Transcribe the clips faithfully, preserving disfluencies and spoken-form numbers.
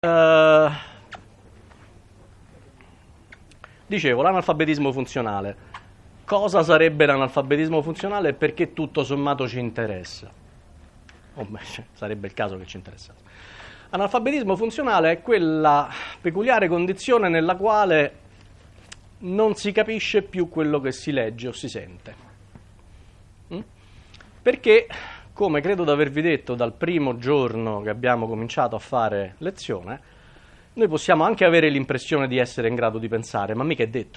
Uh, dicevo, l'analfabetismo funzionale. Cosa sarebbe l'analfabetismo funzionale e perché tutto sommato ci interessa? O meglio, sarebbe il caso che ci interessasse. Analfabetismo funzionale è quella peculiare condizione nella quale non si capisce più quello che si legge o si sente. Mm? Perché, come credo di avervi detto dal primo giorno che abbiamo cominciato a fare lezione, noi possiamo anche avere l'impressione di essere in grado di pensare, ma mica è detto.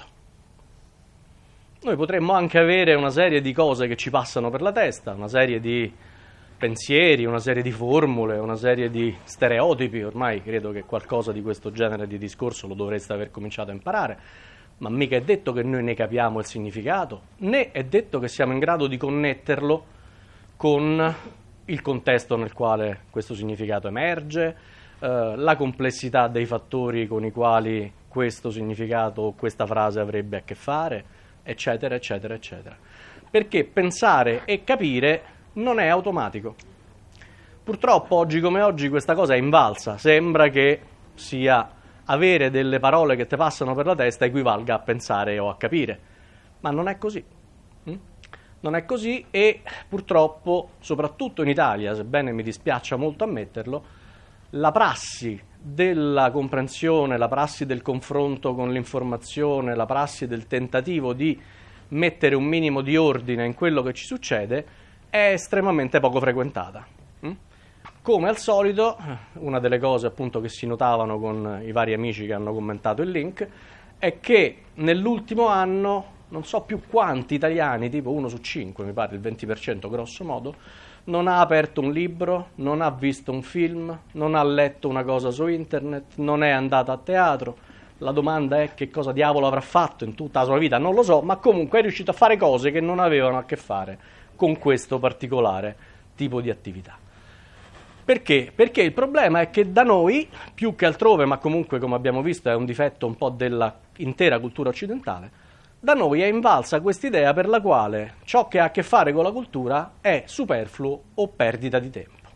Noi potremmo anche avere una serie di cose che ci passano per la testa, una serie di pensieri, una serie di formule, una serie di stereotipi. Ormai credo che qualcosa di questo genere di discorso lo dovreste aver cominciato a imparare, ma mica è detto che noi ne capiamo il significato, né è detto che siamo in grado di connetterlo con il contesto nel quale questo significato emerge, eh, la complessità dei fattori con i quali questo significato o questa frase avrebbe a che fare, eccetera, eccetera, eccetera. Perché pensare e capire non è automatico. Purtroppo oggi come oggi questa cosa è invalsa, sembra che sia avere delle parole che ti passano per la testa equivalga a pensare o a capire, ma non è così. Mm? Non è così e purtroppo, soprattutto in Italia, sebbene mi dispiaccia molto ammetterlo, la prassi della comprensione, la prassi del confronto con l'informazione, la prassi del tentativo di mettere un minimo di ordine in quello che ci succede è estremamente poco frequentata. Mm? Come al solito, una delle cose appunto che si notavano con i vari amici che hanno commentato il link è che nell'ultimo anno non so più quanti italiani, tipo uno su cinque, mi pare il venti per cento grosso modo, non ha aperto un libro, non ha visto un film, non ha letto una cosa su internet, non è andato a teatro. La domanda è che cosa diavolo avrà fatto in tutta la sua vita, non lo so, ma comunque è riuscito a fare cose che non avevano a che fare con questo particolare tipo di attività. Perché? Perché il problema è che da noi, più che altrove, ma comunque come abbiamo visto è un difetto un po' dell'intera cultura occidentale, da noi è invalsa quest'idea per la quale ciò che ha a che fare con la cultura è superfluo o perdita di tempo.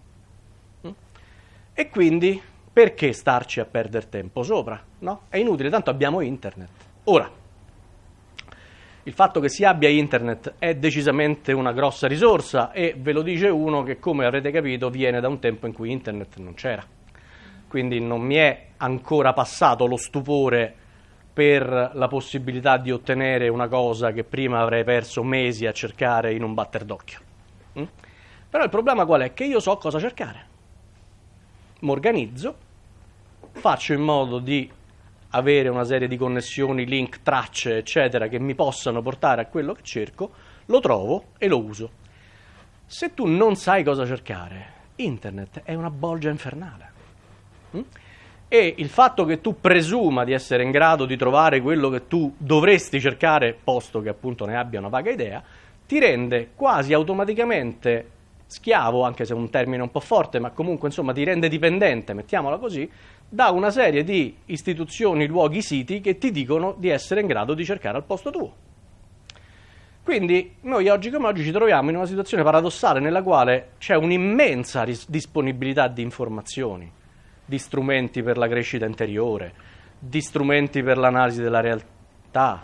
E quindi perché starci a perdere tempo sopra? No? È inutile, tanto abbiamo internet. Ora, il fatto che si abbia internet è decisamente una grossa risorsa e ve lo dice uno che, come avrete capito, viene da un tempo in cui internet non c'era. Quindi non mi è ancora passato lo stupore per la possibilità di ottenere una cosa che prima avrei perso mesi a cercare in un batter d'occhio. Mm? Però il problema qual è? Che io so cosa cercare. Mi organizzo, faccio in modo di avere una serie di connessioni, link, tracce, eccetera, che mi possano portare a quello che cerco, lo trovo e lo uso. Se tu non sai cosa cercare, internet è una bolgia infernale. Mm? E il fatto che tu presuma di essere in grado di trovare quello che tu dovresti cercare, posto che appunto ne abbia una vaga idea, ti rende quasi automaticamente schiavo, anche se è un termine un po' forte, ma comunque insomma ti rende dipendente, mettiamola così, da una serie di istituzioni, luoghi, siti che ti dicono di essere in grado di cercare al posto tuo. Quindi noi oggi come oggi ci troviamo in una situazione paradossale nella quale c'è un'immensa ris- disponibilità di informazioni, di strumenti per la crescita interiore, di strumenti per l'analisi della realtà,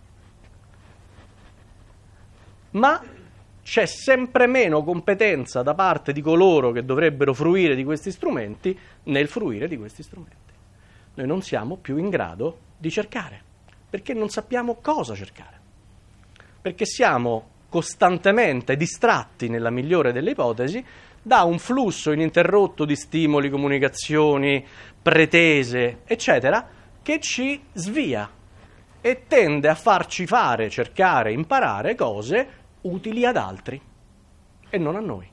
ma c'è sempre meno competenza da parte di coloro che dovrebbero fruire di questi strumenti nel fruire di questi strumenti. Noi non siamo più in grado di cercare, perché non sappiamo cosa cercare, perché siamo costantemente distratti, nella migliore delle ipotesi, da un flusso ininterrotto di stimoli, comunicazioni, pretese, eccetera, che ci svia e tende a farci fare, cercare, imparare cose utili ad altri e non a noi.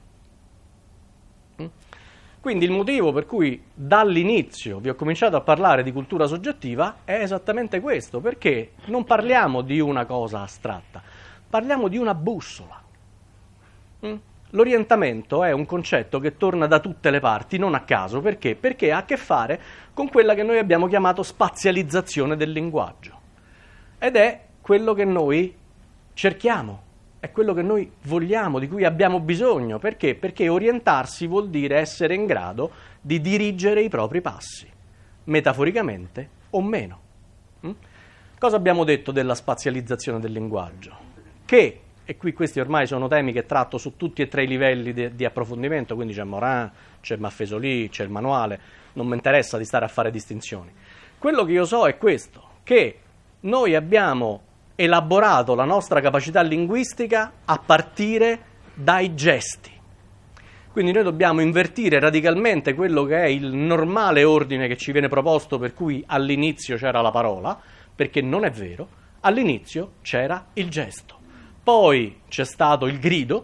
Quindi il motivo per cui dall'inizio vi ho cominciato a parlare di cultura soggettiva è esattamente questo, perché non parliamo di una cosa astratta, parliamo di una bussola. L'orientamento è un concetto che torna da tutte le parti, non a caso. Perché? Perché ha a che fare con quella che noi abbiamo chiamato spazializzazione del linguaggio. Ed è quello che noi cerchiamo, è quello che noi vogliamo, di cui abbiamo bisogno. Perché? Perché orientarsi vuol dire essere in grado di dirigere i propri passi. metaforicamente o meno. Mm? Cosa abbiamo detto della spazializzazione del linguaggio? Che, e qui questi ormai sono temi che tratto su tutti e tre i livelli de, di approfondimento, quindi c'è Morin, c'è Maffesoli, c'è il manuale, non mi interessa di stare a fare distinzioni. Quello che io so è questo, che noi abbiamo elaborato la nostra capacità linguistica a partire dai gesti. Quindi noi dobbiamo invertire radicalmente quello che è il normale ordine che ci viene proposto, per cui all'inizio c'era la parola, perché non è vero, all'inizio c'era il gesto, poi c'è stato il grido,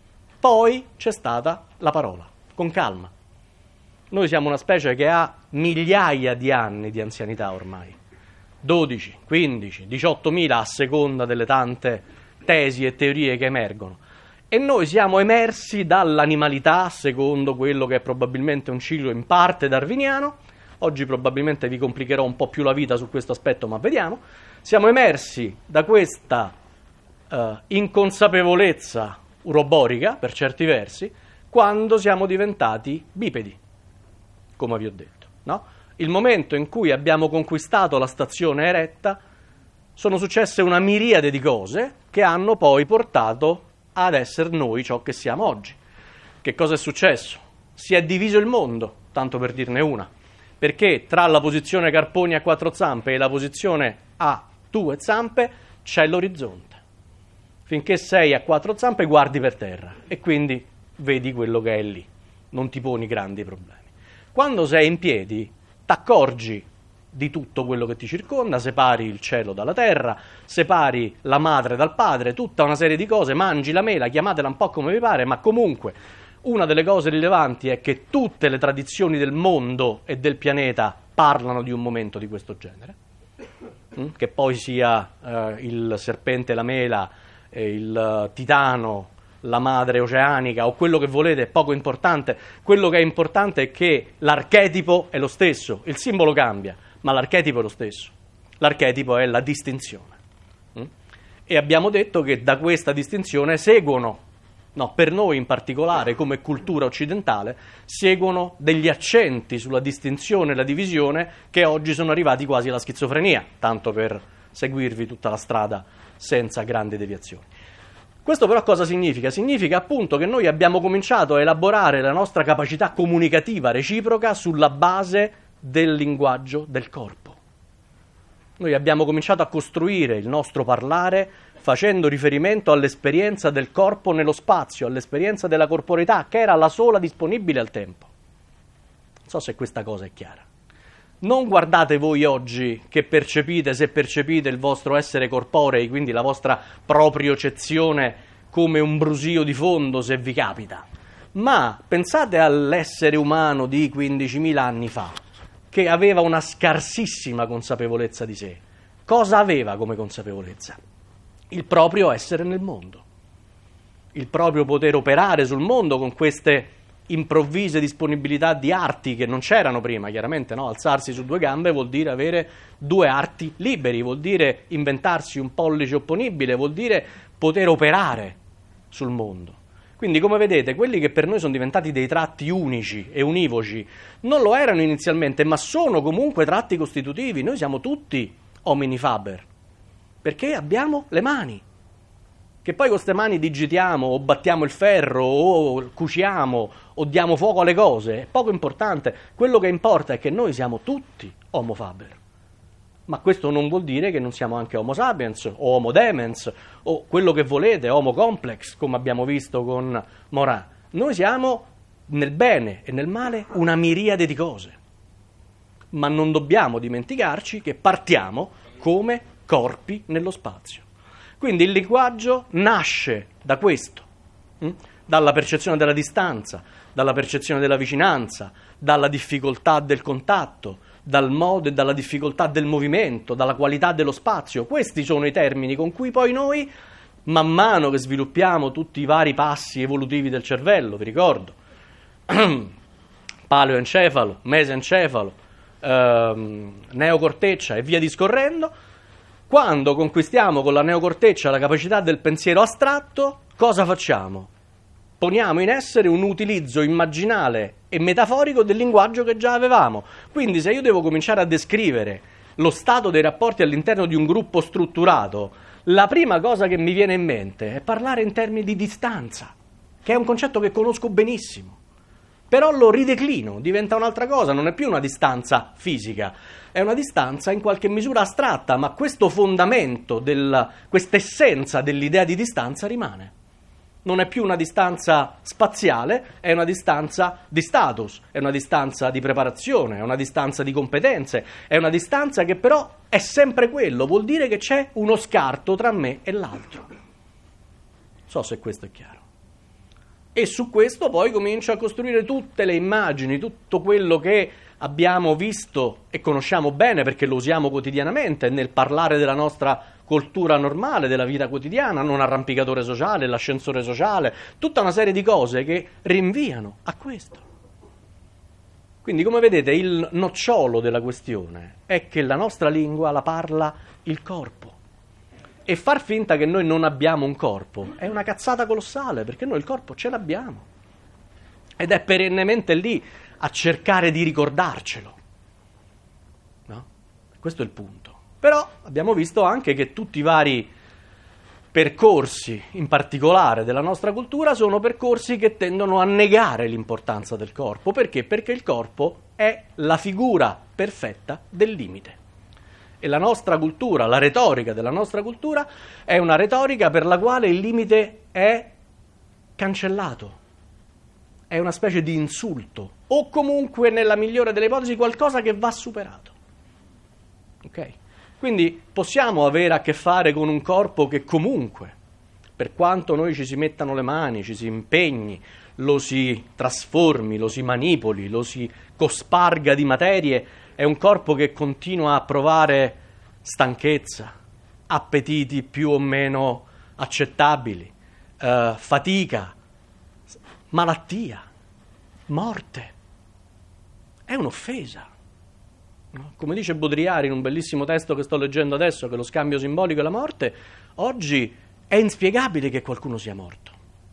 poi c'è stata la parola, con calma. Noi siamo una specie che ha migliaia di anni di anzianità ormai, dodici, quindici, diciottomila a seconda delle tante tesi e teorie che emergono. E noi siamo emersi dall'animalità, secondo quello che è probabilmente un ciclo in parte darwiniano. Oggi probabilmente vi complicherò un po' più la vita su questo aspetto, ma vediamo. Siamo emersi da questa uh, inconsapevolezza uroborica, per certi versi, quando siamo diventati bipedi, come vi ho detto, no? Il momento in cui abbiamo conquistato la stazione eretta, sono successe una miriade di cose che hanno poi portato ad essere noi ciò che siamo oggi. Che cosa è successo? Si è diviso il mondo, tanto per dirne una, perché tra la posizione carponi a quattro zampe e la posizione a due zampe c'è l'orizzonte. Finché sei a quattro zampe guardi per terra e quindi vedi quello che è lì, non ti poni grandi problemi. Quando sei in piedi t'accorgi di tutto quello che ti circonda, separi il cielo dalla terra, separi la madre dal padre, tutta una serie di cose, mangi la mela, chiamatela un po' come vi pare, ma comunque una delle cose rilevanti è che tutte le tradizioni del mondo e del pianeta parlano di un momento di questo genere, che poi sia eh, il serpente e la mela, eh, il titano, la madre oceanica o quello che volete, è poco importante. Quello che è importante è che l'archetipo è lo stesso, il simbolo cambia, ma l'archetipo è lo stesso. L'archetipo è la distinzione. Mm? E abbiamo detto che da questa distinzione seguono, no, per noi in particolare come cultura occidentale, seguono degli accenti sulla distinzione e la divisione che oggi sono arrivati quasi alla schizofrenia, tanto per seguirvi tutta la strada senza grandi deviazioni. Questo però cosa significa? Significa appunto che noi abbiamo cominciato a elaborare la nostra capacità comunicativa reciproca sulla base del linguaggio del corpo. Noi abbiamo cominciato a costruire il nostro parlare facendo riferimento all'esperienza del corpo nello spazio, all'esperienza della corporeità, che era la sola disponibile al tempo. Non so se questa cosa è chiara. Non guardate voi oggi che percepite, se percepite il vostro essere corporei, quindi la vostra propriocezione, come un brusio di fondo, se vi capita. Ma pensate all'essere umano di quindicimila anni fa, che aveva una scarsissima consapevolezza di sé. Cosa aveva come consapevolezza? Il proprio essere nel mondo, il proprio poter operare sul mondo con queste improvvise disponibilità di arti che non c'erano prima, chiaramente, no? Alzarsi su due gambe vuol dire avere due arti liberi, vuol dire inventarsi un pollice opponibile, vuol dire poter operare sul mondo. Quindi, come vedete, quelli che per noi sono diventati dei tratti unici e univoci non lo erano inizialmente, ma sono comunque tratti costitutivi. Noi siamo tutti homini faber, perché abbiamo le mani. Che poi con queste mani digitiamo o battiamo il ferro o cuciamo o diamo fuoco alle cose, è poco importante. Quello che importa è che noi siamo tutti homo faber. Ma questo non vuol dire che non siamo anche homo sapiens o homo demens o quello che volete, homo complex, come abbiamo visto con Morin. Noi siamo nel bene e nel male una miriade di cose. Ma non dobbiamo dimenticarci che partiamo come corpi nello spazio. Quindi il linguaggio nasce da questo, hm? dalla percezione della distanza, dalla percezione della vicinanza, dalla difficoltà del contatto, dal modo e dalla difficoltà del movimento, dalla qualità dello spazio. Questi sono i termini con cui poi noi, man mano che sviluppiamo tutti i vari passi evolutivi del cervello, vi ricordo, paleoencefalo, mesencefalo, ehm, neocorteccia e via discorrendo. Quando conquistiamo con la neocorteccia la capacità del pensiero astratto, cosa facciamo? poniamo in essere un utilizzo immaginale e metaforico del linguaggio che già avevamo. Quindi se io devo cominciare a descrivere lo stato dei rapporti all'interno di un gruppo strutturato, la prima cosa che mi viene in mente è parlare in termini di distanza, che è un concetto che conosco benissimo. Però lo rideclino, diventa un'altra cosa, non è più una distanza fisica, è una distanza in qualche misura astratta, ma questo fondamento, del, questa essenza dell'idea di distanza rimane. Non è più una distanza spaziale, è una distanza di status, è una distanza di preparazione, è una distanza di competenze, è una distanza che però è sempre quello, vuol dire che c'è uno scarto tra me e l'altro. Non so se questo è chiaro. E su questo poi comincio a costruire tutte le immagini, tutto quello che abbiamo visto e conosciamo bene perché lo usiamo quotidianamente nel parlare della nostra cultura normale, della vita quotidiana, non arrampicatore sociale, l'ascensore sociale, tutta una serie di cose che rinviano a questo. Quindi, come vedete, il nocciolo della questione è che la nostra lingua la parla il corpo. E far finta che noi non abbiamo un corpo è una cazzata colossale, perché noi il corpo ce l'abbiamo. Ed è perennemente lì a cercare di ricordarcelo. No? Questo è il punto. Però abbiamo visto anche che tutti i vari percorsi, in particolare della nostra cultura, sono percorsi che tendono a negare l'importanza del corpo. Perché? Perché il corpo è la figura perfetta del limite. E la nostra cultura, la retorica della nostra cultura, è una retorica per la quale il limite è cancellato, è una specie di insulto, o comunque, nella migliore delle ipotesi, qualcosa che va superato. Ok? Quindi possiamo avere a che fare con un corpo che comunque, per quanto noi ci si mettano le mani, ci si impegni, lo si trasformi, lo si manipoli, lo si cosparga di materie, è un corpo che continua a provare stanchezza, appetiti più o meno accettabili, eh, fatica, malattia, morte. È un'offesa. No? Come dice Baudrillard in un bellissimo testo che sto leggendo adesso, che lo scambio simbolico è la morte, oggi è inspiegabile che qualcuno sia morto.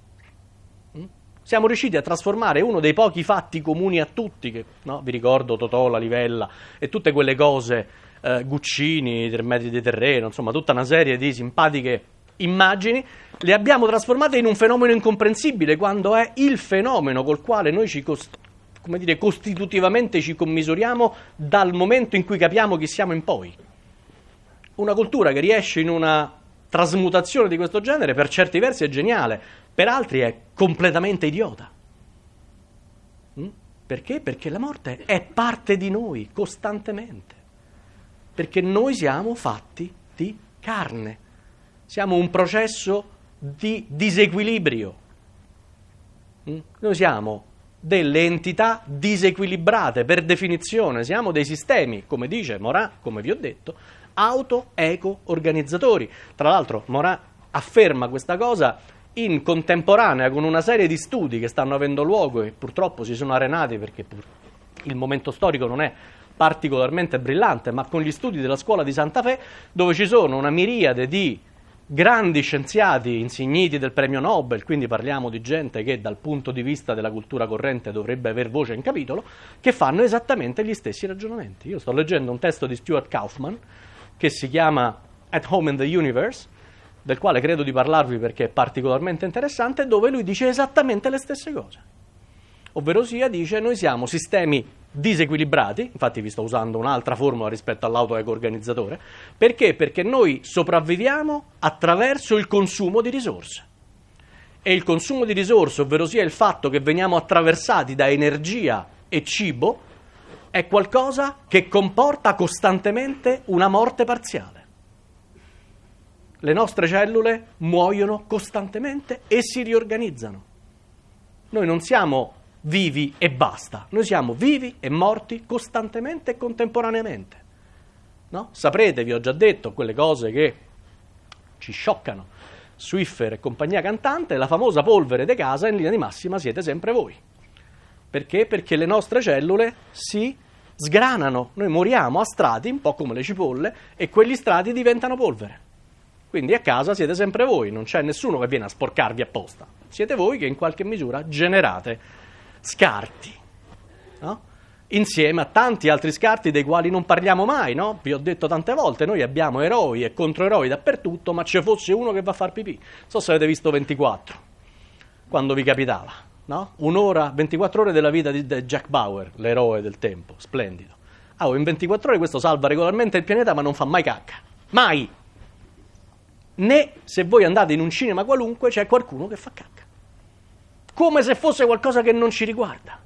Siamo riusciti a trasformare uno dei pochi fatti comuni a tutti, che no, vi ricordo Totò, la livella e tutte quelle cose, eh, Guccini, tre metri di terreno, insomma tutta una serie di simpatiche immagini, le abbiamo trasformate in un fenomeno incomprensibile, quando è il fenomeno col quale noi ci, cost- come dire, costitutivamente ci commisuriamo dal momento in cui capiamo chi siamo in poi. Una cultura che riesce in una trasmutazione di questo genere per certi versi è geniale, per altri è completamente idiota. Mm? Perché? Perché la morte è parte di noi costantemente. Perché noi siamo fatti di carne. Siamo un processo di disequilibrio. Mm? Noi siamo delle entità disequilibrate per definizione. Siamo dei sistemi, come dice Morin, come vi ho detto, auto-eco-organizzatori. Tra l'altro Morin afferma questa cosa in contemporanea con una serie di studi che stanno avendo luogo e purtroppo si sono arenati perché pur il momento storico non è particolarmente brillante, ma con gli studi della scuola di Santa Fe, dove ci sono una miriade di grandi scienziati insigniti del premio Nobel, quindi parliamo di gente che dal punto di vista della cultura corrente dovrebbe aver voce in capitolo, che fanno esattamente gli stessi ragionamenti. Io sto leggendo un testo di Stuart Kauffman che si chiama At Home in the Universe, del quale credo di parlarvi perché è particolarmente interessante, dove lui dice esattamente le stesse cose. Ovverosia dice noi siamo sistemi disequilibrati, infatti vi sto usando un'altra formula rispetto all'auto-eco-organizzatore, perché? Perché noi sopravviviamo attraverso il consumo di risorse. E il consumo di risorse, ovverosia il fatto che veniamo attraversati da energia e cibo, è qualcosa che comporta costantemente una morte parziale. Le nostre cellule muoiono costantemente e si riorganizzano. Noi non siamo vivi e basta, noi siamo vivi e morti costantemente e contemporaneamente. No? Saprete, vi ho già detto, quelle cose che ci scioccano, Swiffer e compagnia cantante, la famosa polvere de casa in linea di massima siete sempre voi. Perché? Perché le nostre cellule si sgranano, noi moriamo a strati, un po' come le cipolle, e quegli strati diventano polvere. Quindi a casa siete sempre voi, non c'è nessuno che viene a sporcarvi apposta. siete voi che in qualche misura generate scarti, no? Insieme a tanti altri scarti dei quali non parliamo mai, no? Vi ho detto tante volte, noi abbiamo eroi e controeroi dappertutto, ma ci fosse uno che va a far pipì. Non so se avete visto ventiquattro, quando vi capitava, no? Un'ora, ventiquattro ore della vita di Jack Bauer, l'eroe del tempo, splendido. Ah, in ventiquattro ore questo salva regolarmente il pianeta, ma non fa mai cacca. Mai! Né se voi andate in un cinema qualunque c'è qualcuno che fa cacca. Come se fosse qualcosa che non ci riguarda.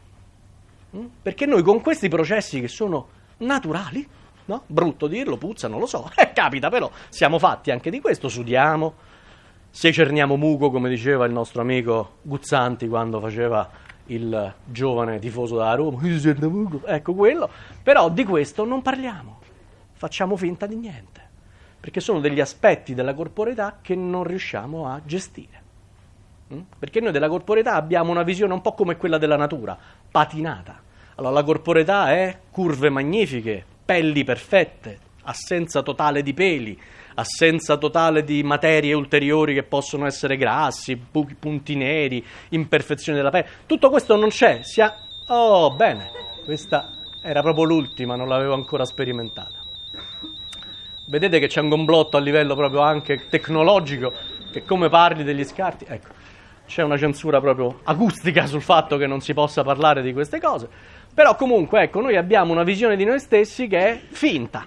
Perché noi con questi processi che sono naturali, no? Brutto dirlo, puzza, non lo so, eh, capita, però siamo fatti anche di questo, sudiamo, secerniamo muco, come diceva il nostro amico Guzzanti quando faceva il giovane tifoso da Roma, ecco quello, però di questo non parliamo, facciamo finta di niente, perché sono degli aspetti della corporeità che non riusciamo a gestire. Perché noi della corporeità abbiamo una visione un po' come quella della natura, patinata. Allora la corporeità è curve magnifiche, pelli perfette, assenza totale di peli, assenza totale di materie ulteriori che possono essere grassi, buchi, punti neri, imperfezioni della pelle. Tutto questo non c'è. Si ha... Oh, bene, questa era proprio l'ultima, non l'avevo ancora sperimentata. Vedete che c'è un complotto a livello proprio anche tecnologico, che come parli degli scarti... Ecco. C'è una censura proprio acustica sul fatto che non si possa parlare di queste cose, però comunque ecco, noi abbiamo una visione di noi stessi che è finta.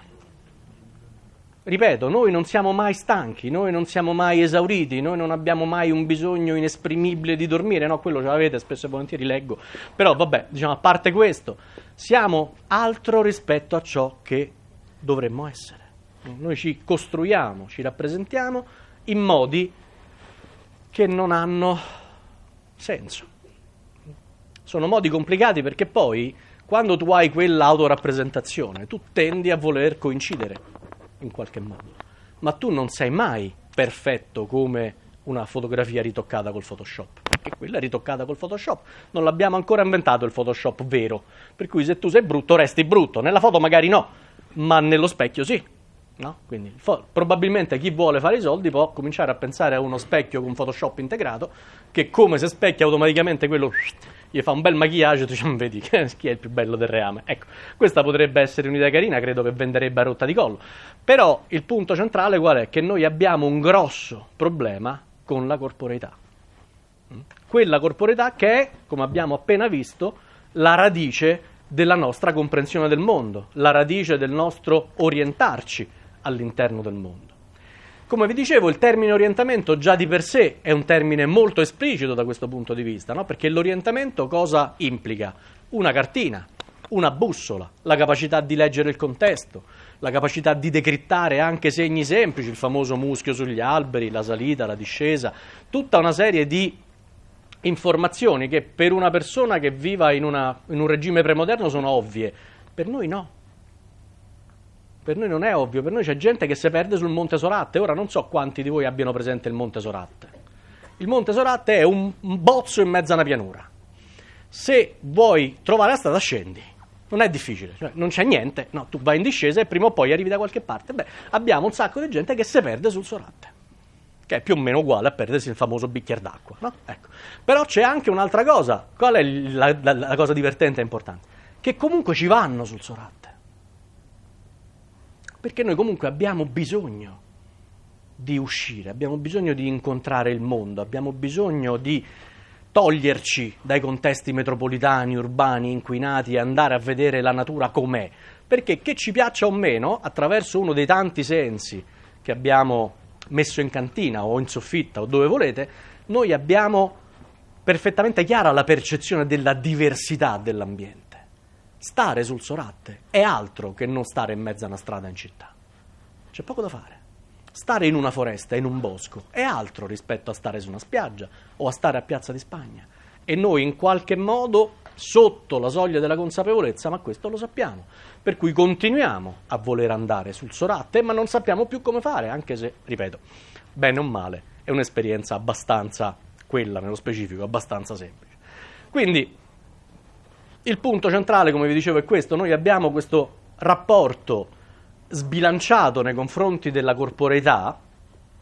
Ripeto, noi non siamo mai stanchi, noi non siamo mai esauriti, noi non abbiamo mai un bisogno inesprimibile di dormire, no, quello ce l'avete, spesso e volentieri leggo, però vabbè, diciamo, a parte questo, siamo altro rispetto a ciò che dovremmo essere. Noi ci costruiamo, ci rappresentiamo in modi che non hanno senso. Sono modi complicati perché poi, quando tu hai quell'autorappresentazione, tu tendi a voler coincidere in qualche modo, ma tu non sei mai perfetto come una fotografia ritoccata col Photoshop, perché quella è ritoccata col Photoshop. Non l'abbiamo ancora inventato il Photoshop vero, per cui se tu sei brutto resti brutto, nella foto magari no, ma nello specchio sì. No? Quindi fo- probabilmente chi vuole fare i soldi può cominciare a pensare a uno specchio con Photoshop integrato che come se specchia automaticamente quello gli fa un bel maquillage e tu dici, vedi chi è il più bello del reame. Ecco, questa potrebbe essere un'idea carina, credo che venderebbe a rotta di collo, però il punto centrale qual è? Che noi abbiamo un grosso problema con la corporeità, quella corporeità che è, come abbiamo appena visto, la radice della nostra comprensione del mondo, la radice del nostro orientarci all'interno del mondo. Come vi dicevo, il termine orientamento già di per sé è un termine molto esplicito da questo punto di vista, no? Perché l'orientamento cosa implica? Una cartina, una bussola, la capacità di leggere il contesto, la capacità di decrittare anche segni semplici, il famoso muschio sugli alberi, la salita, la discesa, tutta una serie di informazioni che per una persona che viva in, una, in un regime premoderno sono ovvie, per noi no. Per noi non è ovvio, per noi c'è gente che si perde sul Monte Soratte. Ora non so quanti di voi abbiano presente il Monte Soratte. Il Monte Soratte è un, un bozzo in mezzo a una pianura. Se vuoi trovare la strada scendi, non è difficile, cioè, non c'è niente, no, tu vai in discesa e prima o poi arrivi da qualche parte. Beh, abbiamo un sacco di gente che si perde sul Soratte, che è più o meno uguale a perdersi il famoso bicchiere d'acqua, no? Ecco. Però c'è anche un'altra cosa. Qual è la, la, la cosa divertente e importante? Che comunque ci vanno sul Soratte. Perché noi comunque abbiamo bisogno di uscire, abbiamo bisogno di incontrare il mondo, abbiamo bisogno di toglierci dai contesti metropolitani, urbani, inquinati e andare a vedere la natura com'è. Perché che ci piaccia o meno, attraverso uno dei tanti sensi che abbiamo messo in cantina o in soffitta o dove volete, noi abbiamo perfettamente chiara la percezione della diversità dell'ambiente. Stare sul Soratte è altro che non stare in mezzo a una strada in città. C'è poco da fare. Stare in una foresta, in un bosco, è altro rispetto a stare su una spiaggia o a stare a Piazza di Spagna. E noi in qualche modo, sotto la soglia della consapevolezza, ma questo lo sappiamo, per cui continuiamo a voler andare sul Soratte, ma non sappiamo più come fare, anche se, ripeto, bene o male, è un'esperienza abbastanza, quella nello specifico, abbastanza semplice. Quindi, il punto centrale, come vi dicevo, è questo. Noi abbiamo questo rapporto sbilanciato nei confronti della corporeità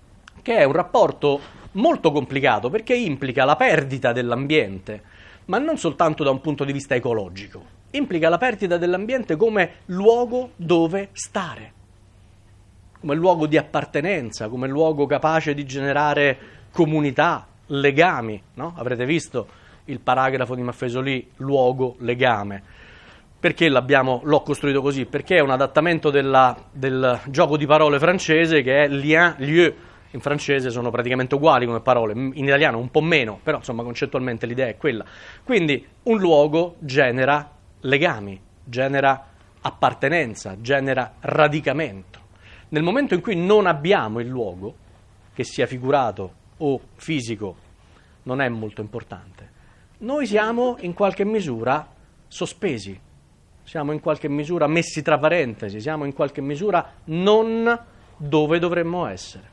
che è un rapporto molto complicato perché implica la perdita dell'ambiente, ma non soltanto da un punto di vista ecologico, implica la perdita dell'ambiente come luogo dove stare, come luogo di appartenenza, come luogo capace di generare comunità, legami, no? Avrete visto il paragrafo di Maffesoli, luogo, legame. Perché l'abbiamo, l'ho costruito così? Perché è un adattamento della, del gioco di parole francese che è lien, lieu. In francese sono praticamente uguali come parole, in italiano un po' meno, però insomma concettualmente l'idea è quella. Quindi un luogo genera legami, genera appartenenza, genera radicamento. Nel momento in cui non abbiamo il luogo, che sia figurato o fisico, non è molto importante. Noi siamo in qualche misura sospesi, siamo in qualche misura messi tra parentesi, siamo in qualche misura non dove dovremmo essere.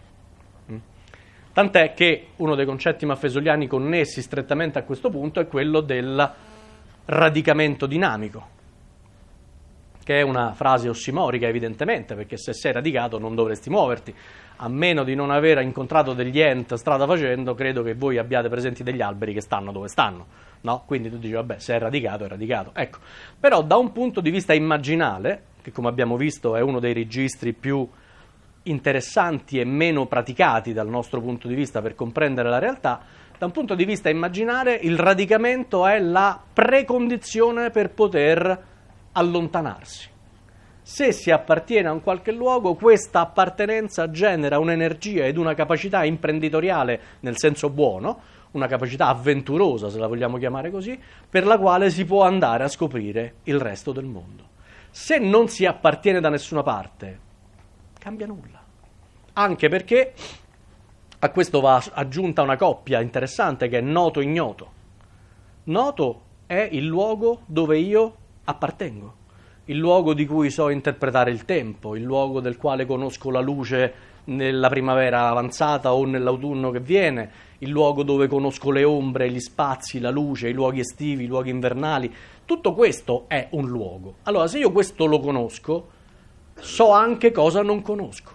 Tant'è che uno dei concetti maffesoliani connessi strettamente a questo punto è quello del radicamento dinamico, che è una frase ossimorica evidentemente, perché se sei radicato non dovresti muoverti, a meno di non aver incontrato degli ent strada facendo, credo che voi abbiate presenti degli alberi che stanno dove stanno, no? Quindi tu dici, vabbè, se è radicato, è radicato. Ecco, però da un punto di vista immaginale, che come abbiamo visto è uno dei registri più interessanti e meno praticati dal nostro punto di vista per comprendere la realtà, da un punto di vista immaginale il radicamento è la precondizione per poter allontanarsi. Se si appartiene a un qualche luogo, questa appartenenza genera un'energia ed una capacità imprenditoriale nel senso buono, una capacità avventurosa, se la vogliamo chiamare così, per la quale si può andare a scoprire il resto del mondo. Se non si appartiene da nessuna parte, cambia nulla. Anche perché a questo va aggiunta una coppia interessante che è noto-ignoto. Noto è il luogo dove io appartengo, il luogo di cui so interpretare il tempo, il luogo del quale conosco la luce nella primavera avanzata o nell'autunno che viene, il luogo dove conosco le ombre, gli spazi, la luce, i luoghi estivi, i luoghi invernali. Tutto questo è un luogo. Allora, se io questo lo conosco, so anche cosa non conosco.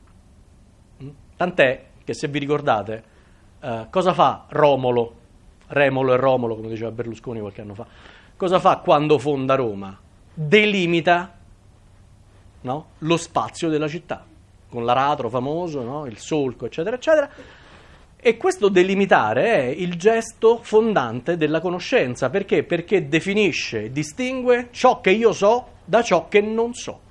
Tant'è che, se vi ricordate, eh, cosa fa Romolo, Remolo e Romolo, come diceva Berlusconi qualche anno fa, cosa fa quando fonda Roma? Delimita, no, lo spazio della città, con l'aratro famoso, no, il solco, eccetera, eccetera. E questo delimitare è il gesto fondante della conoscenza. Perché? Perché definisce, distingue ciò che io so da ciò che non so.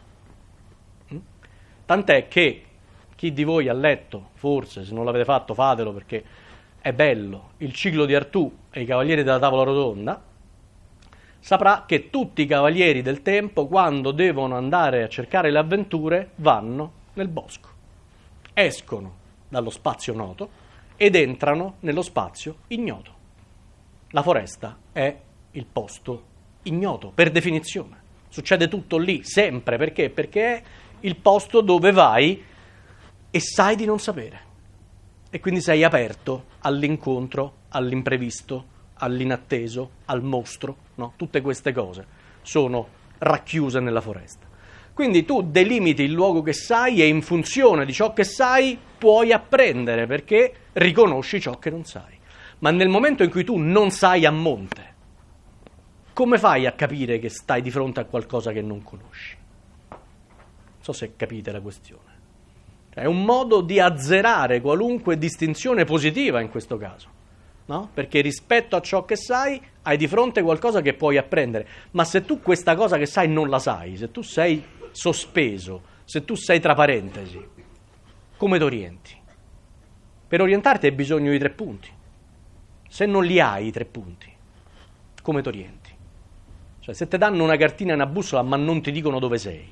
Tant'è che chi di voi ha letto, forse, se non l'avete fatto fatelo perché è bello, il ciclo di Artù e i Cavalieri della Tavola Rotonda, saprà che tutti i cavalieri del tempo, quando devono andare a cercare le avventure, vanno nel bosco, escono dallo spazio noto ed entrano nello spazio ignoto. La foresta è il posto ignoto, per definizione. Succede tutto lì, sempre. Perché? Perché è il posto dove vai e sai di non sapere. E quindi sei aperto all'incontro, all'imprevisto, all'inatteso, al mostro, no? Tutte queste cose sono racchiuse nella foresta. Quindi tu delimiti il luogo che sai e in funzione di ciò che sai puoi apprendere, perché riconosci ciò che non sai. Ma nel momento in cui tu non sai a monte, come fai a capire che stai di fronte a qualcosa che non conosci? Non so se capite la questione. Cioè, è un modo di azzerare qualunque distinzione positiva in questo caso. No? Perché rispetto a ciò che sai hai di fronte qualcosa che puoi apprendere, ma se tu questa cosa che sai non la sai, se tu sei sospeso, se tu sei tra parentesi, come ti orienti? Per orientarti hai bisogno di tre punti. Se non li hai i tre punti, come ti orienti? Cioè, se ti danno una cartina e una bussola ma non ti dicono dove sei,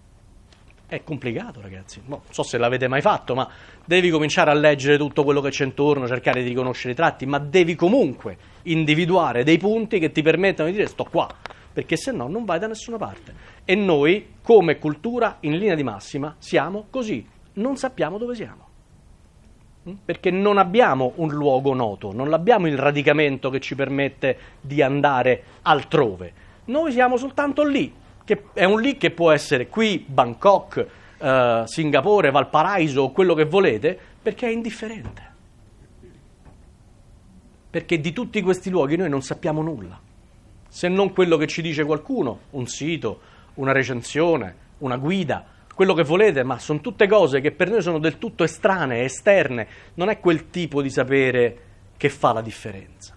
è complicato, ragazzi. Non so se l'avete mai fatto, ma devi cominciare a leggere tutto quello che c'è intorno, cercare di riconoscere i tratti, ma devi comunque individuare dei punti che ti permettano di dire sto qua, perché se no non vai da nessuna parte. E noi, come cultura, in linea di massima, siamo così. Non sappiamo dove siamo. Perché non abbiamo un luogo noto, non abbiamo il radicamento che ci permette di andare altrove. Noi siamo soltanto lì. Che è un lì che può essere qui, Bangkok, eh, Singapore, Valparaiso, quello che volete, Perché è indifferente. Perché di tutti questi luoghi noi non sappiamo nulla, se non quello che ci dice qualcuno, un sito, una recensione, una guida, quello che volete, ma sono tutte cose che per noi sono del tutto estranee, esterne, non è quel tipo di sapere che fa la differenza.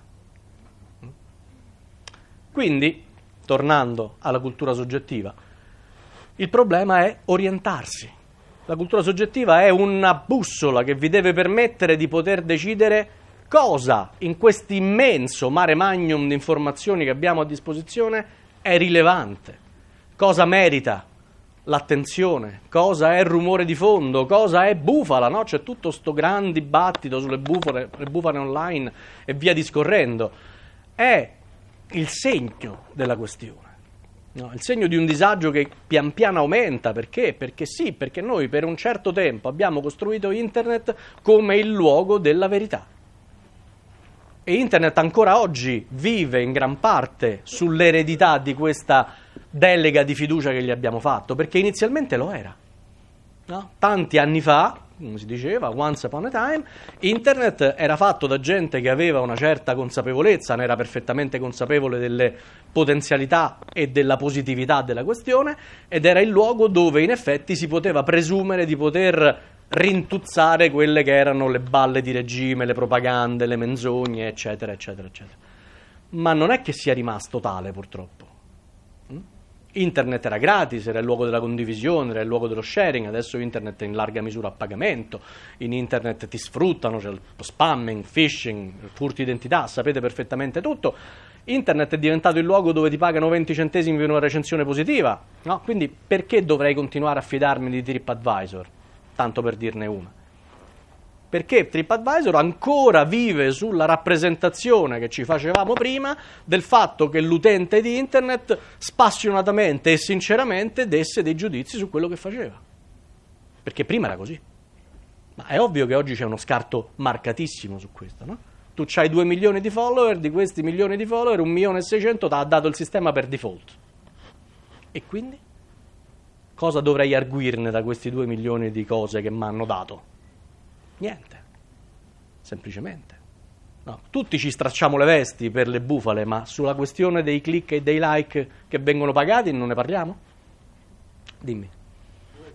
Quindi, tornando alla cultura soggettiva, il problema è orientarsi. La cultura soggettiva è una bussola che vi deve permettere di poter decidere cosa in questo immenso mare magnum di informazioni che abbiamo a disposizione è rilevante, cosa merita l'attenzione, cosa è rumore di fondo, cosa è bufala, no? C'è tutto sto gran dibattito sulle bufale, le bufale online e via discorrendo. È il segno della questione. No, il segno di un disagio che pian piano aumenta. Perché? Perché sì, perché noi per un certo tempo abbiamo costruito internet come il luogo della verità. E internet ancora oggi vive in gran parte sull'eredità di questa delega di fiducia che gli abbiamo fatto, perché inizialmente lo era. No? Tanti anni fa, come si diceva, once upon a time, internet era fatto da gente che aveva una certa consapevolezza, ne era perfettamente consapevole delle potenzialità e della positività della questione, ed era il luogo dove in effetti si poteva presumere di poter rintuzzare quelle che erano le balle di regime, le propagande, le menzogne, eccetera, eccetera, eccetera. Ma non è che sia rimasto tale, purtroppo. Internet era gratis, era il luogo della condivisione, era il luogo dello sharing. Adesso internet è in larga misura a pagamento, in internet ti sfruttano, c'è il spamming, phishing, furti di identità, sapete perfettamente tutto. Internet è diventato il luogo dove ti pagano venti centesimi per una recensione positiva, no? Quindi perché dovrei continuare a fidarmi di TripAdvisor? Tanto per dirne una. Perché TripAdvisor ancora vive sulla rappresentazione che ci facevamo prima del fatto che l'utente di internet spassionatamente e sinceramente desse dei giudizi su quello che faceva. Perché prima era così. Ma è ovvio che oggi c'è uno scarto marcatissimo su questo, no? Tu c'hai due milioni di follower, di questi milioni di follower, un milione e seicento ti ha dato il sistema per default. E quindi? Cosa dovrei arguirne da questi due milioni di cose che mi hanno dato? Niente, semplicemente. No, tutti ci stracciamo le vesti per le bufale, ma sulla questione dei click e dei like che vengono pagati non ne parliamo? Dimmi. Due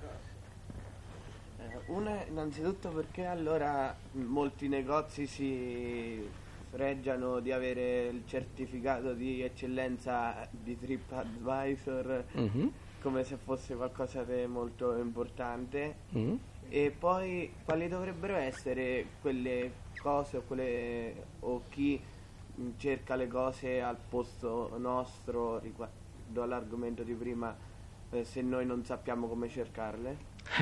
cose. Eh, una, innanzitutto, perché allora molti negozi si freggiano di avere il certificato di eccellenza di TripAdvisor, mm-hmm. come se fosse qualcosa di molto importante. Mm-hmm. E poi quali dovrebbero essere quelle cose o, quelle, o chi cerca le cose al posto nostro riguardo all'argomento di prima, eh, se noi non sappiamo come cercarle?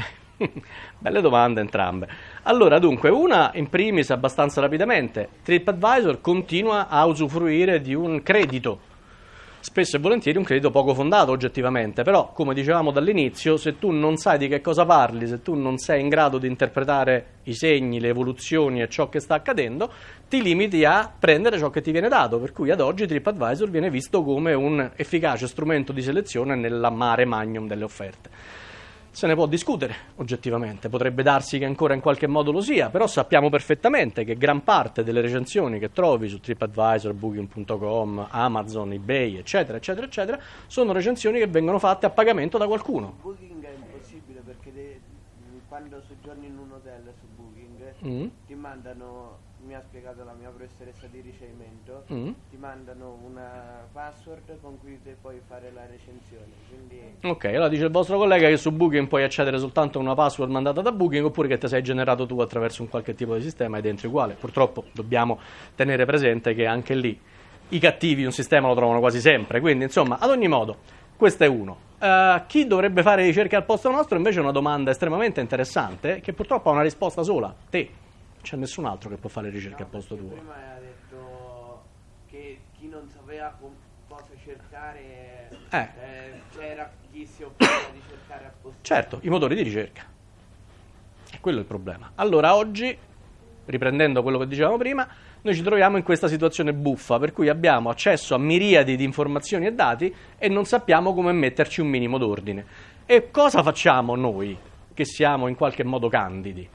Belle domande entrambe. Allora, dunque, una in primis abbastanza rapidamente. TripAdvisor continua a usufruire di un credito, spesso e volentieri un credito poco fondato oggettivamente, però come dicevamo dall'inizio, se tu non sai di che cosa parli, se tu non sei in grado di interpretare i segni, le evoluzioni e ciò che sta accadendo, ti limiti a prendere ciò che ti viene dato, per cui ad oggi TripAdvisor viene visto come un efficace strumento di selezione nella mare magnum delle offerte. Se ne può discutere oggettivamente, potrebbe darsi che ancora in qualche modo lo sia, però sappiamo perfettamente che gran parte delle recensioni che trovi su TripAdvisor, Booking punto com, Amazon, eBay, eccetera, eccetera, eccetera, sono recensioni che vengono fatte a pagamento da qualcuno. Booking è impossibile perché de- quando soggiorni in un hotel su Booking mm. ti mandano, mi ha spiegato la mia professoressa di ricevimento, mm. ti mandano una password con cui te puoi fare la recensione. Quindi... Ok, allora dice il vostro collega che su Booking puoi accedere soltanto a una password mandata da Booking, oppure che ti sei generato tu attraverso un qualche tipo di sistema ed entri uguale. Purtroppo dobbiamo tenere presente che anche lì i cattivi un sistema lo trovano quasi sempre, quindi insomma, ad ogni modo, questo è uno. Uh, chi dovrebbe fare ricerche al posto nostro invece è una domanda estremamente interessante che purtroppo ha una risposta sola, te. C'è nessun altro che può fare ricerche no, al posto tuo. Prima hai detto che chi non sapeva com- cosa cercare, eh. eh, c'era chi si occupava di cercare al posto. Certo, i motori di ricerca. E quello è il problema. Allora oggi, riprendendo quello che dicevamo prima, noi ci troviamo in questa situazione buffa, per cui abbiamo accesso a miriadi di informazioni e dati e non sappiamo come metterci un minimo d'ordine. E cosa facciamo noi, che siamo in qualche modo candidi?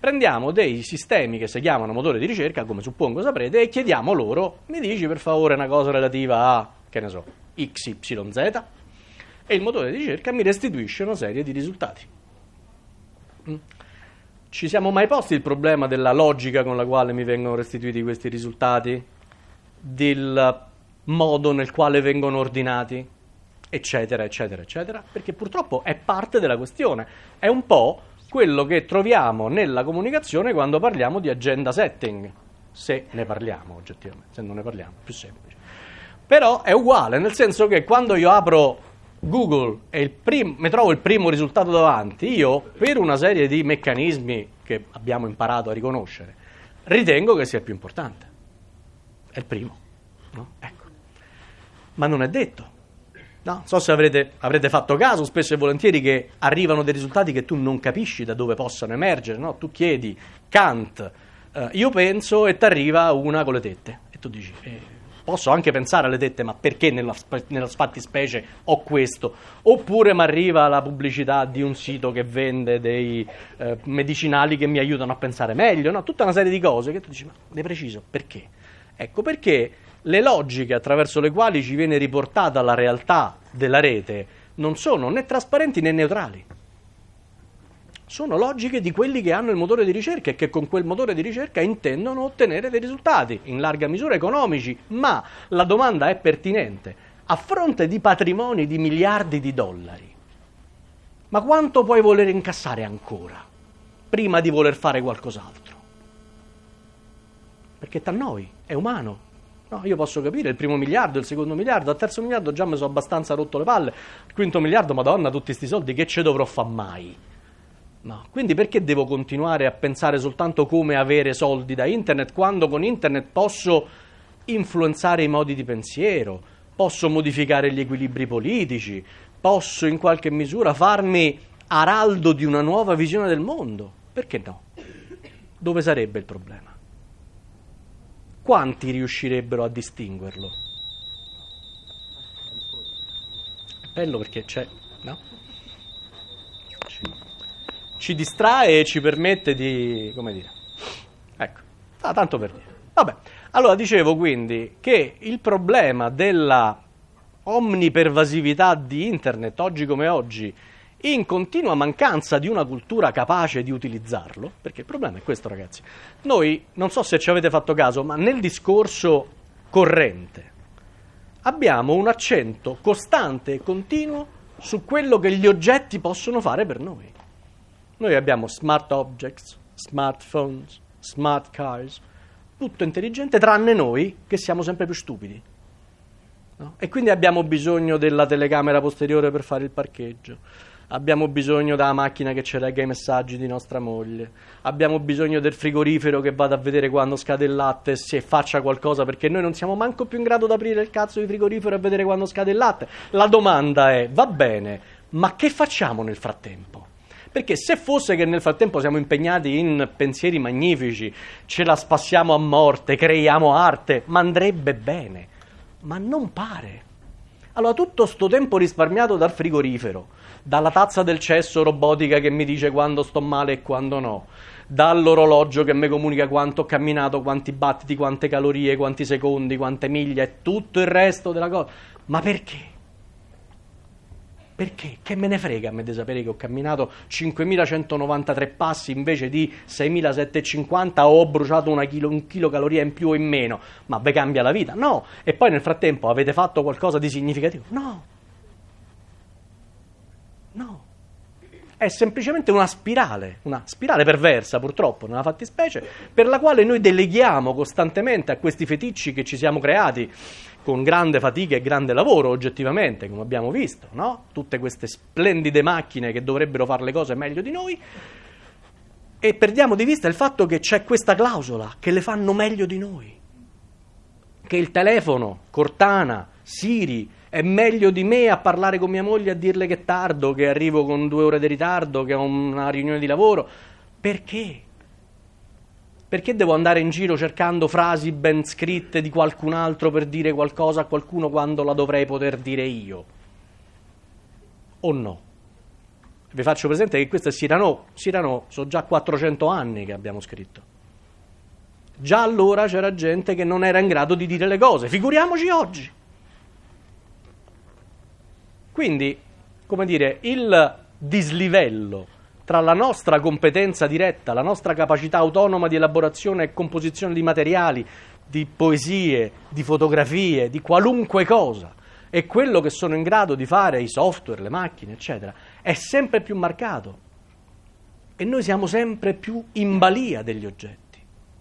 Prendiamo dei sistemi che si chiamano motori di ricerca, come suppongo saprete, e chiediamo loro, mi dici per favore una cosa relativa a, che ne so, X Y Z, e il motore di ricerca mi restituisce una serie di risultati. Mm. Ci siamo mai posti il problema della logica con la quale mi vengono restituiti questi risultati? Del modo nel quale vengono ordinati? Eccetera, eccetera, eccetera. Perché purtroppo è parte della questione. È un po' quello che troviamo nella comunicazione quando parliamo di agenda setting, se ne parliamo oggettivamente, se non ne parliamo è più semplice. Però è uguale, nel senso che quando io apro Google e il prim- mi trovo il primo risultato davanti, io, per una serie di meccanismi che abbiamo imparato a riconoscere, ritengo che sia il più importante. È il primo, no? Ecco. Ma non è detto. No, non so se avrete, avrete fatto caso spesso e volentieri che arrivano dei risultati che tu non capisci da dove possano emergere, no? Tu chiedi Kant, eh, io penso, e ti arriva una con le tette e tu dici eh, posso anche pensare alle tette, ma perché nella, nella fattispecie ho questo? Oppure mi arriva la pubblicità di un sito che vende dei eh, medicinali che mi aiutano a pensare meglio, no? Tutta una serie di cose che tu dici, ma di preciso perché? Ecco perché le logiche attraverso le quali ci viene riportata la realtà della rete non sono né trasparenti né neutrali. Sono logiche di quelli che hanno il motore di ricerca e che con quel motore di ricerca intendono ottenere dei risultati, in larga misura economici, ma la domanda è pertinente. A fronte di patrimoni di miliardi di dollari, ma quanto puoi voler incassare ancora prima di voler fare qualcos'altro? Perché t'annoi, è umano. No, io posso capire il primo miliardo, il secondo miliardo, al terzo miliardo già mi sono abbastanza rotto le palle, il quinto miliardo, madonna, tutti sti soldi, che ce dovrò fare mai? No. Quindi perché devo continuare a pensare soltanto come avere soldi da internet, quando con internet posso influenzare i modi di pensiero, posso modificare gli equilibri politici, posso in qualche misura farmi araldo di una nuova visione del mondo? Perché no? Dove sarebbe il problema? Quanti riuscirebbero a distinguerlo? È bello perché c'è, no? Ci, ci distrae e ci permette di, come dire, ecco, ah, tanto per dire. Vabbè, allora dicevo quindi che il problema della omnipervasività di internet, oggi come oggi, in continua mancanza di una cultura capace di utilizzarlo, perché il problema è questo, ragazzi. Noi, non so se ci avete fatto caso, ma nel discorso corrente abbiamo un accento costante e continuo su quello che gli oggetti possono fare per noi. Noi abbiamo smart objects, smartphones, smart cars, tutto intelligente tranne noi che siamo sempre più stupidi. No? E quindi abbiamo bisogno della telecamera posteriore per fare il parcheggio. Abbiamo bisogno della macchina che ci legga i messaggi di nostra moglie, abbiamo bisogno del frigorifero che vada a vedere quando scade il latte e se faccia qualcosa, perché noi non siamo manco più in grado di aprire il cazzo di frigorifero e vedere quando scade il latte. La domanda è, va bene, ma che facciamo nel frattempo? Perché se fosse che nel frattempo siamo impegnati in pensieri magnifici, ce la spassiamo a morte, creiamo arte, ma andrebbe bene, ma non pare. Allora tutto sto tempo risparmiato dal frigorifero, dalla tazza del cesso robotica che mi dice quando sto male e quando no, dall'orologio che mi comunica quanto ho camminato, quanti battiti, quante calorie, quanti secondi, quante miglia e tutto il resto della cosa. Ma perché? Perché? Che me ne frega a me di sapere che ho camminato cinquemilacentonovantatré passi invece di seimilasettecentocinquanta o ho bruciato una chilo, un chilocaloria in più o in meno? Ma ve cambia la vita? No! E poi nel frattempo avete fatto qualcosa di significativo? No! No! È semplicemente una spirale, una spirale perversa purtroppo nella fattispecie, per la quale noi deleghiamo costantemente a questi feticci che ci siamo creati con grande fatica e grande lavoro oggettivamente, come abbiamo visto, no? Tutte queste splendide macchine che dovrebbero fare le cose meglio di noi, e perdiamo di vista il fatto che c'è questa clausola, che le fanno meglio di noi, che il telefono, Cortana, Siri, è meglio di me a parlare con mia moglie, a dirle che è tardo, che arrivo con due ore di ritardo, che ho una riunione di lavoro. Perché? Perché devo andare in giro cercando frasi ben scritte di qualcun altro per dire qualcosa a qualcuno quando la dovrei poter dire io? O no? Vi faccio presente che questo è Cyrano, Cyrano sono già quattrocento anni che abbiamo scritto. Già allora c'era gente che non era in grado di dire le cose, figuriamoci oggi. Quindi, come dire, il dislivello tra la nostra competenza diretta, la nostra capacità autonoma di elaborazione e composizione di materiali, di poesie, di fotografie, di qualunque cosa, e quello che sono in grado di fare i software, le macchine, eccetera, è sempre più marcato. E noi siamo sempre più in balia degli oggetti.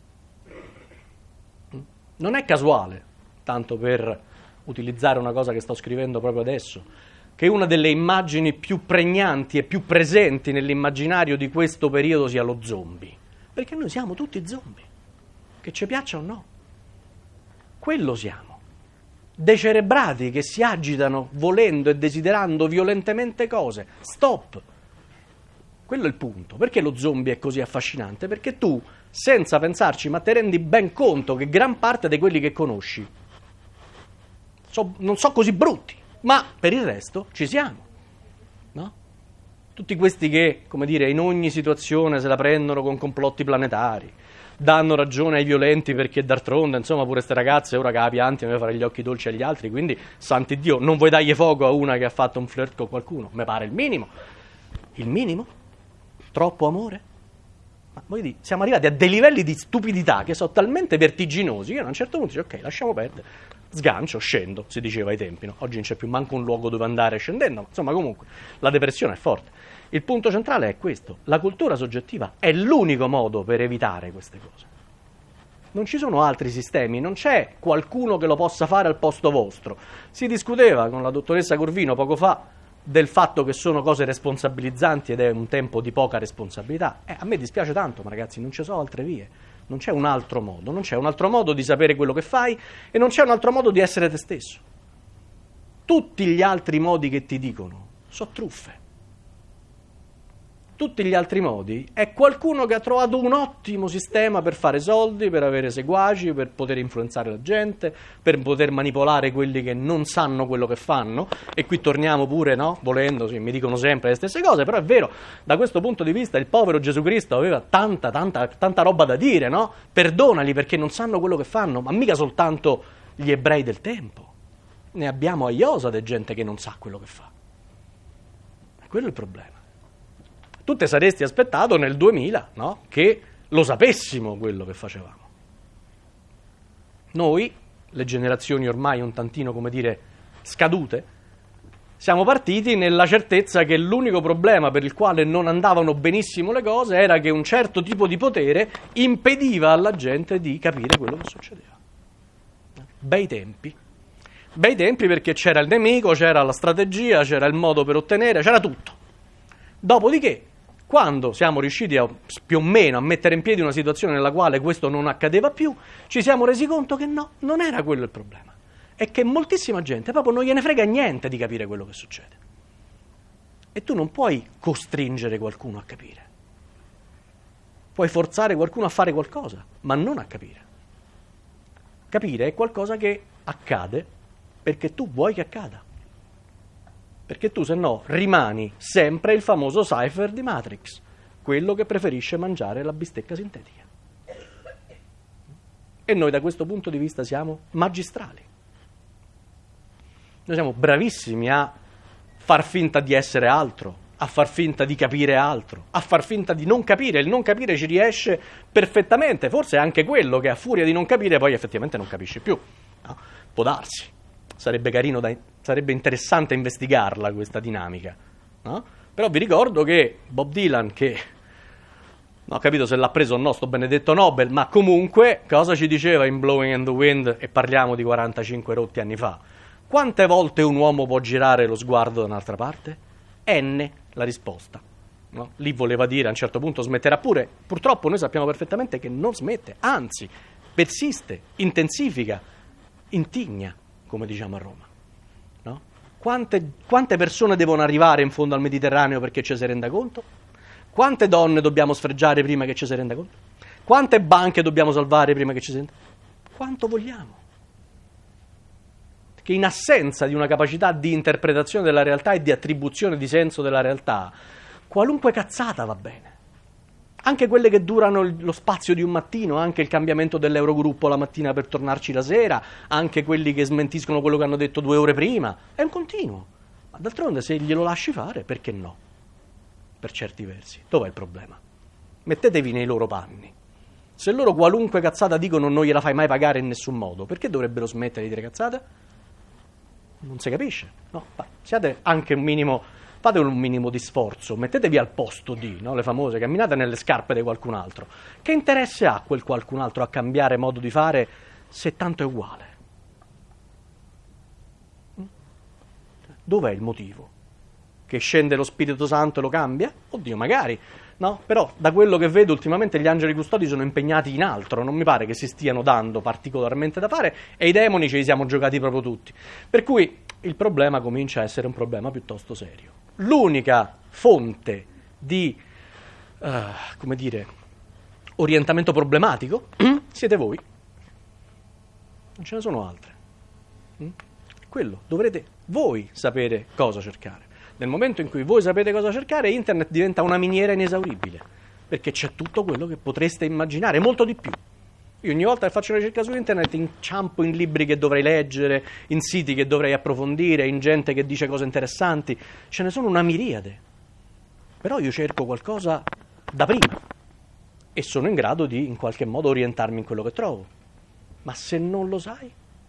Non è casuale, tanto per utilizzare una cosa che sto scrivendo proprio adesso, che una delle immagini più pregnanti e più presenti nell'immaginario di questo periodo sia lo zombie. Perché noi siamo tutti zombie, che ci piaccia o no. Quello siamo. Decerebrati che si agitano volendo e desiderando violentemente cose. Stop! Quello è il punto. Perché lo zombie è così affascinante? Perché tu, senza pensarci, ma te rendi ben conto che gran parte di quelli che conosci so, non sono così brutti. Ma per il resto ci siamo, no? Tutti questi che, come dire, in ogni situazione se la prendono con complotti planetari, danno ragione ai violenti perché d'altronde, insomma, pure ste ragazze ora che la pianti deve fare gli occhi dolci agli altri, quindi, santi Dio, non vuoi dargli fuoco a una che ha fatto un flirt con qualcuno? Mi pare il minimo. Il minimo? Troppo amore? Ma voi dite, siamo arrivati a dei livelli di stupidità che sono talmente vertiginosi che a un certo punto dici, ok, lasciamo perdere. Sgancio, scendo, si diceva ai tempi, no? Oggi non c'è più manco un luogo dove andare scendendo, ma insomma comunque la depressione è forte. Il punto centrale è questo, la cultura soggettiva è l'unico modo per evitare queste cose. Non ci sono altri sistemi, non c'è qualcuno che lo possa fare al posto vostro. Si discuteva con la dottoressa Corvino poco fa del fatto che sono cose responsabilizzanti ed è un tempo di poca responsabilità. Eh, a me dispiace tanto, ma ragazzi, non ci sono altre vie. Non c'è un altro modo, non c'è un altro modo di sapere quello che fai e non c'è un altro modo di essere te stesso. Tutti gli altri modi che ti dicono sono truffe. Tutti gli altri modi è qualcuno che ha trovato un ottimo sistema per fare soldi, per avere seguaci, per poter influenzare la gente, per poter manipolare quelli che non sanno quello che fanno. E qui torniamo pure, no? Volendo, sì, mi dicono sempre le stesse cose, però è vero, da questo punto di vista il povero Gesù Cristo aveva tanta, tanta, tanta roba da dire, no? Perdonali perché non sanno quello che fanno, ma mica soltanto gli ebrei del tempo. Ne abbiamo a iosa di gente che non sa quello che fa. E quello è il problema. Tu te saresti aspettato nel duemila, no? Che lo sapessimo quello che facevamo. Noi, le generazioni ormai un tantino, come dire, scadute, siamo partiti nella certezza che l'unico problema per il quale non andavano benissimo le cose era che un certo tipo di potere impediva alla gente di capire quello che succedeva. Bei tempi. Bei tempi perché c'era il nemico, c'era la strategia, c'era il modo per ottenere, c'era tutto. Dopodiché, quando siamo riusciti a, più o meno a mettere in piedi una situazione nella quale questo non accadeva più, ci siamo resi conto che no, non era quello il problema. È che moltissima gente proprio non gliene frega niente di capire quello che succede. E tu non puoi costringere qualcuno a capire. Puoi forzare qualcuno a fare qualcosa, ma non a capire. Capire è qualcosa che accade perché tu vuoi che accada. Perché tu, se no, rimani sempre il famoso cipher di Matrix, quello che preferisce mangiare la bistecca sintetica. E noi da questo punto di vista siamo magistrali. Noi siamo bravissimi a far finta di essere altro, a far finta di capire altro, a far finta di non capire. Il non capire ci riesce perfettamente, forse è anche quello che a furia di non capire poi effettivamente non capisci più. No? Può darsi. Sarebbe carino, da, sarebbe interessante investigarla questa dinamica, no? Però vi ricordo che Bob Dylan, che non ho capito se l'ha preso o no sto benedetto Nobel, ma comunque cosa ci diceva in Blowing in the Wind, e parliamo di quarantacinque rotti anni fa? Quante volte un uomo può girare lo sguardo da un'altra parte? N la risposta, no? Lì voleva dire a un certo punto smetterà pure. Purtroppo noi sappiamo perfettamente che non smette, anzi persiste, intensifica, intigna, come diciamo a Roma, no? Quante, quante persone devono arrivare in fondo al Mediterraneo perché ci si renda conto? Quante donne dobbiamo sfregiare prima che ci si renda conto? Quante banche dobbiamo salvare prima che ci si renda conto? Quanto vogliamo? Che in assenza di una capacità di interpretazione della realtà e di attribuzione di senso della realtà, qualunque cazzata va bene. Anche quelle che durano lo spazio di un mattino, anche il cambiamento dell'Eurogruppo la mattina per tornarci la sera, anche quelli che smentiscono quello che hanno detto due ore prima. È un continuo. Ma d'altronde se glielo lasci fare, perché no? Per certi versi. Dov'è il problema? Mettetevi nei loro panni. Se loro qualunque cazzata dicono non gliela fai mai pagare in nessun modo, perché dovrebbero smettere di dire cazzate? Non si capisce. No, siate anche un minimo... Fate un minimo di sforzo, mettetevi al posto di, no? Le famose, camminate nelle scarpe di qualcun altro. Che interesse ha quel qualcun altro a cambiare modo di fare se tanto è uguale? Dov'è il motivo? Che scende lo Spirito Santo e lo cambia? Oddio, magari, no? Però da quello che vedo ultimamente gli angeli custodi sono impegnati in altro, non mi pare che si stiano dando particolarmente da fare e i demoni ce li siamo giocati proprio tutti. Per cui il problema comincia a essere un problema piuttosto serio. L'unica fonte di, uh, come dire, orientamento problematico siete voi. Non ce ne sono altre. Mm? Quello, dovrete voi sapere cosa cercare. Nel momento in cui voi sapete cosa cercare, internet diventa una miniera inesauribile, perché c'è tutto quello che potreste immaginare, molto di più. Io ogni volta che faccio una ricerca su internet inciampo in libri che dovrei leggere, in siti che dovrei approfondire, in gente che dice cose interessanti. Ce ne sono una miriade. Però io cerco qualcosa da prima e sono in grado di in qualche modo orientarmi in quello che trovo. Ma se non lo sai?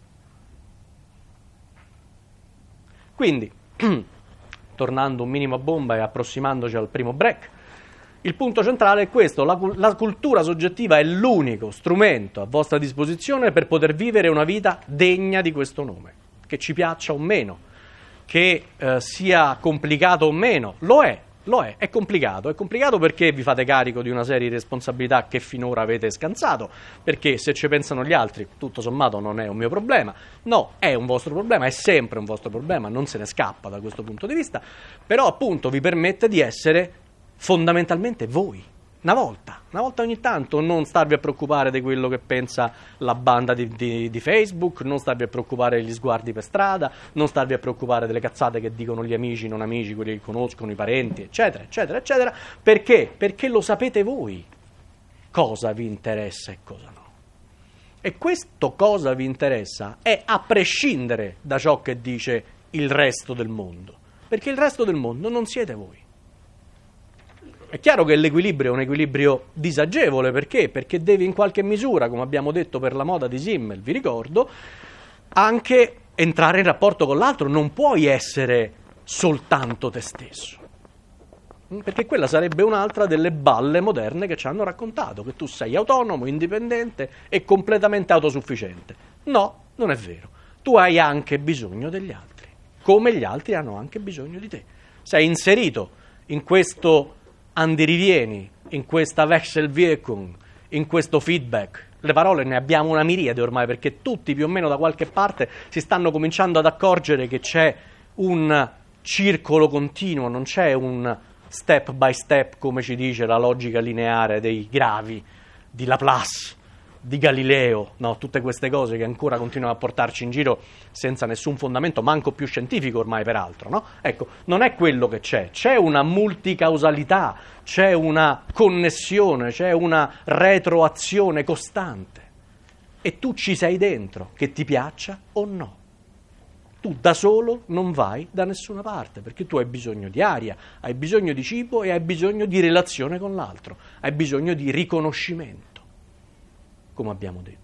Quindi, tornando un minimo a bomba e approssimandoci al primo break, il punto centrale è questo: la, la cultura soggettiva è l'unico strumento a vostra disposizione per poter vivere una vita degna di questo nome, che ci piaccia o meno, che eh, sia complicato o meno. Lo è, lo è, è complicato, è complicato perché vi fate carico di una serie di responsabilità che finora avete scansato, perché se ci pensano gli altri, tutto sommato non è un mio problema. No, è un vostro problema, è sempre un vostro problema, non se ne scappa da questo punto di vista, però appunto vi permette di essere fondamentalmente voi, una volta, una volta ogni tanto, non starvi a preoccupare di quello che pensa la banda di, di, di Facebook, non starvi a preoccupare degli sguardi per strada, non starvi a preoccupare delle cazzate che dicono gli amici, non amici, quelli che conoscono, i parenti, eccetera, eccetera, eccetera. Perché? Perché lo sapete voi cosa vi interessa e cosa no. E questo cosa vi interessa è a prescindere da ciò che dice il resto del mondo, perché il resto del mondo non siete voi. È chiaro che l'equilibrio è un equilibrio disagevole, perché? Perché devi in qualche misura, come abbiamo detto per la moda di Simmel, vi ricordo, anche entrare in rapporto con l'altro, non puoi essere soltanto te stesso. Perché quella sarebbe un'altra delle balle moderne che ci hanno raccontato, che tu sei autonomo, indipendente e completamente autosufficiente. No, non è vero. Tu hai anche bisogno degli altri, come gli altri hanno anche bisogno di te. Sei inserito in questo andirivieni, in questa Wechselwirkung, in questo feedback. Le parole ne abbiamo una miriade ormai, perché tutti più o meno da qualche parte si stanno cominciando ad accorgere che c'è un circolo continuo, non c'è un step by step, come ci dice la logica lineare dei gravi di Laplace, di Galileo, no, tutte queste cose che ancora continuano a portarci in giro senza nessun fondamento, manco più scientifico ormai peraltro, no? Ecco, non è quello che c'è, c'è una multicausalità, c'è una connessione, c'è una retroazione costante e tu ci sei dentro, che ti piaccia o no. Tu da solo non vai da nessuna parte, perché tu hai bisogno di aria, hai bisogno di cibo e hai bisogno di relazione con l'altro, hai bisogno di riconoscimento, come abbiamo detto.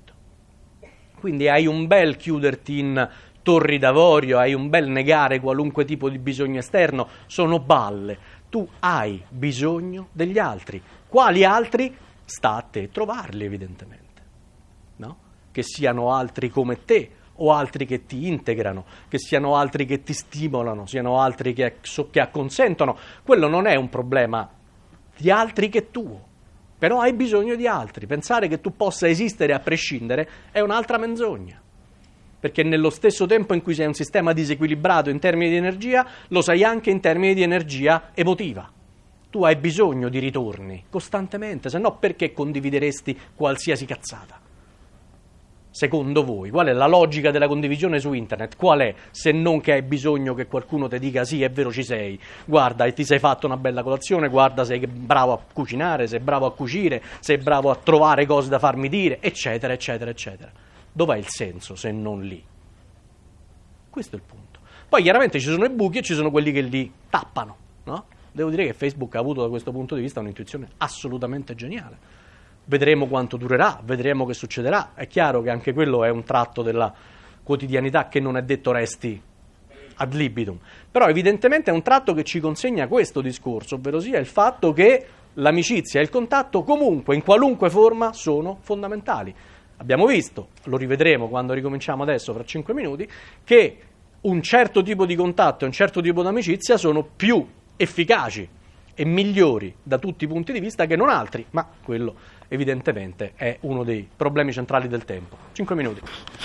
Quindi hai un bel chiuderti in torri d'avorio, hai un bel negare qualunque tipo di bisogno esterno, sono balle. Tu hai bisogno degli altri. Quali altri? Sta a te trovarli, evidentemente, no? Che siano altri come te, o altri che ti integrano, che siano altri che ti stimolano, siano altri che, che acconsentono. Quello non è un problema di altri che tuo. Però hai bisogno di altri. Pensare che tu possa esistere a prescindere è un'altra menzogna. Perché nello stesso tempo in cui sei un sistema disequilibrato in termini di energia, lo sai anche in termini di energia emotiva. Tu hai bisogno di ritorni costantemente, se no perché condivideresti qualsiasi cazzata? Secondo voi, qual è la logica della condivisione su internet? Qual è, se non che hai bisogno che qualcuno ti dica sì, è vero, ci sei, guarda, e ti sei fatto una bella colazione, guarda, sei bravo a cucinare, sei bravo a cucire, sei bravo a trovare cose da farmi dire, eccetera, eccetera, eccetera. Dov'è il senso se non lì? Questo è il punto. Poi chiaramente ci sono i buchi e ci sono quelli che li tappano, no? Devo dire che Facebook ha avuto da questo punto di vista un'intuizione assolutamente geniale. Vedremo quanto durerà, vedremo che succederà. È chiaro che anche quello è un tratto della quotidianità che non è detto resti ad libitum. Però evidentemente è un tratto che ci consegna questo discorso, ovvero sia il fatto che l'amicizia e il contatto comunque, in qualunque forma, sono fondamentali. Abbiamo visto, lo rivedremo quando ricominciamo adesso, fra cinque minuti, che un certo tipo di contatto e un certo tipo di amicizia sono più efficaci e migliori da tutti i punti di vista che non altri, ma quello evidentemente è uno dei problemi centrali del tempo. Cinque minuti.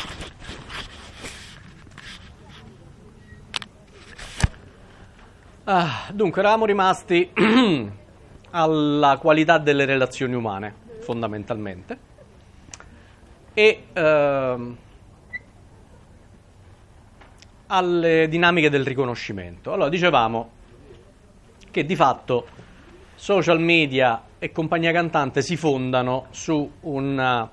Ah, dunque, eravamo rimasti alla qualità delle relazioni umane, fondamentalmente, e ehm, alle dinamiche del riconoscimento. Allora, dicevamo che di fatto social media e compagnia cantante si fondano su una,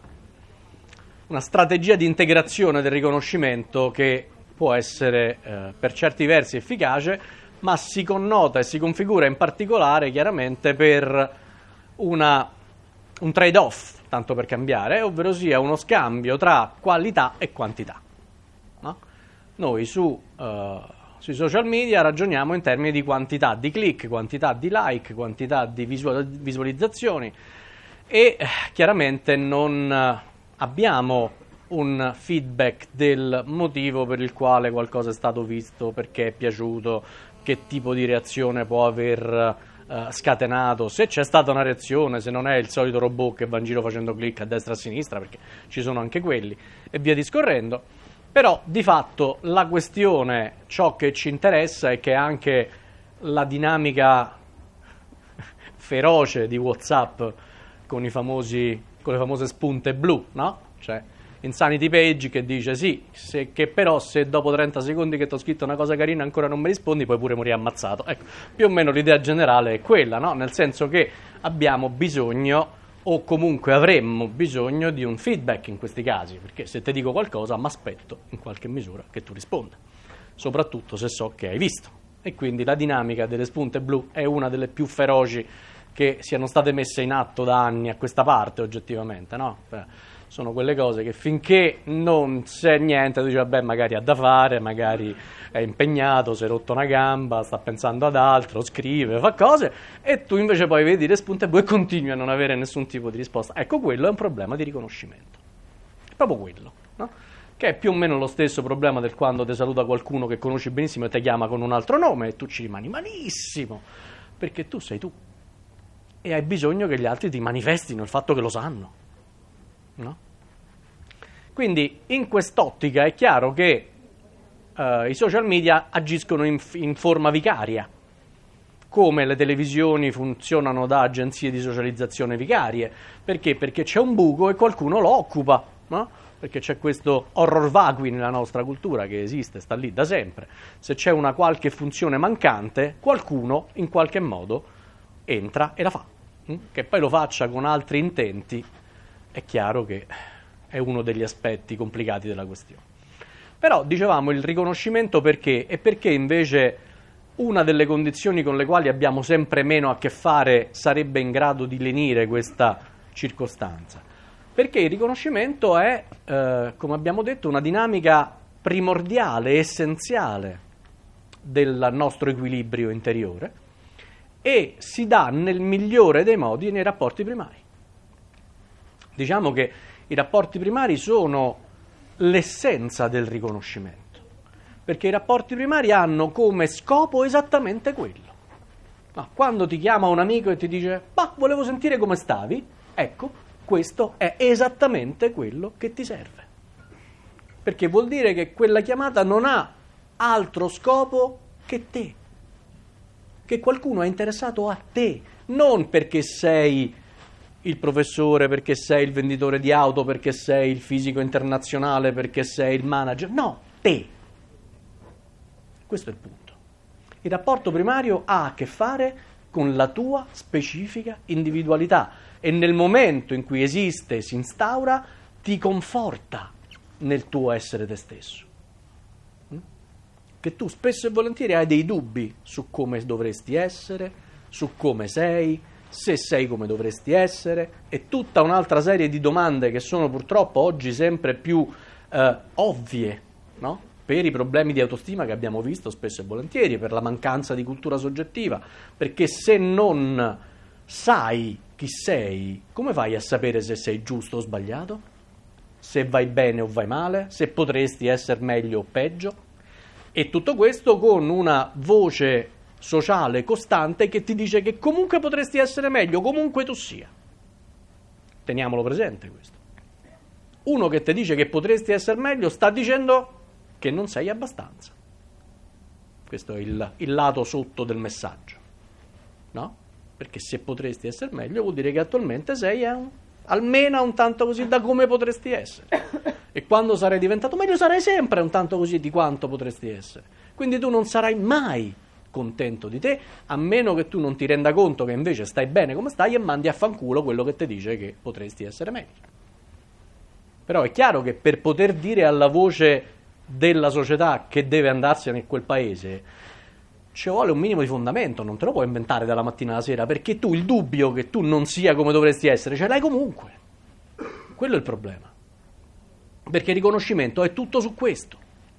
una strategia di integrazione del riconoscimento che può essere eh, per certi versi efficace, ma si connota e si configura in particolare chiaramente per una, un trade-off, tanto per cambiare, ovvero sia uno scambio tra qualità e quantità. No? Noi su... Uh, Sui social media ragioniamo in termini di quantità di click, quantità di like, quantità di visual- visualizzazioni e eh, chiaramente non eh, abbiamo un feedback del motivo per il quale qualcosa è stato visto, perché è piaciuto, che tipo di reazione può aver eh, scatenato, se c'è stata una reazione, se non è il solito robot che va in giro facendo click a destra e a sinistra, perché ci sono anche quelli, e via discorrendo. Però di fatto la questione, ciò che ci interessa è che anche la dinamica feroce di WhatsApp con i famosi, con le famose spunte blu, no? Cioè Insanity Page che dice sì, se, che però se dopo trenta secondi che ti ho scritto una cosa carina ancora non mi rispondi, puoi pure morire ammazzato. Ecco, più o meno l'idea generale è quella, no? Nel senso che abbiamo bisogno, o comunque avremmo bisogno di un feedback in questi casi, perché se ti dico qualcosa mi aspetto in qualche misura che tu risponda, soprattutto se so che hai visto. E quindi la dinamica delle spunte blu è una delle più feroci che siano state messe in atto da anni a questa parte, oggettivamente, no? Sono quelle cose che finché non c'è niente, tu dici vabbè, magari ha da fare, magari è impegnato, si è rotto una gamba, sta pensando ad altro, scrive, fa cose, e tu invece poi vedi le spunte blu e continui a non avere nessun tipo di risposta. Ecco, quello è un problema di riconoscimento. È proprio quello, no? Che è più o meno lo stesso problema del quando ti saluta qualcuno che conosci benissimo e ti chiama con un altro nome e tu ci rimani malissimo, perché tu sei tu e hai bisogno che gli altri ti manifestino il fatto che lo sanno. No? Quindi in quest'ottica è chiaro che uh, i social media agiscono in, in forma vicaria, come le televisioni funzionano da agenzie di socializzazione vicarie. Perché? Perché c'è un buco e qualcuno lo occupa, no? Perché c'è questo horror vacui nella nostra cultura che esiste, sta lì da sempre. Se c'è una qualche funzione mancante, qualcuno in qualche modo entra e la fa. Che poi lo faccia con altri intenti è chiaro che è uno degli aspetti complicati della questione. Però dicevamo il riconoscimento perché? E perché invece una delle condizioni con le quali abbiamo sempre meno a che fare sarebbe in grado di lenire questa circostanza? Perché il riconoscimento è, eh, come abbiamo detto, una dinamica primordiale, essenziale del nostro equilibrio interiore e si dà nel migliore dei modi nei rapporti primari. Diciamo che i rapporti primari sono l'essenza del riconoscimento, perché i rapporti primari hanno come scopo esattamente quello. No, quando ti chiama un amico e ti dice «Ma volevo sentire come stavi», ecco, questo è esattamente quello che ti serve. Perché vuol dire che quella chiamata non ha altro scopo che te, che qualcuno è interessato a te, non perché sei il professore, perché sei il venditore di auto, perché sei il fisico internazionale, perché sei il manager. No, te. Questo è il punto. Il rapporto primario ha a che fare con la tua specifica individualità e nel momento in cui esiste e si instaura ti conforta nel tuo essere te stesso. Che tu spesso e volentieri hai dei dubbi su come dovresti essere, su come sei, se sei come dovresti essere, e tutta un'altra serie di domande che sono purtroppo oggi sempre più eh, ovvie, no? Per i problemi di autostima che abbiamo visto spesso e volentieri, per la mancanza di cultura soggettiva, perché se non sai chi sei, come fai a sapere se sei giusto o sbagliato? Se vai bene o vai male? Se potresti essere meglio o peggio? E tutto questo con una voce sociale costante che ti dice che comunque potresti essere meglio, comunque tu sia. Teniamolo presente questo. Uno che ti dice che potresti essere meglio sta dicendo che non sei abbastanza. Questo è il, il lato sotto del messaggio, no? Perché se potresti essere meglio vuol dire che attualmente sei a un, almeno un tanto così da come potresti essere. E quando sarai diventato meglio sarai sempre un tanto così di quanto potresti essere. Quindi tu non sarai mai contento di te, a meno che tu non ti renda conto che invece stai bene come stai e mandi a fanculo quello che ti dice che potresti essere meglio. Però è chiaro che per poter dire alla voce della società che deve andarsene in quel paese ci vuole un minimo di fondamento, non te lo puoi inventare dalla mattina alla sera, perché tu il dubbio che tu non sia come dovresti essere ce l'hai comunque. Quello è il problema. Perché il riconoscimento è tutto su questo.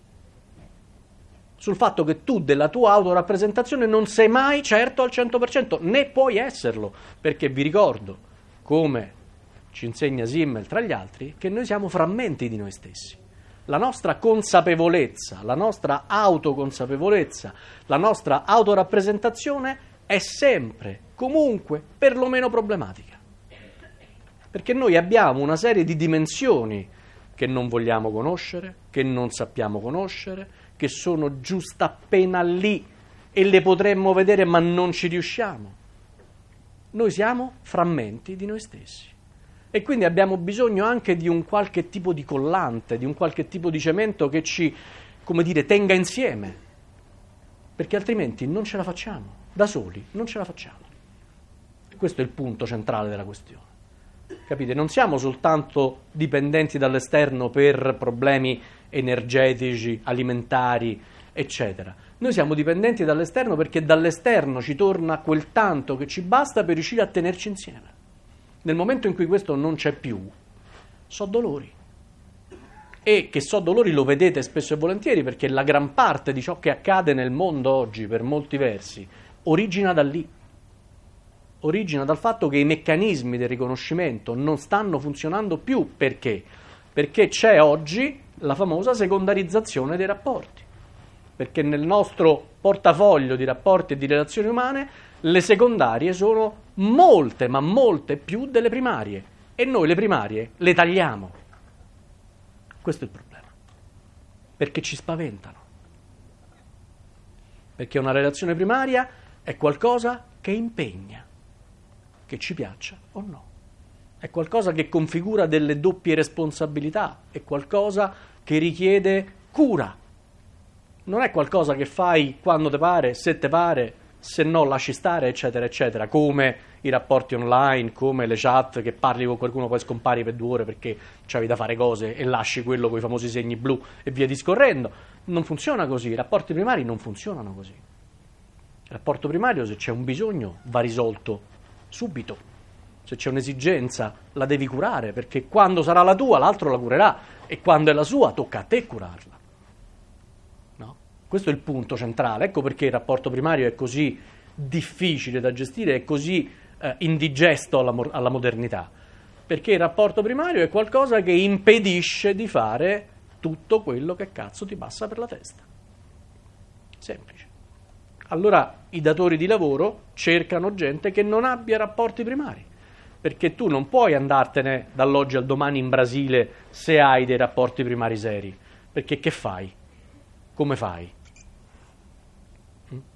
Sul fatto che tu della tua autorappresentazione non sei mai certo al cento per cento, né puoi esserlo, perché vi ricordo, come ci insegna Simmel tra gli altri, che noi siamo frammenti di noi stessi. La nostra consapevolezza, la nostra autoconsapevolezza, la nostra autorappresentazione è sempre, comunque, perlomeno problematica. Perché noi abbiamo una serie di dimensioni che non vogliamo conoscere, che non sappiamo conoscere, che sono giusto appena lì e le potremmo vedere ma non ci riusciamo. Noi siamo frammenti di noi stessi e quindi abbiamo bisogno anche di un qualche tipo di collante, di un qualche tipo di cemento che ci, come dire, tenga insieme, perché altrimenti non ce la facciamo, da soli non ce la facciamo. Questo è il punto centrale della questione. Capite? Non siamo soltanto dipendenti dall'esterno per problemi energetici, alimentari, eccetera. Noi siamo dipendenti dall'esterno perché dall'esterno ci torna quel tanto che ci basta per riuscire a tenerci insieme. Nel momento in cui questo non c'è più, so dolori. E che so dolori lo vedete spesso e volentieri perché la gran parte di ciò che accade nel mondo oggi, per molti versi, origina da lì. Origina dal fatto che i meccanismi del riconoscimento non stanno funzionando più. Perché? Perché c'è oggi la famosa secondarizzazione dei rapporti. Perché nel nostro portafoglio di rapporti e di relazioni umane le secondarie sono molte, ma molte più delle primarie. E noi le primarie le tagliamo. Questo è il problema. Perché ci spaventano. Perché una relazione primaria è qualcosa che impegna, che ci piaccia o no. È qualcosa che configura delle doppie responsabilità, è qualcosa che richiede cura. Non è qualcosa che fai quando te pare, se te pare, se no lasci stare, eccetera, eccetera, come i rapporti online, come le chat che parli con qualcuno poi scompari per due ore perché c'avevi da fare cose e lasci quello con i famosi segni blu e via discorrendo. Non funziona così, i rapporti primari non funzionano così. Il rapporto primario, se c'è un bisogno, va risolto subito. Se c'è un'esigenza la devi curare, perché quando sarà la tua l'altro la curerà e quando è la sua tocca a te curarla. No? Questo è il punto centrale. Ecco perché il rapporto primario è così difficile da gestire, è così eh, indigesto alla, alla modernità, perché il rapporto primario è qualcosa che impedisce di fare tutto quello che cazzo ti passa per la testa. Semplice. Allora i datori di lavoro cercano gente che non abbia rapporti primari, perché tu non puoi andartene dall'oggi al domani in Brasile se hai dei rapporti primari seri, perché che fai? Come fai?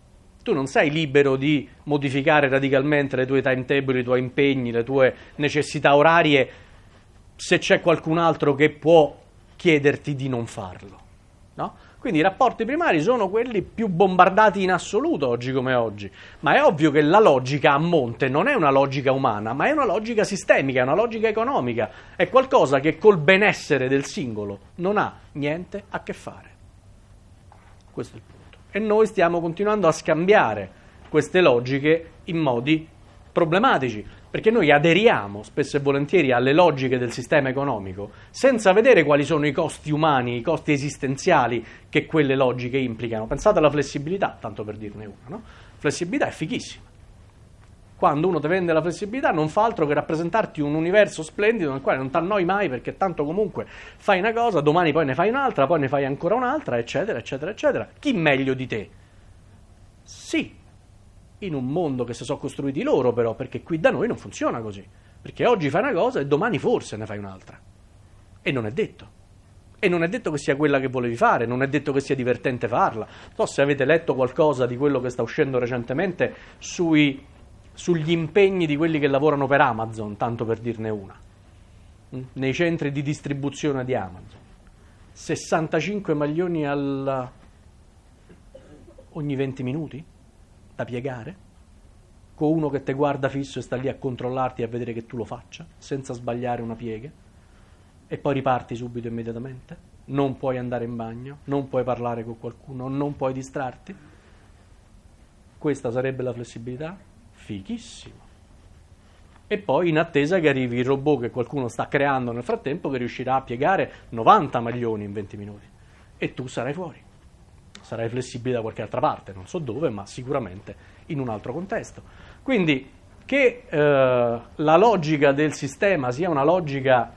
Tu non sei libero di modificare radicalmente le tue timetable, i tuoi impegni, le tue necessità orarie se c'è qualcun altro che può chiederti di non farlo, no? Quindi i rapporti primari sono quelli più bombardati in assoluto oggi come oggi, ma è ovvio che la logica a monte non è una logica umana, ma è una logica sistemica, è una logica economica, è qualcosa che col benessere del singolo non ha niente a che fare. Questo è il punto. E noi stiamo continuando a scambiare queste logiche in modi problematici, perché noi aderiamo spesso e volentieri alle logiche del sistema economico senza vedere quali sono i costi umani, i costi esistenziali che quelle logiche implicano. Pensate alla flessibilità, tanto per dirne una, no? Flessibilità è fighissima. Quando uno ti vende la flessibilità non fa altro che rappresentarti un universo splendido nel quale non ti annoi mai, perché tanto comunque fai una cosa, domani poi ne fai un'altra, poi ne fai ancora un'altra, eccetera, eccetera, eccetera. Chi meglio di te? Sì, in un mondo che si sono costruiti loro però, perché qui da noi non funziona così, perché oggi fai una cosa e domani forse ne fai un'altra, e non è detto, e non è detto che sia quella che volevi fare, non è detto che sia divertente farla. Non so se avete letto qualcosa di quello che sta uscendo recentemente sui, sugli impegni di quelli che lavorano per Amazon, tanto per dirne una, nei centri di distribuzione di Amazon, sessantacinque maglioni al... ogni venti minuti da piegare, con uno che te guarda fisso e sta lì a controllarti e a vedere che tu lo faccia, senza sbagliare una piega, e poi riparti subito immediatamente, non puoi andare in bagno, non puoi parlare con qualcuno, non puoi distrarti. Questa sarebbe la flessibilità? Fighissimo. E poi in attesa che arrivi il robot che qualcuno sta creando nel frattempo, che riuscirà a piegare novanta maglioni in venti minuti, e tu sarai fuori. Sarai flessibile da qualche altra parte, non so dove, ma sicuramente in un altro contesto. Quindi che eh, la logica del sistema sia una logica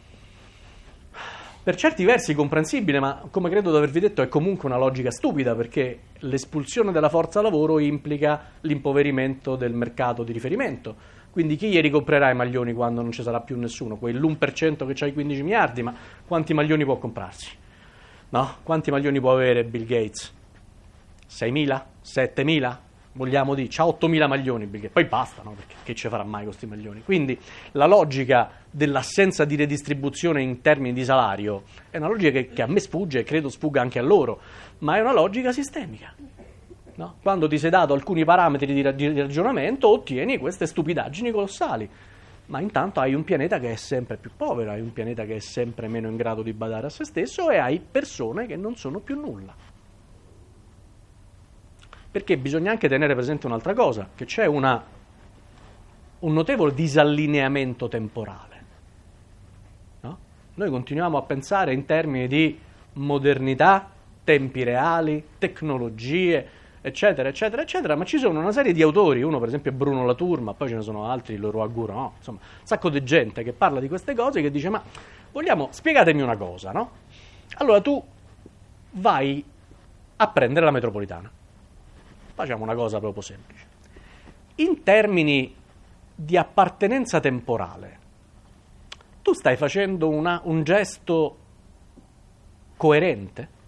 per certi versi comprensibile, ma come credo di avervi detto è comunque una logica stupida, perché l'espulsione della forza lavoro implica l'impoverimento del mercato di riferimento. Quindi chi gli comprerà i maglioni quando non ci sarà più nessuno? Quell'uno per cento che ha i quindici miliardi, ma quanti maglioni può comprarsi? No? Quanti maglioni può avere Bill Gates? seimila? settemila? Vogliamo dire, c'ha ottomila maglioni Bill Gates, poi basta, no? Perché che ci farà mai con questi maglioni? Quindi la logica dell'assenza di redistribuzione in termini di salario è una logica che, che a me sfugge e credo sfugga anche a loro, ma è una logica sistemica. No? Quando ti sei dato alcuni parametri di, di ragionamento ottieni queste stupidaggini colossali. Ma intanto hai un pianeta che è sempre più povero, hai un pianeta che è sempre meno in grado di badare a se stesso e hai persone che non sono più nulla. Perché bisogna anche tenere presente un'altra cosa, che c'è una, un notevole disallineamento temporale. No? Noi continuiamo a pensare in termini di modernità, tempi reali, tecnologie, eccetera, eccetera, eccetera, ma ci sono una serie di autori, uno per esempio è Bruno Latour, ma poi ce ne sono altri, loro auguro, no? Insomma, un sacco di gente che parla di queste cose, che dice, ma vogliamo, spiegatemi una cosa, no? Allora tu vai a prendere la metropolitana, facciamo una cosa proprio semplice, in termini di appartenenza temporale, tu stai facendo una, un gesto coerente?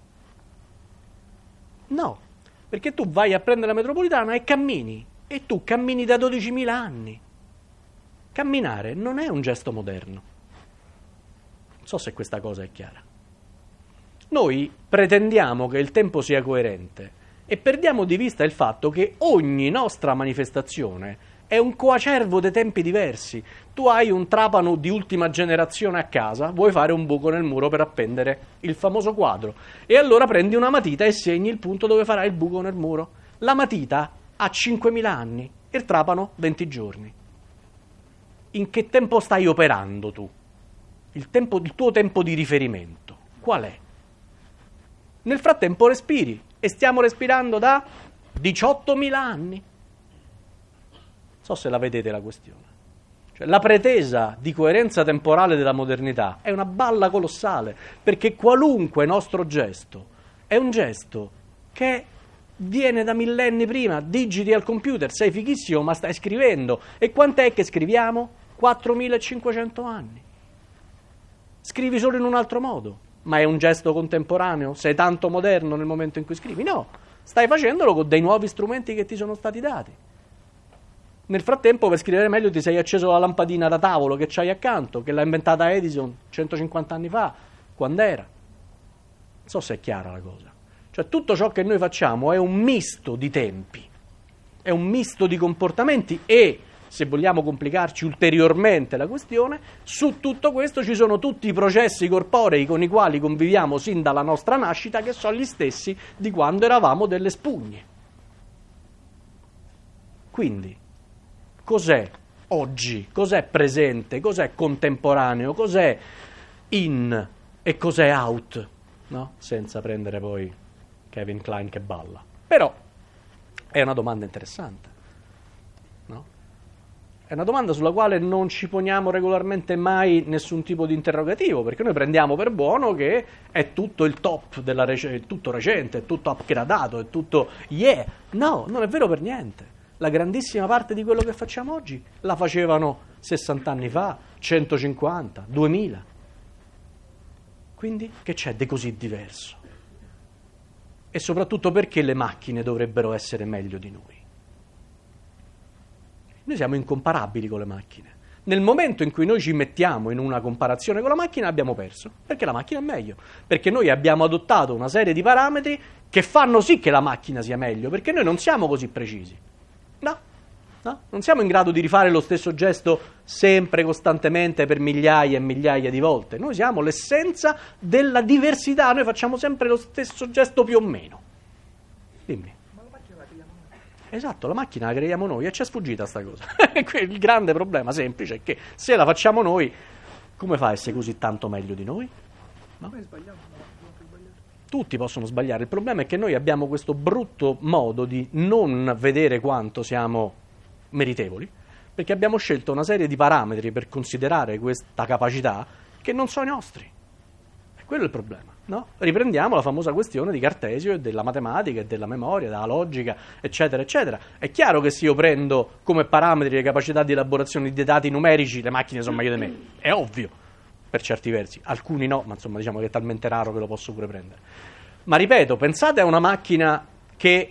No. Perché tu vai a prendere la metropolitana e cammini, e tu cammini da dodicimila anni. Camminare non è un gesto moderno. Non so se questa cosa è chiara. Noi pretendiamo che il tempo sia coerente e perdiamo di vista il fatto che ogni nostra manifestazione è un coacervo di tempi diversi. Tu hai un trapano di ultima generazione a casa, vuoi fare un buco nel muro per appendere il famoso quadro, e allora prendi una matita e segni il punto dove farai il buco nel muro. La matita ha cinquemila anni, il trapano venti giorni. In che tempo stai operando tu? Il, tempo, il tuo tempo di riferimento qual è? Nel frattempo respiri, e stiamo respirando da diciottomila anni. So se la vedete la questione. Cioè, la pretesa di coerenza temporale della modernità è una balla colossale, perché qualunque nostro gesto è un gesto che viene da millenni prima. Digiti al computer, sei fighissimo, ma stai scrivendo. E quant'è che scriviamo? quattromilacinquecento anni. Scrivi solo in un altro modo, ma è un gesto contemporaneo? Sei tanto moderno nel momento in cui scrivi? No. Stai facendolo con dei nuovi strumenti che ti sono stati dati. Nel frattempo, per scrivere meglio, ti sei acceso la lampadina da tavolo che c'hai accanto, che l'ha inventata Edison centocinquanta anni fa, quando era. Non so se è chiara la cosa. Cioè, tutto ciò che noi facciamo è un misto di tempi, è un misto di comportamenti e, se vogliamo complicarci ulteriormente la questione, su tutto questo ci sono tutti i processi corporei con i quali conviviamo sin dalla nostra nascita, che sono gli stessi di quando eravamo delle spugne. Quindi, cos'è oggi? Cos'è presente? Cos'è contemporaneo? Cos'è in e cos'è out? No? Senza prendere poi Kevin Kline che balla. Però è una domanda interessante. No? È una domanda sulla quale non ci poniamo regolarmente mai nessun tipo di interrogativo, perché noi prendiamo per buono che è tutto il top, della rec- è tutto recente, è tutto upgradato, è tutto yeah. No, non è vero per niente. La grandissima parte di quello che facciamo oggi la facevano sessanta anni fa, centocinquanta, duemila. Quindi che c'è di così diverso? E soprattutto perché le macchine dovrebbero essere meglio di noi? Noi siamo incomparabili con le macchine. Nel momento in cui noi ci mettiamo in una comparazione con la macchina abbiamo perso, perché la macchina è meglio, perché noi abbiamo adottato una serie di parametri che fanno sì che la macchina sia meglio, perché noi non siamo così precisi. No, no, non siamo in grado di rifare lo stesso gesto sempre, costantemente, per migliaia e migliaia di volte. Noi siamo l'essenza della diversità, noi facciamo sempre lo stesso gesto più o meno. Dimmi. Esatto, la macchina la creiamo noi e ci è sfuggita sta cosa. Il grande problema semplice è che se la facciamo noi, come fa a essere così tanto meglio di noi? No? Tutti possono sbagliare. Il problema è che noi abbiamo questo brutto modo di non vedere quanto siamo meritevoli, perché abbiamo scelto una serie di parametri per considerare questa capacità che non sono i nostri. E quello è il problema. No? Riprendiamo la famosa questione di Cartesio e della matematica e della memoria, della logica, eccetera, eccetera. È chiaro che se io prendo come parametri le capacità di elaborazione di dati numerici, le macchine sono meglio di me. È ovvio, per certi versi. Alcuni no, ma insomma diciamo che è talmente raro che lo posso pure prendere. Ma ripeto, pensate a una macchina che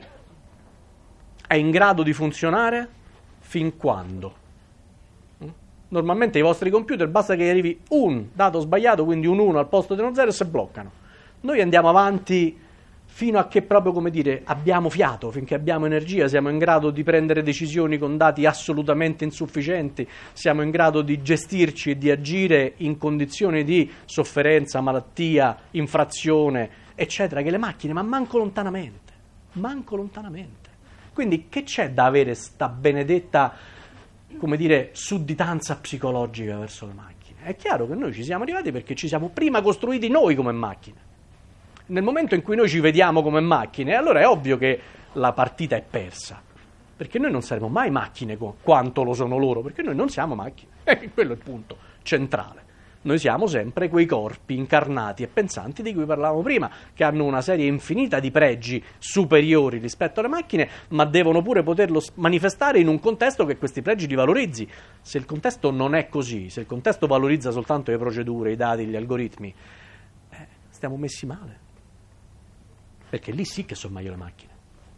è in grado di funzionare fin quando? Normalmente i vostri computer basta che arrivi un dato sbagliato, quindi un uno al posto di uno zero e si bloccano. Noi andiamo avanti fino a che proprio, come dire, abbiamo fiato, finché abbiamo energia, siamo in grado di prendere decisioni con dati assolutamente insufficienti, siamo in grado di gestirci e di agire in condizioni di sofferenza, malattia, infrazione, eccetera, che le macchine, ma manco lontanamente, manco lontanamente. Quindi che c'è da avere sta benedetta, come dire, sudditanza psicologica verso le macchine? È chiaro che noi ci siamo arrivati perché ci siamo prima costruiti noi come macchine. Nel momento in cui noi ci vediamo come macchine, allora è ovvio che la partita è persa, perché noi non saremo mai macchine quanto lo sono loro, perché noi non siamo macchine, e quello è il punto centrale. Noi siamo sempre quei corpi incarnati e pensanti di cui parlavamo prima, che hanno una serie infinita di pregi superiori rispetto alle macchine, ma devono pure poterlo manifestare in un contesto che questi pregi li valorizzi. Se il contesto non è così, se il contesto valorizza soltanto le procedure, i dati, gli algoritmi, eh, stiamo messi male. Perché lì sì che sono meglio le macchine.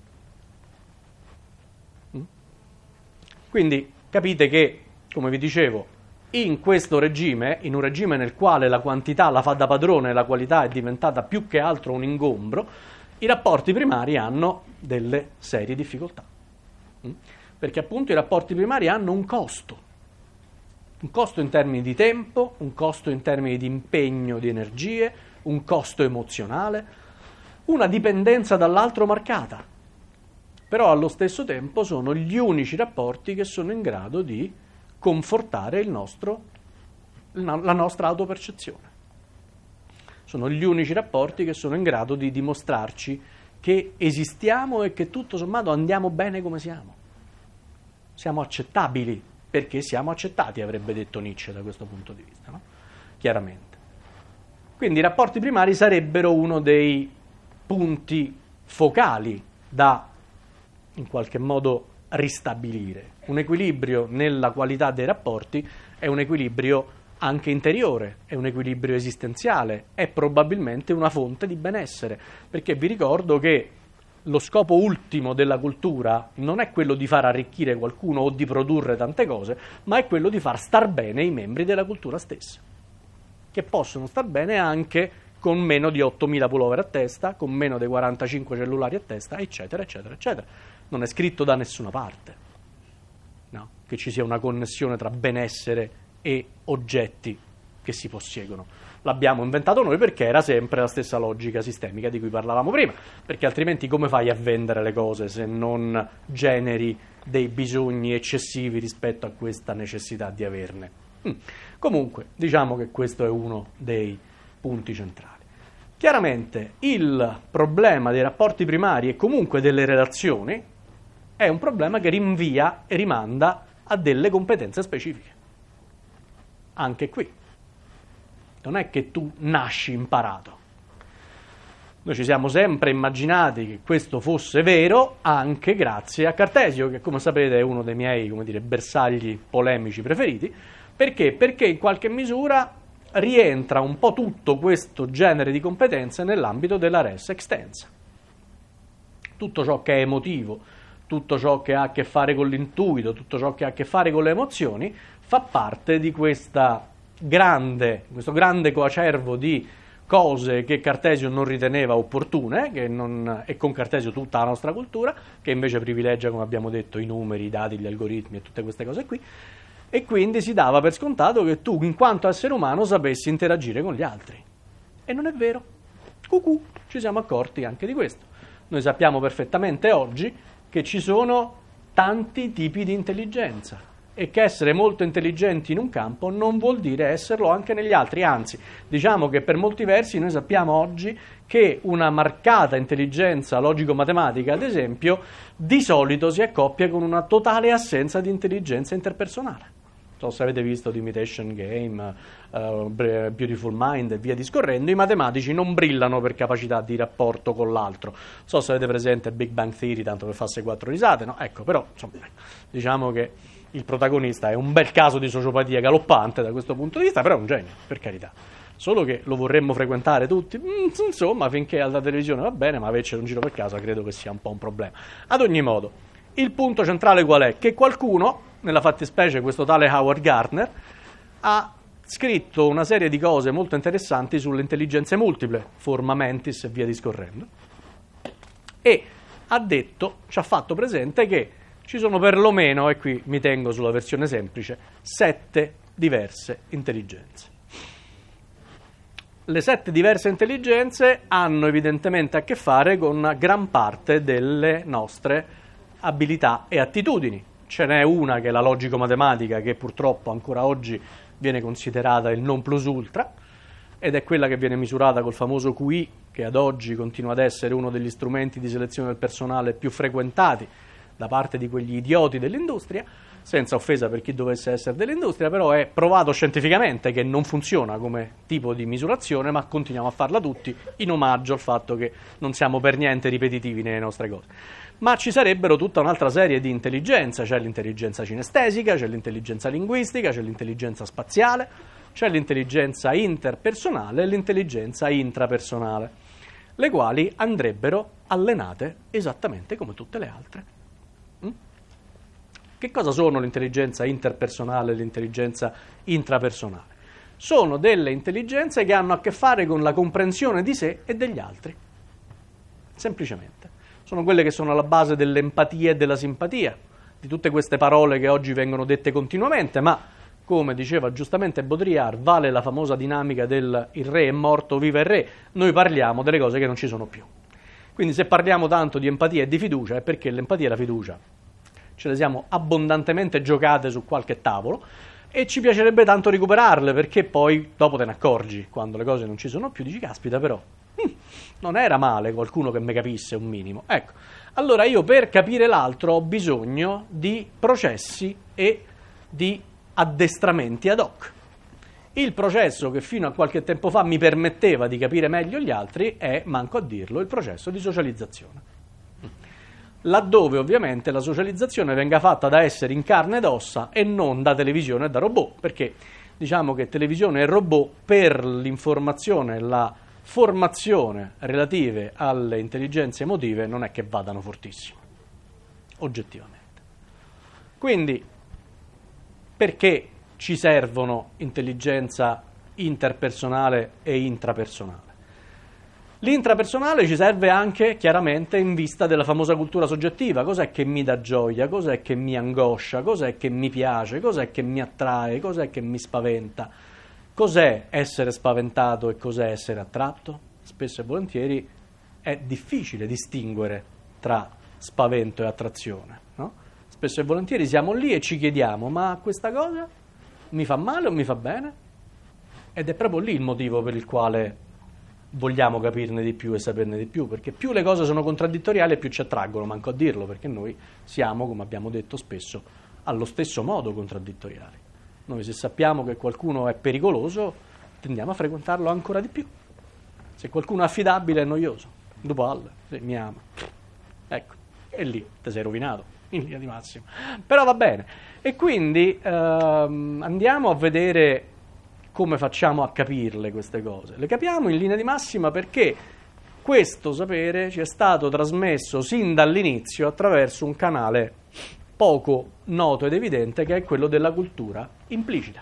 Mm? Quindi capite che, come vi dicevo, in questo regime, in un regime nel quale la quantità la fa da padrone e la qualità è diventata più che altro un ingombro, i rapporti primari hanno delle serie difficoltà. Mm? Perché appunto i rapporti primari hanno un costo. Un costo in termini di tempo, un costo in termini di impegno di energie, un costo emozionale, una dipendenza dall'altro marcata, però allo stesso tempo sono gli unici rapporti che sono in grado di confortare il nostro, la nostra autopercezione. Sono gli unici rapporti che sono in grado di dimostrarci che esistiamo e che tutto sommato andiamo bene come siamo. Siamo accettabili, perché siamo accettati, avrebbe detto Nietzsche da questo punto di vista, no? Chiaramente. Quindi i rapporti primari sarebbero uno dei punti focali da, in qualche modo, ristabilire. Un equilibrio nella qualità dei rapporti è un equilibrio anche interiore, è un equilibrio esistenziale, è probabilmente una fonte di benessere, perché vi ricordo che lo scopo ultimo della cultura non è quello di far arricchire qualcuno o di produrre tante cose, ma è quello di far star bene i membri della cultura stessa, che possono star bene anche con meno di ottomila pullover a testa, con meno di quarantacinque cellulari a testa, eccetera, eccetera, eccetera. Non è scritto da nessuna parte, no, che ci sia una connessione tra benessere e oggetti che si posseggono. L'abbiamo inventato noi perché era sempre la stessa logica sistemica di cui parlavamo prima, perché altrimenti come fai a vendere le cose se non generi dei bisogni eccessivi rispetto a questa necessità di averne? Mm. Comunque, diciamo che questo è uno dei punti centrali. Chiaramente il problema dei rapporti primari e comunque delle relazioni è un problema che rinvia e rimanda a delle competenze specifiche. Anche qui. Non è che tu nasci imparato. Noi ci siamo sempre immaginati che questo fosse vero anche grazie a Cartesio, che come sapete è uno dei miei, come dire, bersagli polemici preferiti. Perché? Perché in qualche misura rientra un po' tutto questo genere di competenze nell'ambito della res extensa. Tutto ciò che è emotivo, tutto ciò che ha a che fare con l'intuito, tutto ciò che ha a che fare con le emozioni, fa parte di questa grande, questo grande coacervo di cose che Cartesio non riteneva opportune, che non, e con Cartesio tutta la nostra cultura, che invece privilegia, come abbiamo detto, i numeri, i dati, gli algoritmi e tutte queste cose qui, e quindi si dava per scontato che tu, in quanto essere umano, sapessi interagire con gli altri. E non è vero. Cucù, ci siamo accorti anche di questo. Noi sappiamo perfettamente oggi che ci sono tanti tipi di intelligenza e che essere molto intelligenti in un campo non vuol dire esserlo anche negli altri, anzi, diciamo che per molti versi noi sappiamo oggi che una marcata intelligenza logico-matematica, ad esempio, di solito si accoppia con una totale assenza di intelligenza interpersonale. Non so se avete visto The Imitation Game, uh, Beautiful Mind e via discorrendo, i matematici non brillano per capacità di rapporto con l'altro. Non so se avete presente Big Bang Theory, tanto per farsi quattro risate, no? Ecco, però, insomma, diciamo che il protagonista è un bel caso di sociopatia galoppante da questo punto di vista, però è un genio, per carità. Solo che lo vorremmo frequentare tutti, mm, insomma, finché alla televisione va bene, ma avercelo in giro per casa credo che sia un po' un problema. Ad ogni modo, il punto centrale qual è? Che qualcuno, nella fattispecie questo tale Howard Gardner, ha scritto una serie di cose molto interessanti sulle intelligenze multiple, forma mentis e via discorrendo, e ha detto, ci ha fatto presente che ci sono perlomeno, e qui mi tengo sulla versione semplice, sette diverse intelligenze. Le sette diverse intelligenze hanno evidentemente a che fare con gran parte delle nostre abilità e attitudini. Ce n'è una che è la logico-matematica, che purtroppo ancora oggi viene considerata il non plus ultra, ed è quella che viene misurata col famoso Q I, che ad oggi continua ad essere uno degli strumenti di selezione del personale più frequentati da parte di quegli idioti dell'industria, senza offesa per chi dovesse essere dell'industria, però è provato scientificamente che non funziona come tipo di misurazione, ma continuiamo a farla tutti in omaggio al fatto che non siamo per niente ripetitivi nelle nostre cose. Ma ci sarebbero tutta un'altra serie di intelligenza, c'è l'intelligenza cinestesica, c'è l'intelligenza linguistica, c'è l'intelligenza spaziale, c'è l'intelligenza interpersonale e l'intelligenza intrapersonale, le quali andrebbero allenate esattamente come tutte le altre. Che cosa sono l'intelligenza interpersonale e l'intelligenza intrapersonale? Sono delle intelligenze che hanno a che fare con la comprensione di sé e degli altri. Semplicemente. Sono quelle che sono alla base dell'empatia e della simpatia, di tutte queste parole che oggi vengono dette continuamente, ma, come diceva giustamente Baudrillard, vale la famosa dinamica del il re è morto, viva il re, noi parliamo delle cose che non ci sono più. Quindi se parliamo tanto di empatia e di fiducia è perché l'empatia e la fiducia ce le siamo abbondantemente giocate su qualche tavolo e ci piacerebbe tanto recuperarle, perché poi dopo te ne accorgi, quando le cose non ci sono più, dici caspita però, hm, non era male qualcuno che mi capisse un minimo. Ecco, allora io per capire l'altro ho bisogno di processi e di addestramenti ad hoc. Il processo che fino a qualche tempo fa mi permetteva di capire meglio gli altri è, manco a dirlo, il processo di socializzazione. Laddove ovviamente la socializzazione venga fatta da esseri in carne ed ossa e non da televisione e da robot, perché diciamo che televisione e robot per l'informazione e la formazione relative alle intelligenze emotive non è che vadano fortissimo, oggettivamente. Quindi, perché ci servono intelligenza interpersonale e intrapersonale? L'intrapersonale ci serve anche, chiaramente, in vista della famosa cultura soggettiva. Cos'è che mi dà gioia? Cos'è che mi angoscia? Cos'è che mi piace? Cos'è che mi attrae? Cos'è che mi spaventa? Cos'è essere spaventato e cos'è essere attratto? Spesso e volentieri è difficile distinguere tra spavento e attrazione, no? Spesso e volentieri siamo lì e ci chiediamo: ma questa cosa mi fa male o mi fa bene? Ed è proprio lì il motivo per il quale vogliamo capirne di più e saperne di più, perché più le cose sono contraddittoriali più ci attraggono, manco a dirlo, perché noi siamo, come abbiamo detto spesso, allo stesso modo contraddittoriali. Noi, se sappiamo che qualcuno è pericoloso, tendiamo a frequentarlo ancora di più. Se qualcuno è affidabile è noioso, due palle, se mi ama, ecco, e lì ti sei rovinato in linea di massima. Però va bene. E quindi ehm, andiamo a vedere come facciamo a capirle queste cose. Le capiamo in linea di massima perché questo sapere ci è stato trasmesso sin dall'inizio attraverso un canale poco noto ed evidente, che è quello della cultura implicita.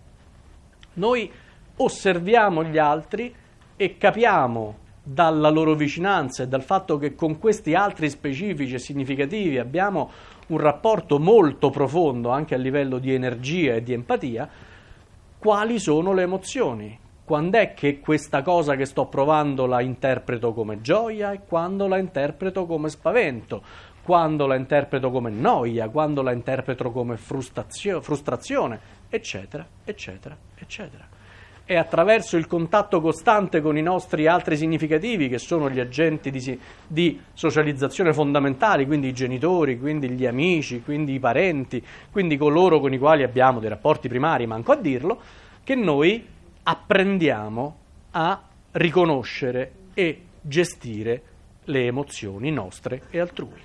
Noi osserviamo gli altri e capiamo dalla loro vicinanza e dal fatto che con questi altri specifici e significativi abbiamo un rapporto molto profondo anche a livello di energia e di empatia, quali sono le emozioni. Quando è che questa cosa che sto provando la interpreto come gioia e quando la interpreto come spavento, quando la interpreto come noia, quando la interpreto come frustrazio- frustrazione, eccetera, eccetera, eccetera. È attraverso il contatto costante con i nostri altri significativi, che sono gli agenti di, di socializzazione fondamentali, quindi i genitori, quindi gli amici, quindi i parenti, quindi coloro con i quali abbiamo dei rapporti primari, manco a dirlo, che noi apprendiamo a riconoscere e gestire le emozioni nostre e altrui.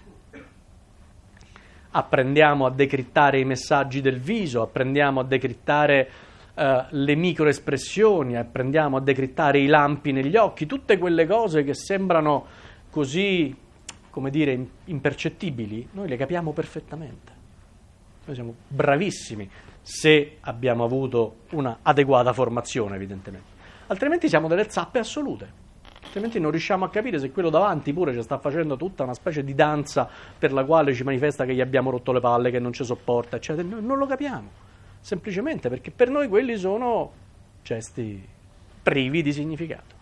Apprendiamo a decrittare i messaggi del viso, apprendiamo a decrittare uh, le microespressioni, apprendiamo a decrittare i lampi negli occhi, tutte quelle cose che sembrano così, come dire, impercettibili, noi le capiamo perfettamente. Noi siamo bravissimi se abbiamo avuto una adeguata formazione, evidentemente. Altrimenti siamo delle zappe assolute. Altrimenti non riusciamo a capire se quello davanti pure ci sta facendo tutta una specie di danza per la quale ci manifesta che gli abbiamo rotto le palle, che non ci sopporta, eccetera. Noi non lo capiamo, semplicemente perché per noi quelli sono gesti privi di significato.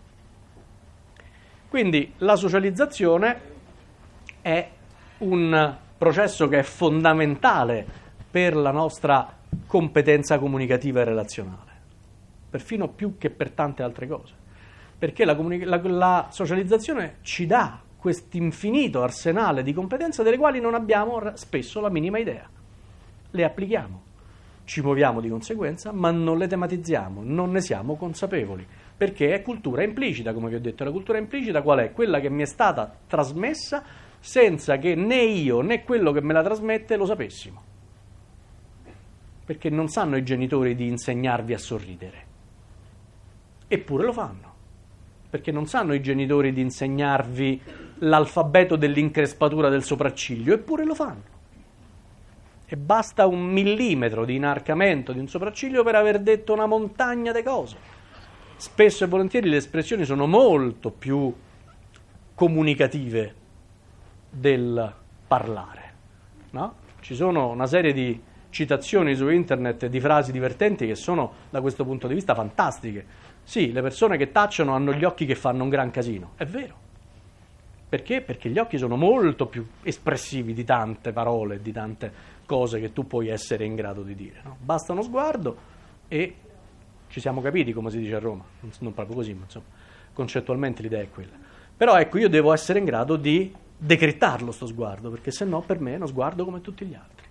Quindi la socializzazione è un processo che è fondamentale per la nostra competenza comunicativa e relazionale, perfino più che per tante altre cose. Perché la, comunica- la, la socializzazione ci dà quest'infinito arsenale di competenze delle quali non abbiamo spesso la minima idea. Le applichiamo, ci muoviamo di conseguenza, ma non le tematizziamo, non ne siamo consapevoli, perché è cultura implicita, come vi ho detto. La cultura implicita qual è? Quella che mi è stata trasmessa senza che né io né quello che me la trasmette lo sapessimo. Perché non sanno i genitori di insegnarvi a sorridere, eppure lo fanno. Perché non sanno i genitori di insegnarvi l'alfabeto dell'increspatura del sopracciglio, eppure lo fanno. E basta un millimetro di inarcamento di un sopracciglio per aver detto una montagna di cose. Spesso e volentieri le espressioni sono molto più comunicative del parlare, no? Ci sono una serie di citazioni su internet di frasi divertenti che sono, da questo punto di vista, fantastiche. Sì, le persone che tacciono hanno gli occhi che fanno un gran casino, è vero. Perché? Perché gli occhi sono molto più espressivi di tante parole, di tante cose che tu puoi essere in grado di dire, no? Basta uno sguardo e ci siamo capiti, come si dice a Roma, non proprio così, ma insomma, concettualmente l'idea è quella. Però ecco, io devo essere in grado di decrittarlo sto sguardo, perché se no per me è uno sguardo come tutti gli altri.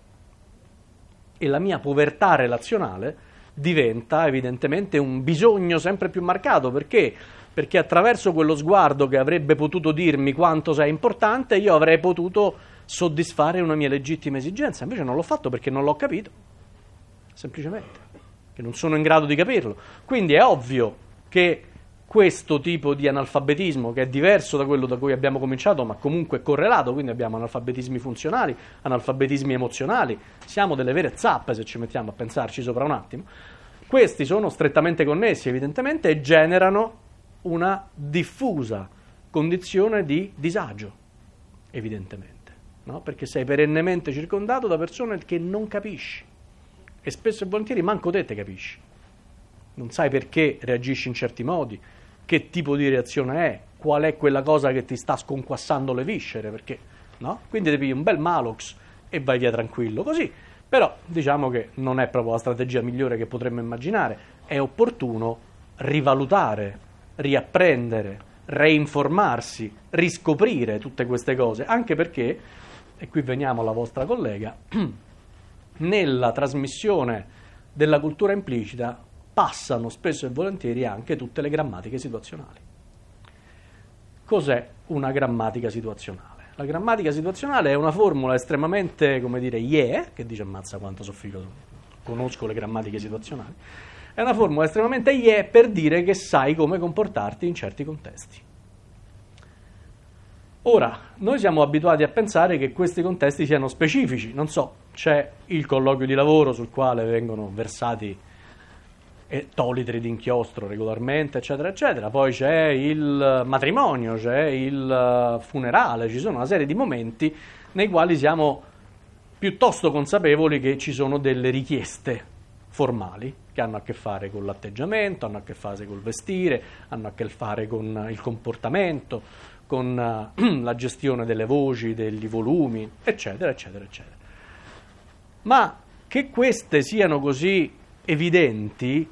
E la mia povertà relazionale diventa evidentemente un bisogno sempre più marcato. Perché? Perché attraverso quello sguardo che avrebbe potuto dirmi quanto sei importante, io avrei potuto soddisfare una mia legittima esigenza. Invece non l'ho fatto perché non l'ho capito, semplicemente, che non sono in grado di capirlo. Quindi è ovvio che questo tipo di analfabetismo, che è diverso da quello da cui abbiamo cominciato, ma comunque correlato, quindi abbiamo analfabetismi funzionali, analfabetismi emozionali, siamo delle vere zappe se ci mettiamo a pensarci sopra un attimo. Questi sono strettamente connessi evidentemente e generano una diffusa condizione di disagio, evidentemente, no? Perché sei perennemente circondato da persone che non capisci e spesso e volentieri manco te te capisci. Non sai perché reagisci in certi modi, che tipo di reazione è, qual è quella cosa che ti sta sconquassando le viscere, perché, no? Quindi ti pigli un bel Malox e vai via tranquillo, così. Però diciamo che non è proprio la strategia migliore che potremmo immaginare, è opportuno rivalutare, riapprendere, reinformarsi, riscoprire tutte queste cose, anche perché, e qui veniamo alla vostra collega, nella trasmissione della cultura implicita passano spesso e volentieri anche tutte le grammatiche situazionali. Cos'è una grammatica situazionale? La grammatica situazionale è una formula estremamente, come dire, yeah, che dice ammazza quanto so figo, conosco le grammatiche situazionali, è una formula estremamente yeah per dire che sai come comportarti in certi contesti. Ora, noi siamo abituati a pensare che questi contesti siano specifici, non so, c'è il colloquio di lavoro sul quale vengono versati e tolitri d'inchiostro regolarmente, eccetera, eccetera. Poi c'è il matrimonio, c'è il funerale, ci sono una serie di momenti nei quali siamo piuttosto consapevoli che ci sono delle richieste formali che hanno a che fare con l'atteggiamento, hanno a che fare col vestire, hanno a che fare con il comportamento, con la gestione delle voci, degli volumi, eccetera, eccetera, eccetera. Ma che queste siano così evidenti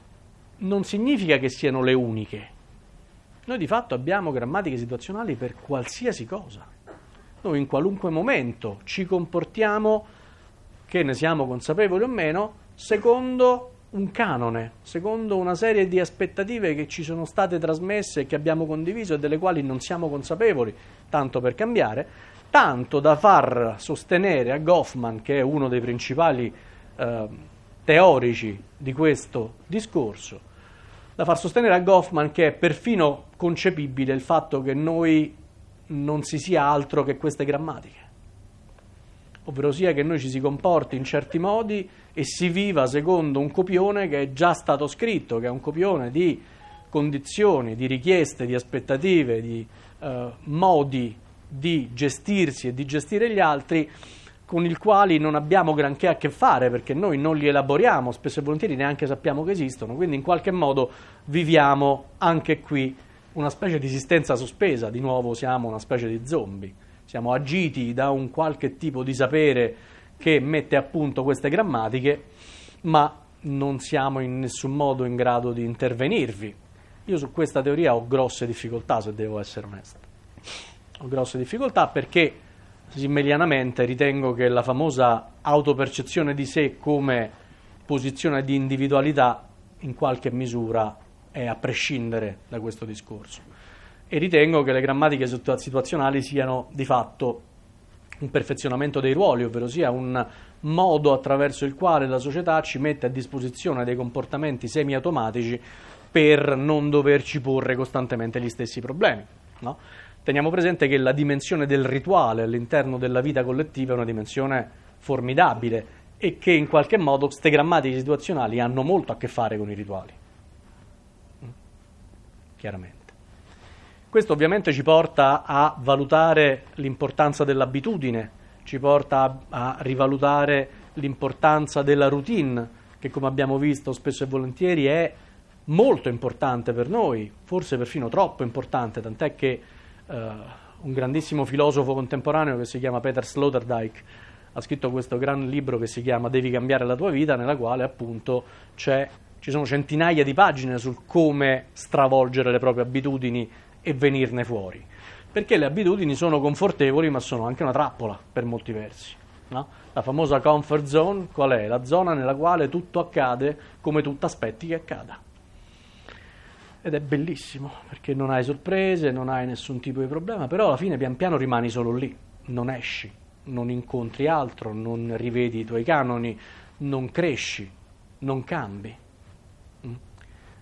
non significa che siano le uniche. Noi di fatto abbiamo grammatiche situazionali per qualsiasi cosa. Noi in qualunque momento ci comportiamo, che ne siamo consapevoli o meno, secondo un canone, secondo una serie di aspettative che ci sono state trasmesse e che abbiamo condiviso e delle quali non siamo consapevoli, tanto per cambiare, tanto da far sostenere a Goffman, che è uno dei principali eh, teorici di questo discorso, da far sostenere a Goffman che è perfino concepibile il fatto che noi non si sia altro che queste grammatiche, ovvero sia che noi ci si comporti in certi modi e si viva secondo un copione che è già stato scritto, che è un copione di condizioni, di richieste, di aspettative, di eh, modi di gestirsi e di gestire gli altri, con i quali non abbiamo granché a che fare, perché noi non li elaboriamo, spesso e volentieri neanche sappiamo che esistono, quindi in qualche modo viviamo anche qui una specie di esistenza sospesa, di nuovo siamo una specie di zombie, siamo agiti da un qualche tipo di sapere che mette a punto queste grammatiche, ma non siamo in nessun modo in grado di intervenirvi. Io su questa teoria ho grosse difficoltà, se devo essere onesto. Ho grosse difficoltà perché simmelianamente ritengo che la famosa autopercezione di sé come posizione di individualità in qualche misura è a prescindere da questo discorso, e ritengo che le grammatiche situazionali siano di fatto un perfezionamento dei ruoli, ovvero sia un modo attraverso il quale la società ci mette a disposizione dei comportamenti semi-automatici per non doverci porre costantemente gli stessi problemi, no? Teniamo presente che la dimensione del rituale all'interno della vita collettiva è una dimensione formidabile e che in qualche modo queste grammatiche situazionali hanno molto a che fare con i rituali. Chiaramente. Questo ovviamente ci porta a valutare l'importanza dell'abitudine, ci porta a, a rivalutare l'importanza della routine, che come abbiamo visto spesso e volentieri è molto importante per noi, forse perfino troppo importante, tant'è che Uh, un grandissimo filosofo contemporaneo che si chiama Peter Sloterdijk ha scritto questo gran libro che si chiama Devi cambiare la tua vita, nella quale appunto c'è, ci sono centinaia di pagine sul come stravolgere le proprie abitudini e venirne fuori, perché le abitudini sono confortevoli ma sono anche una trappola per molti versi, no? La famosa comfort zone qual è? La zona nella quale tutto accade come tu t'aspetti che accada. Ed è bellissimo, perché non hai sorprese, non hai nessun tipo di problema, però alla fine pian piano rimani solo lì, non esci, non incontri altro, non rivedi i tuoi canoni, non cresci, non cambi.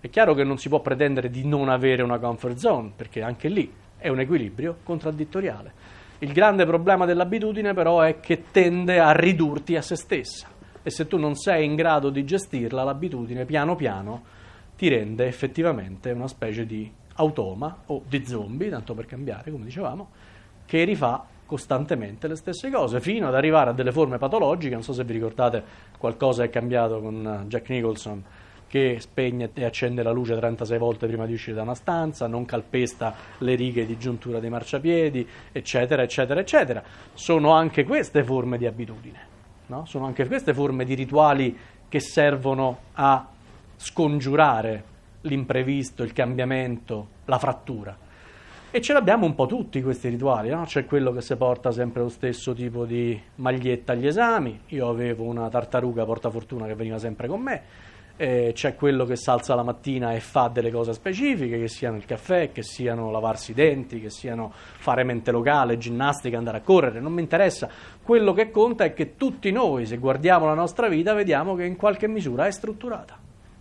È chiaro che non si può pretendere di non avere una comfort zone, perché anche lì è un equilibrio contraddittoriale. Il grande problema dell'abitudine però è che tende a ridurti a se stessa, e se tu non sei in grado di gestirla, l'abitudine piano piano ti rende effettivamente una specie di automa o di zombie, tanto per cambiare, come dicevamo, che rifà costantemente le stesse cose, fino ad arrivare a delle forme patologiche. Non so se vi ricordate, qualcosa è cambiato con Jack Nicholson, che spegne e accende la luce trentasei volte prima di uscire da una stanza, non calpesta le righe di giuntura dei marciapiedi, eccetera, eccetera, eccetera. Sono anche queste forme di abitudine, no? Sono anche queste forme di rituali che servono a scongiurare l'imprevisto, il cambiamento, la frattura. E ce l'abbiamo un po' tutti questi rituali, no? C'è quello che si porta sempre lo stesso tipo di maglietta agli esami. Io avevo una tartaruga portafortuna che veniva sempre con me. Eh, c'è quello che si alza la mattina e fa delle cose specifiche, che siano il caffè, che siano lavarsi i denti, che siano fare mente locale, ginnastica, andare a correre, non mi interessa. Quello che conta è che tutti noi, se guardiamo la nostra vita, vediamo che in qualche misura è strutturata.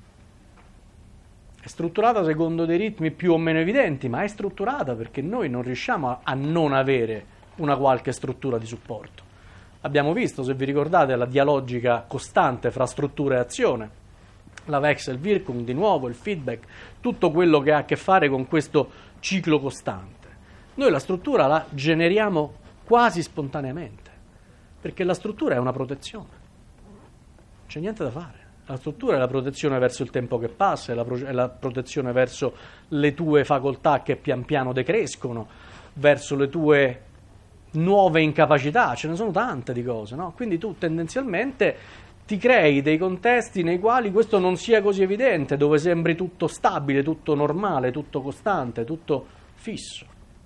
È strutturata secondo dei ritmi più o meno evidenti, ma è strutturata perché noi non riusciamo a, a non avere una qualche struttura di supporto. Abbiamo visto, se vi ricordate, la dialogica costante fra struttura e azione. La Wechselwirkung, di nuovo, il feedback, tutto quello che ha a che fare con questo ciclo costante. Noi la struttura la generiamo quasi spontaneamente, perché la struttura è una protezione, non c'è niente da fare. La struttura è la protezione verso il tempo che passa, è la, pro- è la protezione verso le tue facoltà che pian piano decrescono, verso le tue nuove incapacità, ce ne sono tante di cose, no? Quindi tu tendenzialmente ti crei dei contesti nei quali questo non sia così evidente, dove sembri tutto stabile, tutto normale, tutto costante, tutto fisso.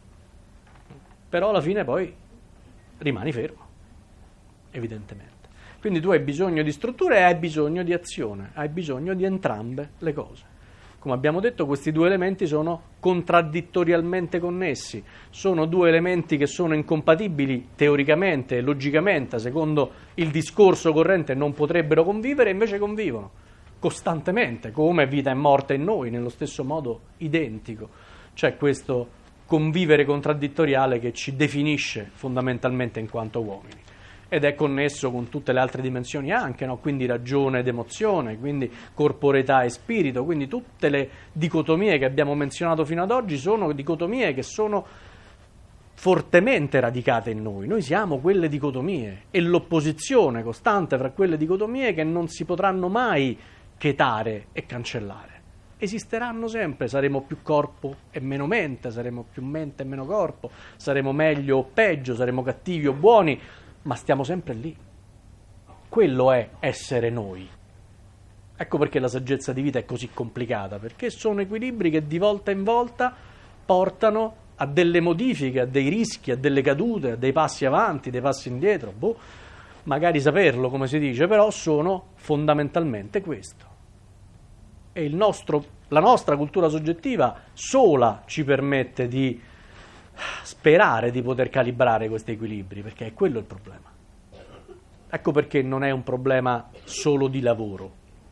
Però alla fine poi rimani fermo, evidentemente. Quindi tu hai bisogno di struttura e hai bisogno di azione, hai bisogno di entrambe le cose. Come abbiamo detto, questi due elementi sono contraddittorialmente connessi, sono due elementi che sono incompatibili teoricamente e logicamente, secondo il discorso corrente non potrebbero convivere, invece convivono costantemente, come vita e morte in noi, nello stesso modo identico. C'è questo convivere contraddittoriale che ci definisce fondamentalmente in quanto uomini. Ed è connesso con tutte le altre dimensioni anche, no? Quindi ragione ed emozione, quindi corporeità e spirito, quindi tutte le dicotomie che abbiamo menzionato fino ad oggi sono dicotomie che sono fortemente radicate in noi. Noi siamo quelle dicotomie e l'opposizione costante fra quelle dicotomie che non si potranno mai chetare e cancellare. Esisteranno sempre, saremo più corpo e meno mente, saremo più mente e meno corpo, saremo meglio o peggio, saremo cattivi o buoni, ma stiamo sempre lì. Quello è essere noi. Ecco perché la saggezza di vita è così complicata, perché sono equilibri che di volta in volta portano a delle modifiche, a dei rischi, a delle cadute, a dei passi avanti, dei passi indietro. Boh, magari saperlo, come si dice, però sono fondamentalmente questo. E il nostro, la nostra cultura soggettiva sola ci permette di sperare di poter calibrare questi equilibri, perché è quello il problema. Ecco perché non è un problema solo di lavoro.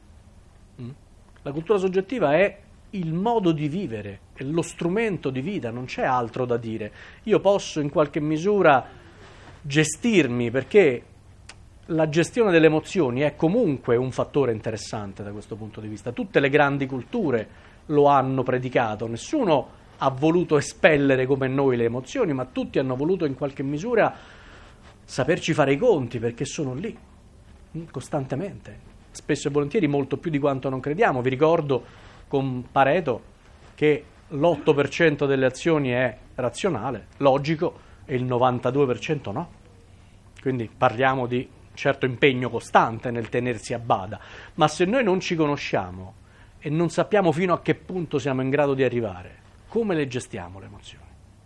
La cultura soggettiva è il modo di vivere, è lo strumento di vita, non c'è altro da dire. Io posso in qualche misura gestirmi, perché la gestione delle emozioni è comunque un fattore interessante da questo punto di vista. Tutte le grandi culture lo hanno predicato, nessuno ha voluto espellere come noi le emozioni, ma tutti hanno voluto in qualche misura saperci fare i conti, perché sono lì, costantemente, spesso e volentieri molto più di quanto non crediamo. Vi ricordo con Pareto che l'otto per cento delle azioni è razionale, logico, e il novantadue per cento no. Quindi parliamo di certo impegno costante nel tenersi a bada, ma se noi non ci conosciamo e non sappiamo fino a che punto siamo in grado di arrivare, come le gestiamo le emozioni?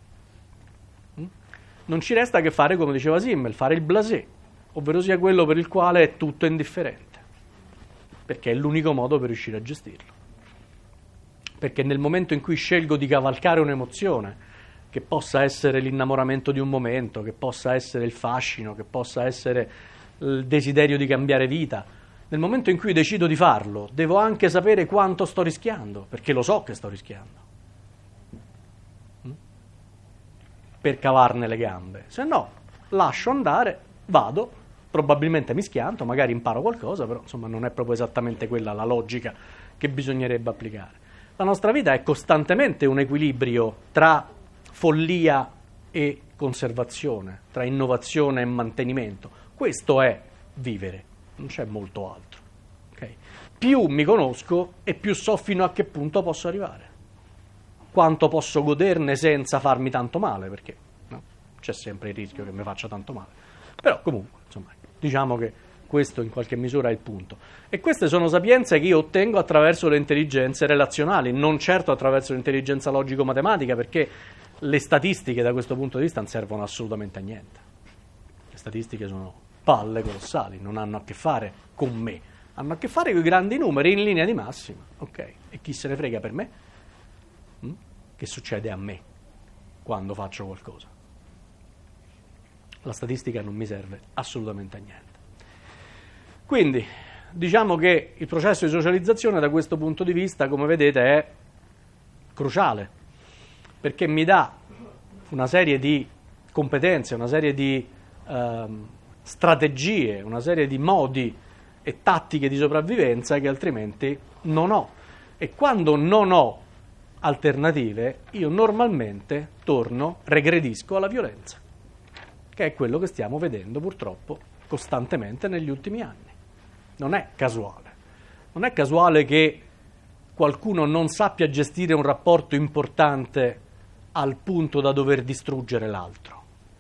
Non ci resta che fare, come diceva Simmel, fare il blasé, ovvero sia quello per il quale è tutto indifferente, perché è l'unico modo per riuscire a gestirlo. Perché nel momento in cui scelgo di cavalcare un'emozione, che possa essere l'innamoramento di un momento, che possa essere il fascino, che possa essere il desiderio di cambiare vita, Nel momento in cui decido di farlo, devo anche sapere quanto sto rischiando, perché lo so che sto rischiando, per cavarne le gambe. Se no, lascio andare, vado, probabilmente mi schianto, magari imparo qualcosa, però insomma non è proprio esattamente quella la logica che bisognerebbe applicare. La nostra vita è costantemente un equilibrio tra follia e conservazione, tra innovazione e mantenimento. Questo è vivere, non c'è molto altro. Okay? Più mi conosco e più so fino a che punto posso arrivare, quanto posso goderne senza farmi tanto male, perché no? C'è sempre il rischio che mi faccia tanto male. Però comunque, insomma, diciamo che questo in qualche misura è il punto. E queste sono sapienze che io ottengo attraverso le intelligenze relazionali, non certo attraverso l'intelligenza logico-matematica, perché le statistiche da questo punto di vista non servono assolutamente a niente. Le statistiche sono palle colossali, non hanno a che fare con me, hanno a che fare con i grandi numeri in linea di massima. Ok, e chi se ne frega per me? Mm? Che succede a me quando faccio qualcosa? La statistica non mi serve assolutamente a niente. Quindi, diciamo che il processo di socializzazione da questo punto di vista, come vedete, è cruciale, perché mi dà una serie di competenze, una serie di ehm, strategie, una serie di modi e tattiche di sopravvivenza che altrimenti non ho. E quando non ho alternative, io normalmente torno, regredisco alla violenza, che è quello che stiamo vedendo purtroppo costantemente negli ultimi anni. Non è casuale. Non è casuale che qualcuno non sappia gestire un rapporto importante al punto da dover distruggere l'altro.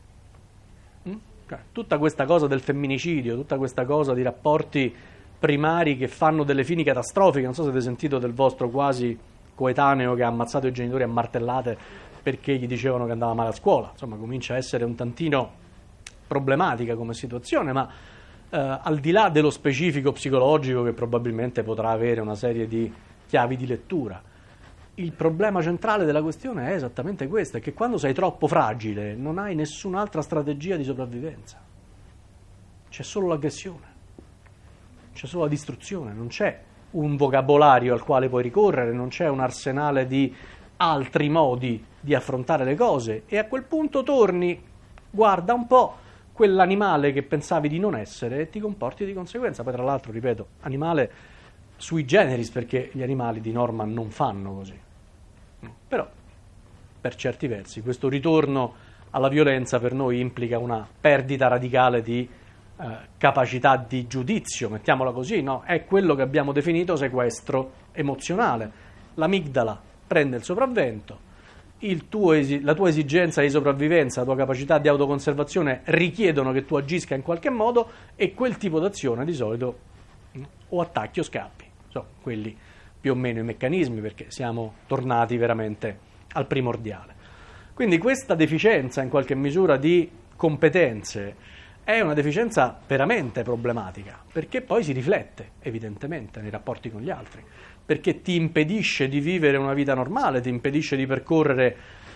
Mm? Tutta questa cosa del femminicidio, tutta questa cosa di rapporti primari che fanno delle fini catastrofiche, non so se avete sentito del vostro quasi coetaneo che ha ammazzato i genitori a martellate perché gli dicevano che andava male a scuola. Insomma, comincia a essere un tantino problematica come situazione, ma eh, al di là dello specifico psicologico che probabilmente potrà avere una serie di chiavi di lettura, il problema centrale della questione è esattamente questo, è che quando sei troppo fragile non hai nessun'altra strategia di sopravvivenza, c'è solo l'aggressione, c'è solo la distruzione, non c'è un vocabolario al quale puoi ricorrere, non c'è un arsenale di altri modi di affrontare le cose, e a quel punto torni, guarda un po' quell'animale che pensavi di non essere e ti comporti di conseguenza. Poi tra l'altro, ripeto, animale sui generis, perché gli animali di norma non fanno così. Però per certi versi questo ritorno alla violenza per noi implica una perdita radicale di eh, capacità di giudizio, mettiamola così, no? È quello che abbiamo definito sequestro emozionale. L'amigdala prende il sopravvento, il tuo esi- la tua esigenza di sopravvivenza, la tua capacità di autoconservazione richiedono che tu agisca in qualche modo, e quel tipo d'azione di solito o attacchi o scappi, so, quelli più o meno i meccanismi, perché siamo tornati veramente al primordiale. Quindi questa deficienza in qualche misura di competenze è una deficienza veramente problematica, perché poi si riflette evidentemente nei rapporti con gli altri, perché ti impedisce di vivere una vita normale, ti impedisce di percorrere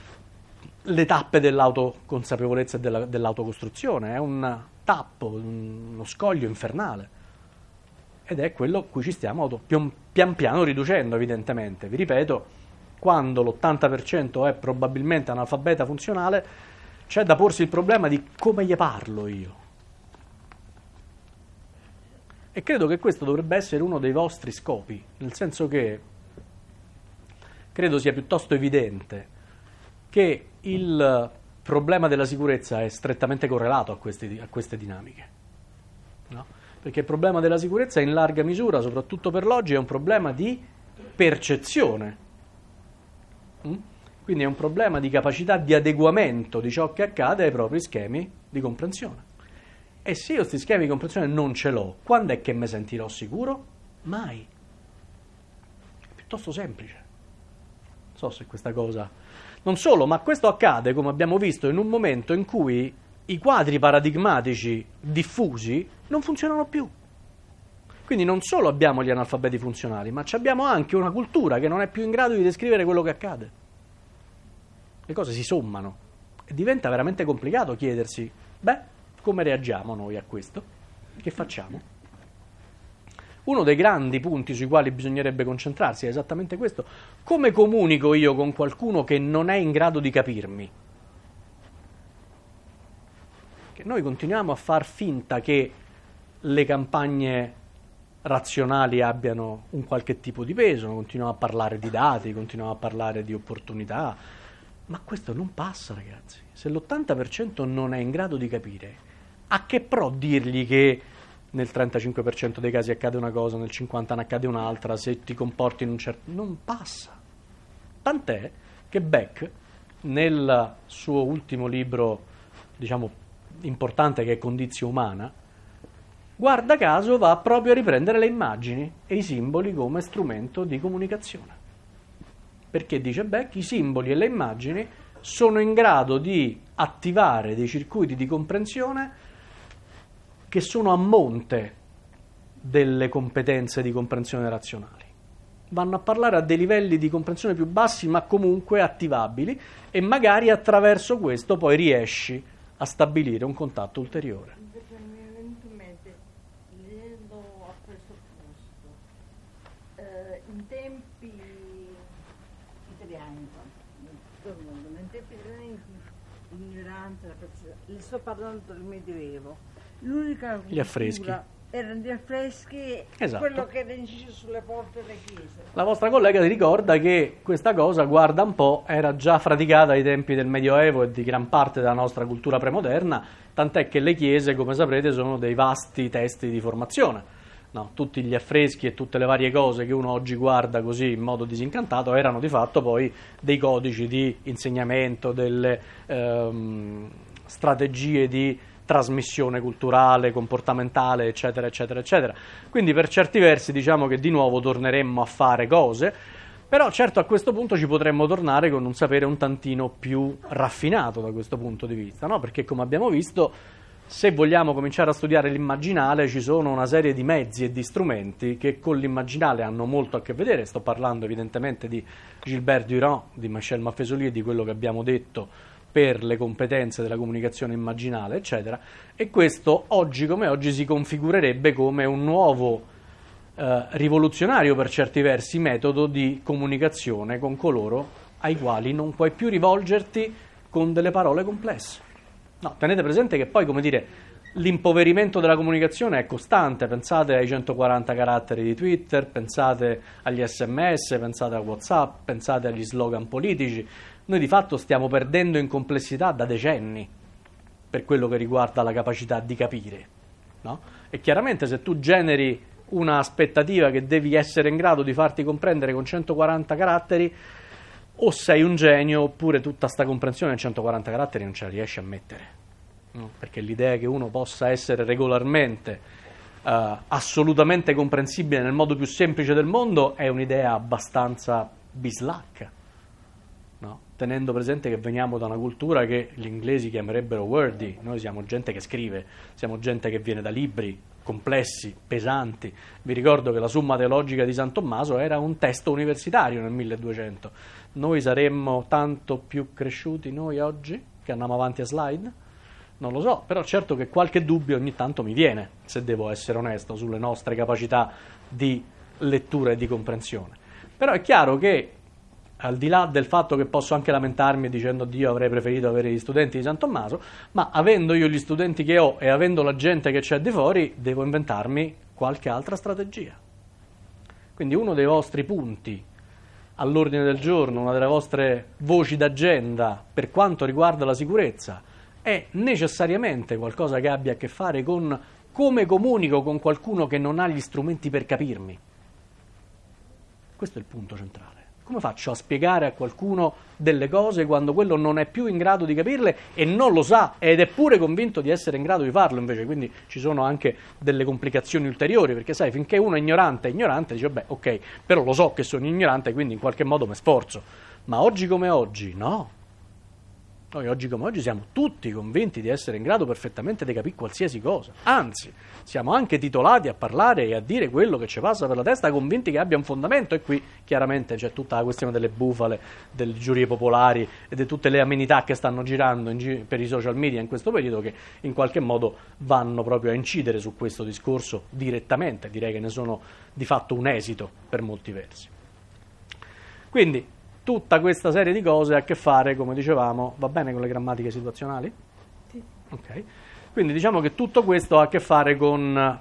le tappe dell'autoconsapevolezza e della, dell'autocostruzione, è un tappo, uno scoglio infernale. Ed è quello a cui ci stiamo auto, pian piano riducendo, evidentemente. Vi ripeto, quando l'ottanta per cento è probabilmente analfabeta funzionale, c'è da porsi il problema di come gli parlo io. E credo che questo dovrebbe essere uno dei vostri scopi, nel senso che credo sia piuttosto evidente che il problema della sicurezza è strettamente correlato a queste, a queste dinamiche, no? Perché il problema della sicurezza in larga misura, soprattutto per l'oggi, è un problema di percezione. Mm? Quindi è un problema di capacità di adeguamento di ciò che accade ai propri schemi di comprensione. E se io questi schemi di comprensione non ce l'ho, quando è che mi sentirò sicuro? Mai. È piuttosto semplice. Non so se questa cosa... Non solo, ma questo accade, come abbiamo visto, in un momento in cui i quadri paradigmatici diffusi non funzionano più. Quindi non solo abbiamo gli analfabeti funzionali, ma abbiamo anche una cultura che non è più in grado di descrivere quello che accade. Le cose si sommano e diventa veramente complicato chiedersi, beh, come reagiamo noi a questo? Che facciamo? Uno dei grandi punti sui quali bisognerebbe concentrarsi è esattamente questo. Come comunico io con qualcuno che non è in grado di capirmi? Che noi continuiamo a far finta che le campagne razionali abbiano un qualche tipo di peso, continuiamo a parlare di dati, continuiamo a parlare di opportunità, ma questo non passa, ragazzi. Se l'ottanta per cento non è in grado di capire, a che pro dirgli che nel trentacinque per cento dei casi accade una cosa, nel cinquanta per cento ne accade un'altra, se ti comporti in un certo... non passa. Tant'è che Beck, nel suo ultimo libro, diciamo, importante, che è Condizio Umana, guarda caso va proprio a riprendere le immagini e i simboli come strumento di comunicazione. Perché, dice Beck, i simboli e le immagini sono in grado di attivare dei circuiti di comprensione che sono a monte delle competenze di comprensione razionali. Vanno a parlare a dei livelli di comprensione più bassi, ma comunque attivabili, e magari attraverso questo poi riesci a stabilire un contatto ulteriore. Invece mi è venuto in mente, leggendo a questo posto, eh, in tempi italiani, in tempi italiani, l'ignoranza, la persona, le sto parlando del Medioevo. L'unica Gli affreschi. Erano gli affreschi, esatto. Quello che era inciso sulle porte delle chiese. La vostra collega ti ricorda che questa cosa, guarda un po', era già praticata ai tempi del Medioevo e di gran parte della nostra cultura premoderna, tant'è che le chiese, come saprete, sono dei vasti testi di formazione. No, tutti gli affreschi e tutte le varie cose che uno oggi guarda così in modo disincantato erano di fatto poi dei codici di insegnamento, delle ehm, strategie di trasmissione culturale, comportamentale, eccetera, eccetera, eccetera. Quindi per certi versi diciamo che di nuovo torneremmo a fare cose, però certo a questo punto ci potremmo tornare con un sapere un tantino più raffinato da questo punto di vista, no? Perché come abbiamo visto, se vogliamo cominciare a studiare l'immaginale, ci sono una serie di mezzi e di strumenti che con l'immaginale hanno molto a che vedere. Sto parlando evidentemente di Gilbert Durand, di Michel Maffesoli e di quello che abbiamo detto per le competenze della comunicazione immaginale, eccetera, e questo oggi come oggi si configurerebbe come un nuovo eh, rivoluzionario per certi versi metodo di comunicazione con coloro ai quali non puoi più rivolgerti con delle parole complesse. No, tenete presente che poi, come dire, l'impoverimento della comunicazione è costante. Pensate ai centoquaranta caratteri di Twitter, pensate agli sms, pensate a WhatsApp, pensate agli slogan politici. Noi di fatto stiamo perdendo in complessità da decenni per quello che riguarda la capacità di capire, no? E chiaramente se tu generi una aspettativa che devi essere in grado di farti comprendere con centoquaranta caratteri, o sei un genio oppure tutta sta comprensione in centoquaranta caratteri non ce la riesci a mettere, no? Perché l'idea che uno possa essere regolarmente uh, assolutamente comprensibile nel modo più semplice del mondo è un'idea abbastanza bislacca, no? Tenendo presente che veniamo da una cultura che gli inglesi chiamerebbero wordy. Noi siamo gente che scrive, siamo gente che viene da libri complessi, pesanti. Vi ricordo che la Summa Teologica di San Tommaso era un testo universitario nel milleduecento. Noi saremmo tanto più cresciuti noi oggi che andiamo avanti a slide? Non lo so, però certo che qualche dubbio ogni tanto mi viene, se devo essere onesto, sulle nostre capacità di lettura e di comprensione. Però è chiaro che al di là del fatto che posso anche lamentarmi dicendo Dio avrei preferito avere gli studenti di San Tommaso, ma avendo io gli studenti che ho e avendo la gente che c'è di fuori, devo inventarmi qualche altra strategia. Quindi uno dei vostri punti all'ordine del giorno, una delle vostre voci d'agenda per quanto riguarda la sicurezza, è necessariamente qualcosa che abbia a che fare con come comunico con qualcuno che non ha gli strumenti per capirmi. Questo è il punto centrale. Come faccio a spiegare a qualcuno delle cose quando quello non è più in grado di capirle e non lo sa ed è pure convinto di essere in grado di farlo invece? Quindi ci sono anche delle complicazioni ulteriori, perché sai, finché uno è ignorante è ignorante, dice beh ok, però lo so che sono ignorante, quindi in qualche modo mi sforzo. Ma oggi come oggi no. Noi oggi come oggi siamo tutti convinti di essere in grado perfettamente di capire qualsiasi cosa, anzi siamo anche titolati a parlare e a dire quello che ci passa per la testa, convinti che abbia un fondamento, e qui chiaramente c'è tutta la questione delle bufale, delle giurie popolari e di tutte le amenità che stanno girando in gi- per i social media in questo periodo, che in qualche modo vanno proprio a incidere su questo discorso direttamente, direi che ne sono di fatto un esito per molti versi. Quindi tutta questa serie di cose ha a che fare, come dicevamo, va bene con le grammatiche situazionali? Sì. Ok. Quindi diciamo che tutto questo ha a che fare con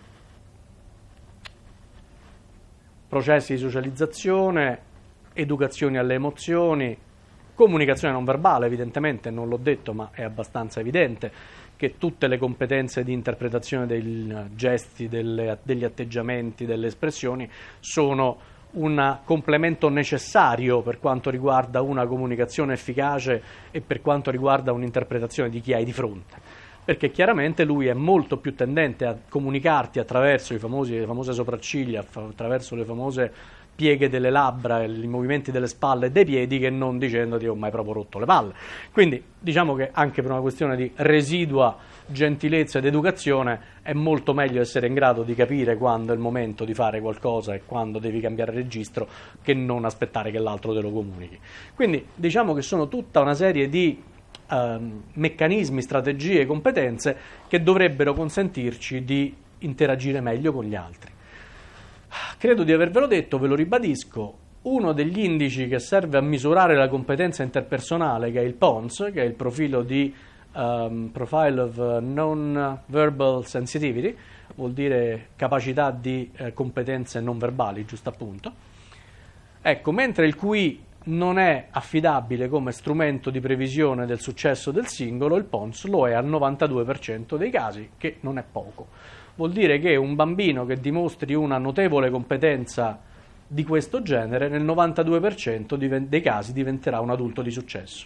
processi di socializzazione, educazione alle emozioni, comunicazione non verbale, evidentemente, non l'ho detto, ma è abbastanza evidente che tutte le competenze di interpretazione dei gesti, delle, degli atteggiamenti, delle espressioni sono un complemento necessario per quanto riguarda una comunicazione efficace e per quanto riguarda un'interpretazione di chi hai di fronte, perché chiaramente lui è molto più tendente a comunicarti attraverso i famosi, le famose sopracciglia, attraverso le famose pieghe delle labbra, i movimenti delle spalle e dei piedi, che non dicendoti ho mai proprio rotto le palle. Quindi diciamo che anche per una questione di residua gentilezza ed educazione è molto meglio essere in grado di capire quando è il momento di fare qualcosa e quando devi cambiare registro, che non aspettare che l'altro te lo comunichi. Quindi diciamo che sono tutta una serie di ehm, meccanismi, strategie e competenze che dovrebbero consentirci di interagire meglio con gli altri. Credo di avervelo detto, ve lo ribadisco, uno degli indici che serve a misurare la competenza interpersonale, che è il P O N S, che è il profilo di um, Profile of Non-Verbal Sensitivity, vuol dire capacità di eh, competenze non verbali, giusto appunto. Ecco, mentre il Q I non è affidabile come strumento di previsione del successo del singolo, il P O N S lo è al novantadue per cento dei casi, che non è poco. Vuol dire che un bambino che dimostri una notevole competenza di questo genere, nel novantadue per cento dei casi diventerà un adulto di successo.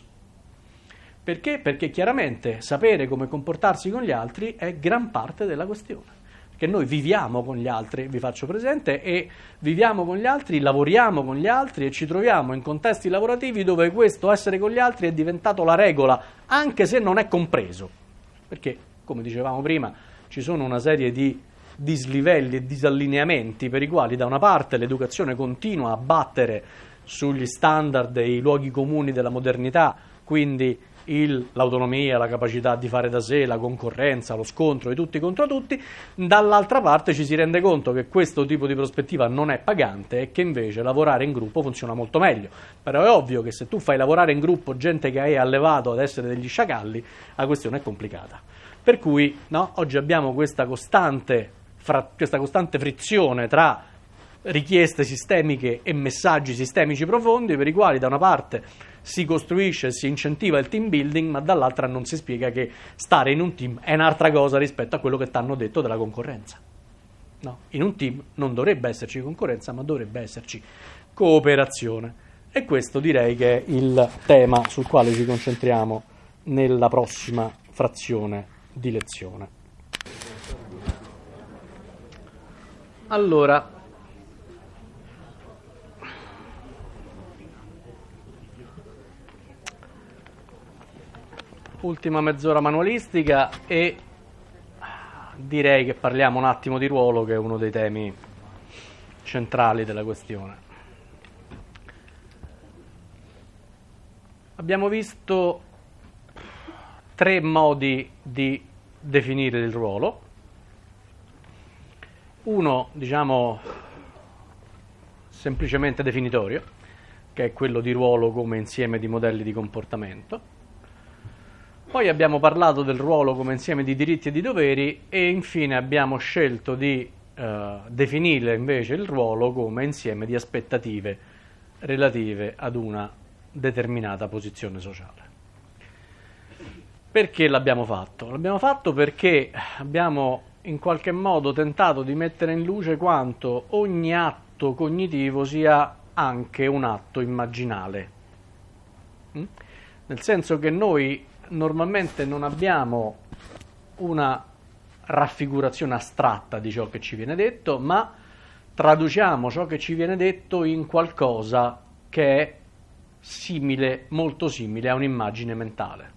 Perché? Perché chiaramente sapere come comportarsi con gli altri è gran parte della questione. Perché noi viviamo con gli altri, vi faccio presente, e viviamo con gli altri, lavoriamo con gli altri e ci troviamo in contesti lavorativi dove questo essere con gli altri è diventato la regola, anche se non è compreso. Perché, come dicevamo prima, ci sono una serie di dislivelli e disallineamenti per i quali da una parte l'educazione continua a battere sugli standard e i luoghi comuni della modernità, quindi il, l'autonomia, la capacità di fare da sé, la concorrenza, lo scontro di tutti contro tutti, dall'altra parte ci si rende conto che questo tipo di prospettiva non è pagante e che invece lavorare in gruppo funziona molto meglio. Però è ovvio che se tu fai lavorare in gruppo gente che hai allevato ad essere degli sciacalli, la questione è complicata. Per cui no, oggi abbiamo questa costante, fra, questa costante frizione tra richieste sistemiche e messaggi sistemici profondi, per i quali da una parte si costruisce e si incentiva il team building, ma dall'altra non si spiega che stare in un team è un'altra cosa rispetto a quello che ti hanno detto della concorrenza. No, in un team non dovrebbe esserci concorrenza, ma dovrebbe esserci cooperazione. E questo direi che è il tema sul quale ci concentriamo nella prossima frazione di lezione. Allora, ultima mezz'ora manualistica e direi che parliamo un attimo di ruolo, che è uno dei temi centrali della questione. Abbiamo visto tre modi di definire il ruolo. Uno, diciamo, semplicemente definitorio, che è quello di ruolo come insieme di modelli di comportamento. Poi abbiamo parlato del ruolo come insieme di diritti e di doveri e infine abbiamo scelto di eh, definire invece il ruolo come insieme di aspettative relative ad una determinata posizione sociale. Perché l'abbiamo fatto? L'abbiamo fatto perché abbiamo in qualche modo tentato di mettere in luce quanto ogni atto cognitivo sia anche un atto immaginale. Mm? Nel senso che noi normalmente non abbiamo una raffigurazione astratta di ciò che ci viene detto, ma traduciamo ciò che ci viene detto in qualcosa che è simile, molto simile a un'immagine mentale.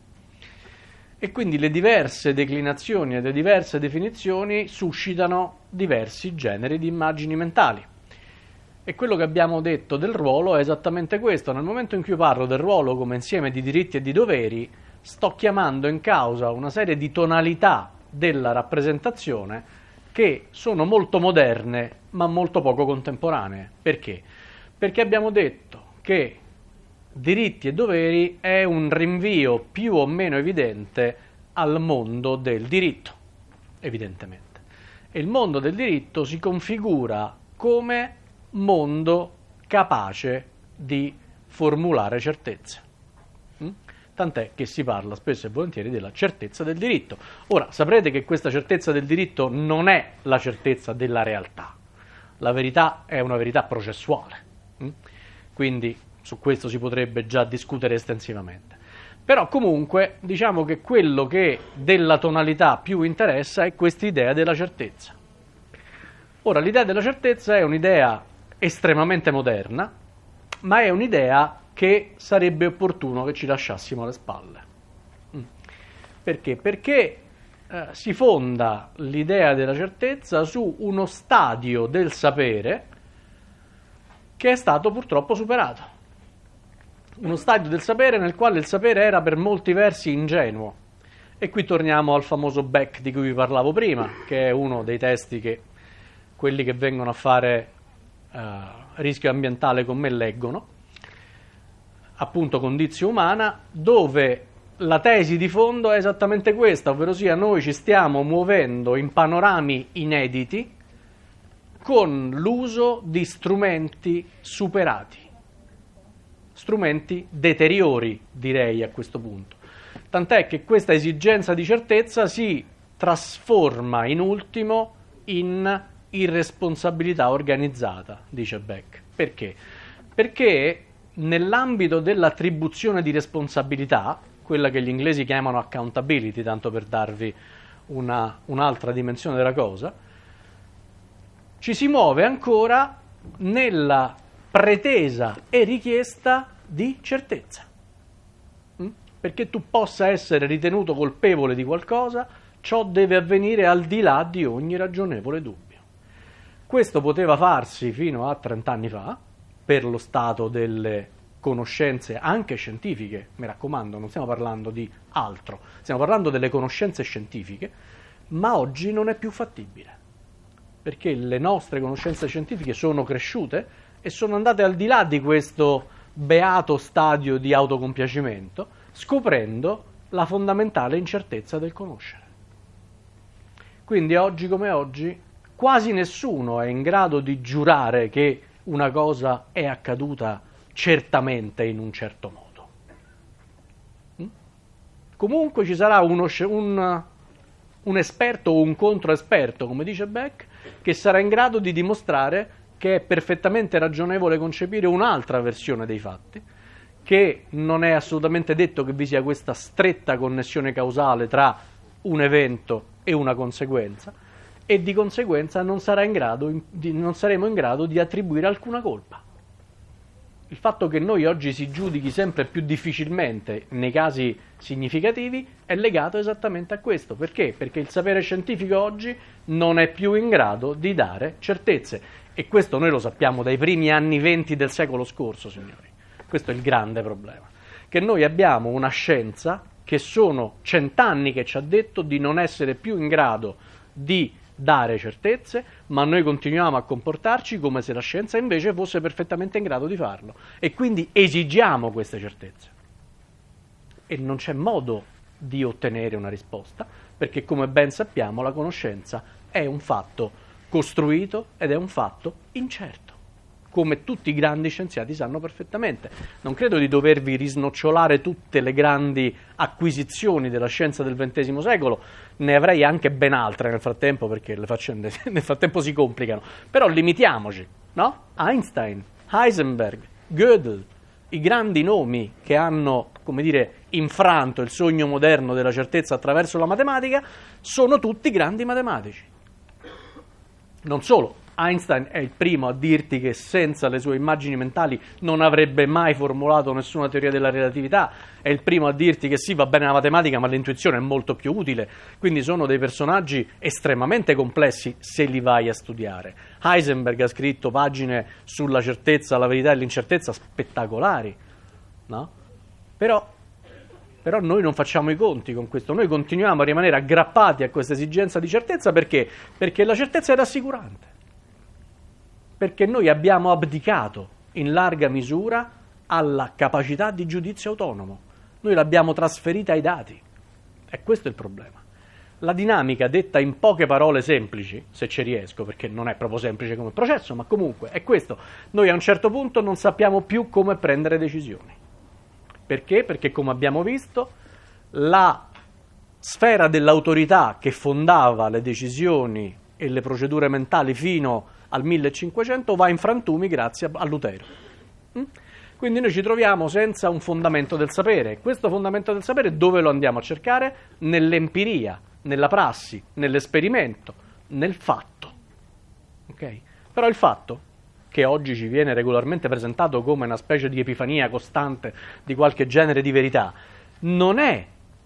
E quindi le diverse declinazioni e le diverse definizioni suscitano diversi generi di immagini mentali. E quello che abbiamo detto del ruolo è esattamente questo. Nel momento in cui parlo del ruolo come insieme di diritti e di doveri, sto chiamando in causa una serie di tonalità della rappresentazione che sono molto moderne ma molto poco contemporanee. Perché? Perché abbiamo detto che diritti e doveri è un rinvio più o meno evidente al mondo del diritto, evidentemente. E il mondo del diritto si configura come mondo capace di formulare certezze. Mm? Tant'è che si parla spesso e volentieri della certezza del diritto. Ora, saprete che questa certezza del diritto non è la certezza della realtà. La verità è una verità processuale. Mm? Quindi su questo si potrebbe già discutere estensivamente. Però comunque diciamo che quello che della tonalità più interessa è questa idea della certezza. Ora, l'idea della certezza è un'idea estremamente moderna, ma è un'idea che sarebbe opportuno che ci lasciassimo alle spalle. Perché? Perché eh, si fonda l'idea della certezza su uno stadio del sapere che è stato purtroppo superato. Uno stadio del sapere nel quale il sapere era per molti versi ingenuo. E qui torniamo al famoso Beck di cui vi parlavo prima, che è uno dei testi che quelli che vengono a fare uh, rischio ambientale con me leggono, appunto Condizio Umana, dove la tesi di fondo è esattamente questa, ovvero sia noi ci stiamo muovendo in panorami inediti con l'uso di strumenti superati. Strumenti deteriori, direi a questo punto. Tant'è che questa esigenza di certezza si trasforma in ultimo in irresponsabilità organizzata, dice Beck. Perché? Perché nell'ambito dell'attribuzione di responsabilità, quella che gli inglesi chiamano accountability, tanto per darvi una, un'altra dimensione della cosa, ci si muove ancora nella pretesa e richiesta di certezza. Mm? Perché tu possa essere ritenuto colpevole di qualcosa, ciò deve avvenire al di là di ogni ragionevole dubbio. Questo poteva farsi fino a trent'anni fa, per lo stato delle conoscenze anche scientifiche, mi raccomando, non stiamo parlando di altro, stiamo parlando delle conoscenze scientifiche, ma oggi non è più fattibile, perché le nostre conoscenze scientifiche sono cresciute e sono andate al di là di questo beato stadio di autocompiacimento, scoprendo la fondamentale incertezza del conoscere. Quindi oggi come oggi quasi nessuno è in grado di giurare che una cosa è accaduta certamente in un certo modo. Mm? Comunque ci sarà uno, un, un esperto o un controesperto, come dice Beck, che sarà in grado di dimostrare che è perfettamente ragionevole concepire un'altra versione dei fatti, che non è assolutamente detto che vi sia questa stretta connessione causale tra un evento e una conseguenza, e di conseguenza non, sarà in grado, di, non saremo in grado di attribuire alcuna colpa. Il fatto che noi oggi si giudichi sempre più difficilmente nei casi significativi è legato esattamente a questo. Perché? Perché il sapere scientifico oggi non è più in grado di dare certezze. E questo noi lo sappiamo dai primi anni venti del secolo scorso, signori. Questo è il grande problema. Che noi abbiamo una scienza che sono cent'anni che ci ha detto di non essere più in grado di dare certezze, ma noi continuiamo a comportarci come se la scienza invece fosse perfettamente in grado di farlo. E quindi esigiamo queste certezze. E non c'è modo di ottenere una risposta, perché come ben sappiamo la conoscenza è un fatto costruito ed è un fatto incerto, come tutti i grandi scienziati sanno perfettamente. Non credo di dovervi risnocciolare tutte le grandi acquisizioni della scienza del ventesimo secolo, ne avrei anche ben altre nel frattempo, perché le faccende nel frattempo si complicano, però limitiamoci, no? Einstein, Heisenberg, Gödel, i grandi nomi che hanno, come dire, infranto il sogno moderno della certezza attraverso la matematica, sono tutti grandi matematici. Non solo, Einstein è il primo a dirti che senza le sue immagini mentali non avrebbe mai formulato nessuna teoria della relatività, è il primo a dirti che sì, va bene la matematica, ma l'intuizione è molto più utile. Quindi sono dei personaggi estremamente complessi se li vai a studiare. Heisenberg ha scritto pagine sulla certezza, la verità e l'incertezza spettacolari, no? Però, però noi non facciamo i conti con questo, noi continuiamo a rimanere aggrappati a questa esigenza di certezza perché? Perché la certezza è rassicurante. Perché noi abbiamo abdicato in larga misura alla capacità di giudizio autonomo. Noi l'abbiamo trasferita ai dati. E questo è il problema. La dinamica, detta in poche parole semplici, se ci riesco, perché non è proprio semplice come processo, ma comunque è questo. Noi a un certo punto non sappiamo più come prendere decisioni. Perché? Perché, come abbiamo visto, la sfera dell'autorità che fondava le decisioni e le procedure mentali fino al millecinquecento va in frantumi grazie a Lutero. Quindi noi ci troviamo senza un fondamento del sapere. Questo fondamento del sapere dove lo andiamo a cercare? Nell'empiria, nella prassi, nell'esperimento, nel fatto. Okay? Però il fatto, che oggi ci viene regolarmente presentato come una specie di epifania costante di qualche genere di verità, non è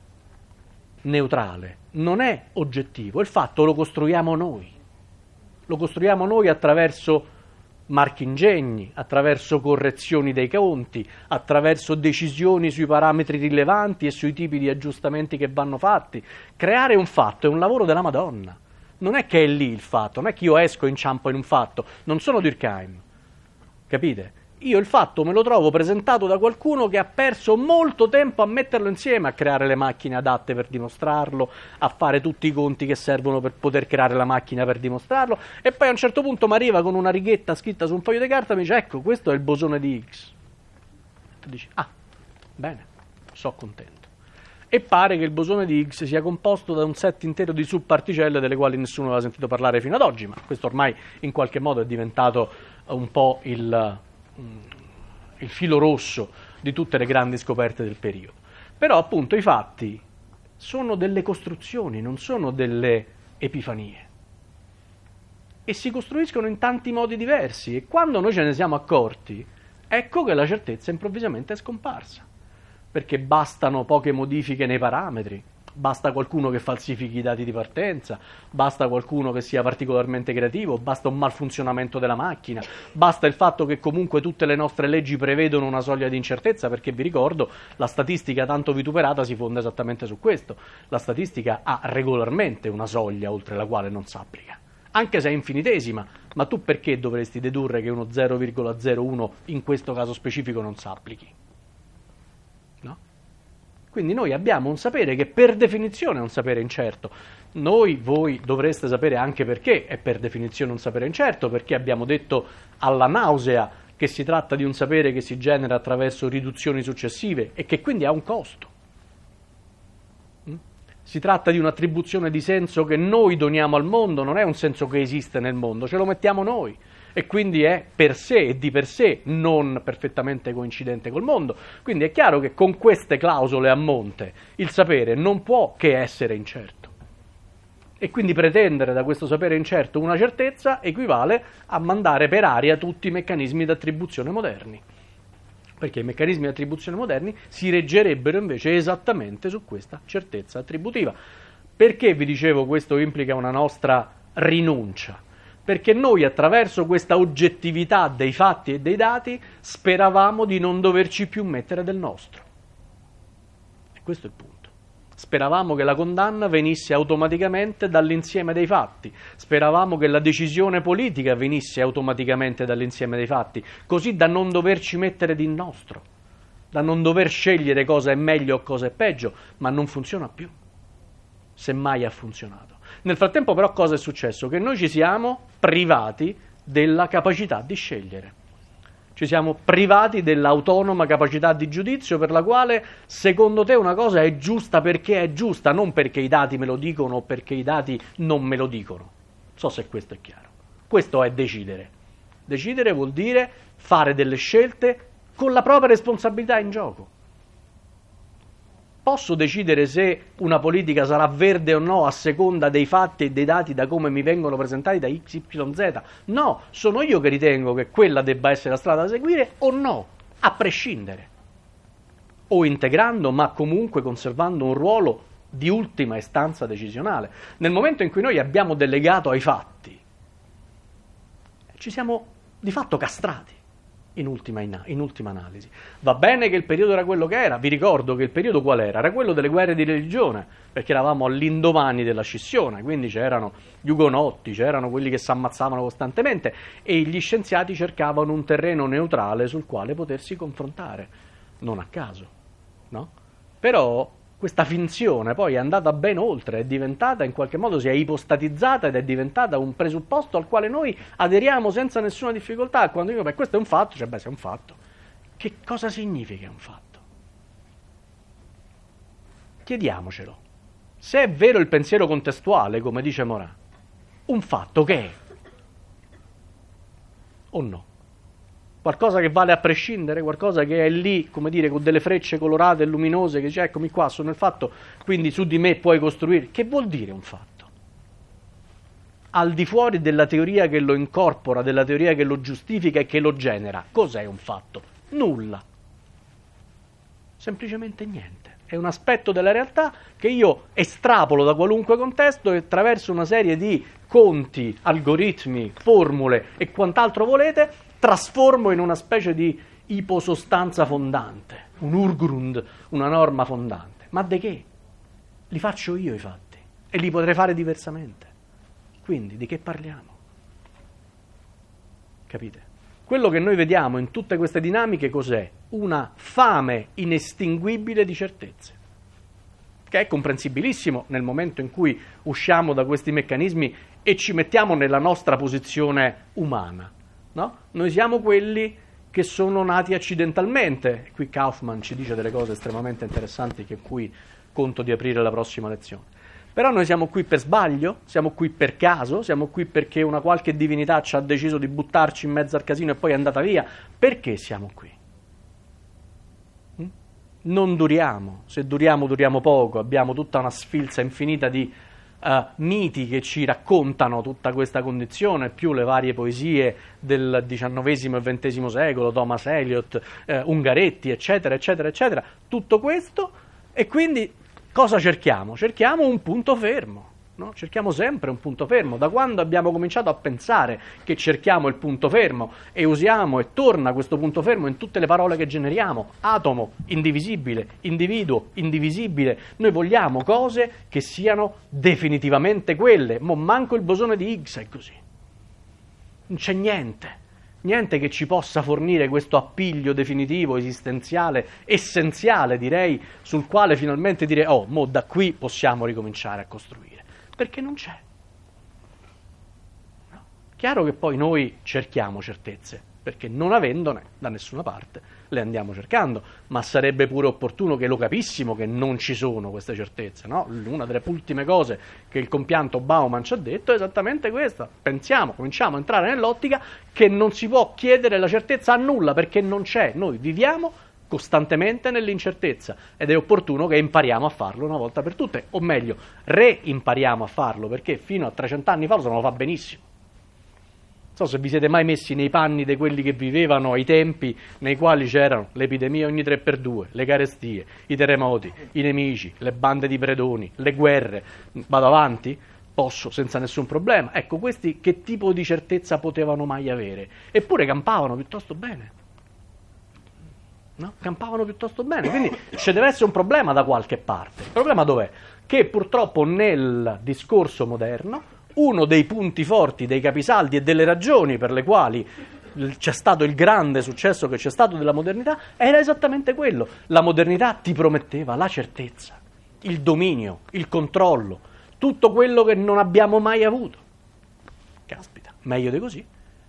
neutrale, non è oggettivo. Il fatto lo costruiamo noi. Lo costruiamo noi attraverso marchingegni, attraverso correzioni dei conti, attraverso decisioni sui parametri rilevanti e sui tipi di aggiustamenti che vanno fatti. Creare un fatto è un lavoro della Madonna. Non è che è lì il fatto, non è che io esco e inciampo in un fatto, non sono Durkheim, capite? Io il fatto me lo trovo presentato da qualcuno che ha perso molto tempo a metterlo insieme, a creare le macchine adatte per dimostrarlo, a fare tutti i conti che servono per poter creare la macchina per dimostrarlo, e poi a un certo punto mi arriva con una righetta scritta su un foglio di carta e mi dice: ecco, questo è il bosone di Higgs. E dici: ah, bene, sono contento. E pare che il bosone di Higgs sia composto da un set intero di subparticelle delle quali nessuno aveva sentito parlare fino ad oggi, ma questo ormai in qualche modo è diventato un po' il... il filo rosso di tutte le grandi scoperte del periodo. Però appunto i fatti sono delle costruzioni, non sono delle epifanie, e si costruiscono in tanti modi diversi, e quando noi ce ne siamo accorti, ecco che la certezza improvvisamente è scomparsa, perché bastano poche modifiche nei parametri, basta qualcuno che falsifichi i dati di partenza, basta qualcuno che sia particolarmente creativo, basta un malfunzionamento della macchina, basta il fatto che comunque tutte le nostre leggi prevedono una soglia di incertezza, perché vi ricordo, la statistica tanto vituperata si fonda esattamente su questo. La statistica ha regolarmente una soglia oltre la quale non si applica, anche se è infinitesima, ma tu perché dovresti dedurre che uno zero virgola zero uno in questo caso specifico non si applichi? Quindi noi abbiamo un sapere che per definizione è un sapere incerto. Noi, voi dovreste sapere anche perché è per definizione un sapere incerto, perché abbiamo detto alla nausea che si tratta di un sapere che si genera attraverso riduzioni successive e che quindi ha un costo. Si tratta di un'attribuzione di senso che noi doniamo al mondo, non è un senso che esiste nel mondo, ce lo mettiamo noi. E quindi è per sé e di per sé non perfettamente coincidente col mondo. Quindi è chiaro che con queste clausole a monte il sapere non può che essere incerto. E quindi pretendere da questo sapere incerto una certezza equivale a mandare per aria tutti i meccanismi di attribuzione moderni. Perché i meccanismi di attribuzione moderni si reggerebbero invece esattamente su questa certezza attributiva. Perché vi dicevo questo implica una nostra rinuncia? Perché noi attraverso questa oggettività dei fatti e dei dati speravamo di non doverci più mettere del nostro. E questo è il punto. Speravamo che la condanna venisse automaticamente dall'insieme dei fatti, speravamo che la decisione politica venisse automaticamente dall'insieme dei fatti, così da non doverci mettere di nostro, da non dover scegliere cosa è meglio o cosa è peggio, ma non funziona più, semmai ha funzionato. Nel frattempo però cosa è successo? Che noi ci siamo privati della capacità di scegliere. Ci siamo privati dell'autonoma capacità di giudizio per la quale secondo te una cosa è giusta perché è giusta, non perché i dati me lo dicono o perché i dati non me lo dicono. Non so se questo è chiaro. Questo è decidere. Decidere vuol dire fare delle scelte con la propria responsabilità in gioco. Posso decidere se una politica sarà verde o no a seconda dei fatti e dei dati da come mi vengono presentati da X Y Z? No, sono io che ritengo che quella debba essere la strada da seguire o no, a prescindere. O integrando, ma comunque conservando un ruolo di ultima istanza decisionale. Nel momento in cui noi abbiamo delegato ai fatti, ci siamo di fatto castrati. In ultima, in ultima analisi. Va bene che il periodo era quello che era, vi ricordo che il periodo qual era? Era quello delle guerre di religione, perché eravamo all'indomani della scissione, quindi c'erano gli ugonotti, c'erano quelli che si ammazzavano costantemente e gli scienziati cercavano un terreno neutrale sul quale potersi confrontare, non a caso, no? Però questa finzione poi è andata ben oltre, è diventata in qualche modo, si è ipostatizzata ed è diventata un presupposto al quale noi aderiamo senza nessuna difficoltà. Quando dico, beh, questo è un fatto, cioè, beh, se è un fatto, che cosa significa un fatto? Chiediamocelo. Se è vero il pensiero contestuale, come dice Morin, un fatto che è? O no? Qualcosa che vale a prescindere, qualcosa che è lì, come dire, con delle frecce colorate e luminose, che dice, eccomi qua, sono il fatto, quindi su di me puoi costruire. Che vuol dire un fatto? Al di fuori della teoria che lo incorpora, della teoria che lo giustifica e che lo genera, cos'è un fatto? Nulla. Semplicemente niente. È un aspetto della realtà che io estrapolo da qualunque contesto e attraverso una serie di conti, algoritmi, formule e quant'altro volete, trasformo in una specie di iposostanza fondante, un Urgrund, una norma fondante. Ma di che? Li faccio io i fatti e li potrei fare diversamente. Quindi di che parliamo? Capite? Quello che noi vediamo in tutte queste dinamiche cos'è? Una fame inestinguibile di certezze, che è comprensibilissimo nel momento in cui usciamo da questi meccanismi e ci mettiamo nella nostra posizione umana. No? Noi siamo quelli che sono nati accidentalmente. Qui Kaufman ci dice delle cose estremamente interessanti che qui conto di aprire la prossima lezione. Però noi siamo qui per sbaglio, siamo qui per caso, siamo qui perché una qualche divinità ci ha deciso di buttarci in mezzo al casino e poi è andata via. Perché siamo qui? Non duriamo, se duriamo duriamo poco, abbiamo tutta una sfilza infinita di Uh, miti che ci raccontano tutta questa condizione, più le varie poesie del diciannovesimo e ventesimo secolo, Thomas Eliot, uh, Ungaretti, eccetera, eccetera, eccetera. Tutto questo, e quindi cosa cerchiamo? Cerchiamo un punto fermo, no? Cerchiamo sempre un punto fermo. Da quando abbiamo cominciato a pensare che cerchiamo il punto fermo e usiamo e torna questo punto fermo in tutte le parole che generiamo, atomo, indivisibile, individuo, indivisibile, noi vogliamo cose che siano definitivamente quelle, ma manco il bosone di Higgs è così. Non c'è niente, niente che ci possa fornire questo appiglio definitivo, esistenziale, essenziale direi, sul quale finalmente dire, oh, mo da qui possiamo ricominciare a costruire. Perché non c'è. No. Chiaro che poi noi cerchiamo certezze, perché non avendone da nessuna parte le andiamo cercando, ma sarebbe pure opportuno che lo capissimo che non ci sono queste certezze, no? Una delle ultime cose che il compianto Bauman ci ha detto è esattamente questa. Pensiamo, cominciamo a entrare nell'ottica che non si può chiedere la certezza a nulla, perché non c'è. Noi viviamo costantemente nell'incertezza ed è opportuno che impariamo a farlo una volta per tutte, o meglio, reimpariamo a farlo, perché fino a trecento anni fa lo sapevamo fa benissimo. Non so se vi siete mai messi nei panni di quelli che vivevano ai tempi nei quali c'erano le epidemie ogni tre per due, le carestie, i terremoti, i nemici, le bande di predoni, le guerre. Vado avanti? Posso, senza nessun problema. Ecco, questi che tipo di certezza potevano mai avere? Eppure campavano piuttosto bene. No? Campavano piuttosto bene, quindi ci deve essere un problema da qualche parte. Il problema dov'è? Che purtroppo nel discorso moderno uno dei punti forti, dei capisaldi e delle ragioni per le quali c'è stato il grande successo che c'è stato della modernità era esattamente quello. La modernità ti prometteva la certezza, il dominio, il controllo, tutto quello che non abbiamo mai avuto. Caspita, meglio di così.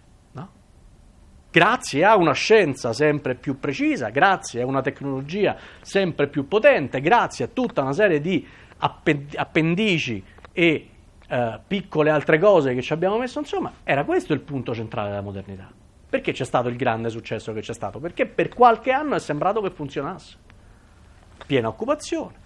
Grazie a una scienza sempre più precisa, grazie a una tecnologia sempre più potente, grazie a tutta una serie di appendici e eh, piccole altre cose che ci abbiamo messo, insomma, era questo il punto centrale della modernità. Perché c'è stato il grande successo che c'è stato? Perché per qualche anno è sembrato che funzionasse. Piena occupazione,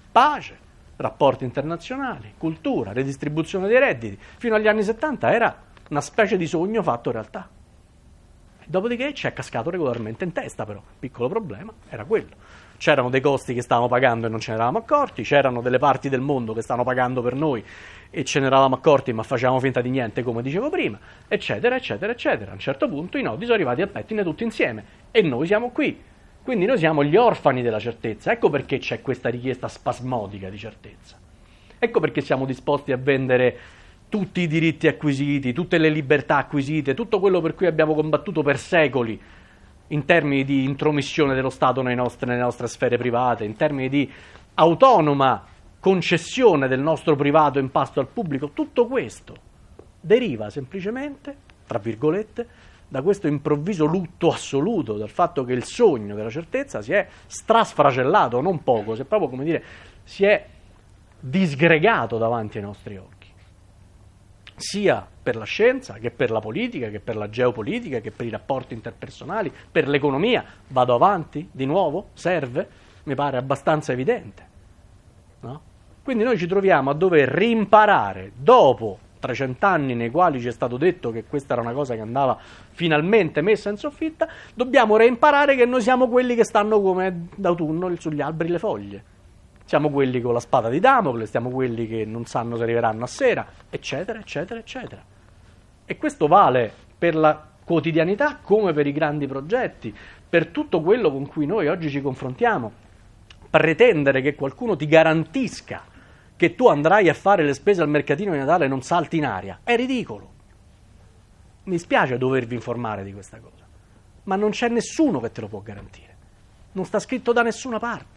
pace, rapporti internazionali, cultura, redistribuzione dei redditi. Fino agli anni settanta era una specie di sogno fatto realtà. Dopodiché ci è cascato regolarmente in testa, però. Piccolo problema, era quello. C'erano dei costi che stavamo pagando e non ce ne eravamo accorti, c'erano delle parti del mondo che stavano pagando per noi e ce ne eravamo accorti ma facevamo finta di niente, come dicevo prima, eccetera, eccetera, eccetera. A un certo punto i nodi sono arrivati al pettine tutti insieme e noi siamo qui. Quindi noi siamo gli orfani della certezza. Ecco perché c'è questa richiesta spasmodica di certezza. Ecco perché siamo disposti a vendere tutti i diritti acquisiti, tutte le libertà acquisite, tutto quello per cui abbiamo combattuto per secoli in termini di intromissione dello Stato nei nostri, nelle nostre sfere private, in termini di autonoma concessione del nostro privato in pasto al pubblico. Tutto questo deriva semplicemente, tra virgolette, da questo improvviso lutto assoluto, dal fatto che il sogno della certezza si è strasfracellato, non poco, si è proprio, come dire, si è disgregato davanti ai nostri occhi. Sia per la scienza, che per la politica, che per la geopolitica, che per i rapporti interpersonali, per l'economia. Vado avanti? Di nuovo? Serve? Mi pare abbastanza evidente. No? Quindi noi ci troviamo a dover rimparare, dopo trecento anni nei quali ci è stato detto che questa era una cosa che andava finalmente messa in soffitta, dobbiamo reimparare che noi siamo quelli che stanno come d'autunno sugli alberi le foglie. Siamo quelli con la spada di Damocle, siamo quelli che non sanno se arriveranno a sera, eccetera, eccetera, eccetera. E questo vale per la quotidianità come per i grandi progetti, per tutto quello con cui noi oggi ci confrontiamo. Pretendere che qualcuno ti garantisca che tu andrai a fare le spese al mercatino di Natale e non salti in aria è ridicolo. Mi spiace dovervi informare di questa cosa, ma non c'è nessuno che te lo può garantire. Non sta scritto da nessuna parte.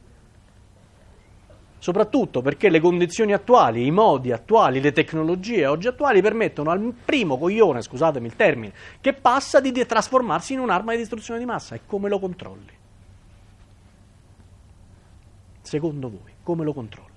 Soprattutto perché le condizioni attuali, i modi attuali, le tecnologie oggi attuali permettono al primo coglione, scusatemi il termine, che passa di trasformarsi in un'arma di distruzione di massa. E come lo controlli? Secondo voi, come lo controlli?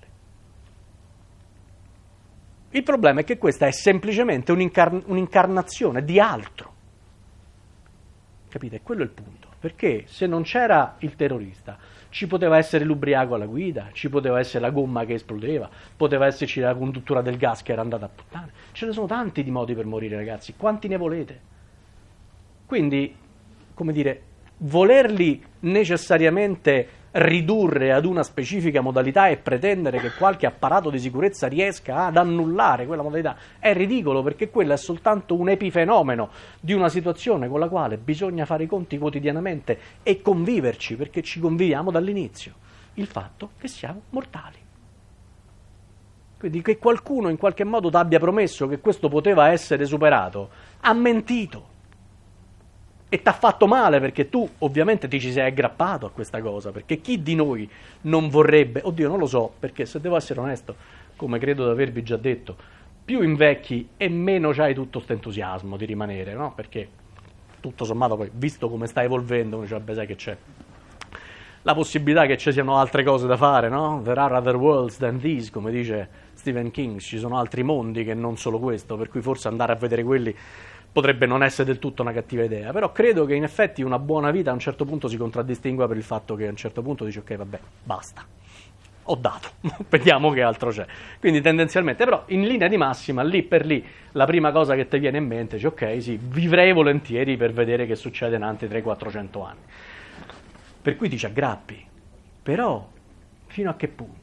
Il problema è che questa è semplicemente un'incarn- un'incarnazione di altro. Capite? Quello è il punto. Perché se non c'era il terrorista, ci poteva essere l'ubriaco alla guida, ci poteva essere la gomma che esplodeva, poteva esserci la conduttura del gas che era andata a puttane. Ce ne sono tanti di modi per morire, ragazzi. Quanti ne volete? Quindi, come dire, volerli necessariamente ridurre ad una specifica modalità e pretendere che qualche apparato di sicurezza riesca ad annullare quella modalità è ridicolo, perché quello è soltanto un epifenomeno di una situazione con la quale bisogna fare i conti quotidianamente e conviverci, perché ci conviviamo dall'inizio. Il fatto che siamo mortali. Quindi che qualcuno in qualche modo ti abbia promesso che questo poteva essere superato ha mentito. E ti ha fatto male, perché tu ovviamente ti ci sei aggrappato a questa cosa, perché chi di noi non vorrebbe, oddio non lo so, perché se devo essere onesto, come credo di avervi già detto, più invecchi e meno c'hai tutto questo entusiasmo di rimanere, no? Perché tutto sommato poi, visto come sta evolvendo, uno dice, vabbè, sai che c'è la possibilità che ci siano altre cose da fare, no? There are other worlds than these, come dice Stephen King, ci sono altri mondi che non solo questo, per cui forse andare a vedere quelli potrebbe non essere del tutto una cattiva idea, però credo che in effetti una buona vita a un certo punto si contraddistingua per il fatto che a un certo punto dici ok, vabbè, basta, ho dato, vediamo che altro c'è. Quindi tendenzialmente, però in linea di massima, lì per lì, la prima cosa che ti viene in mente dici ok, sì, vivrei volentieri per vedere che succede in altri trecento quattrocento anni. Per cui ti ci aggrappi, però fino a che punto?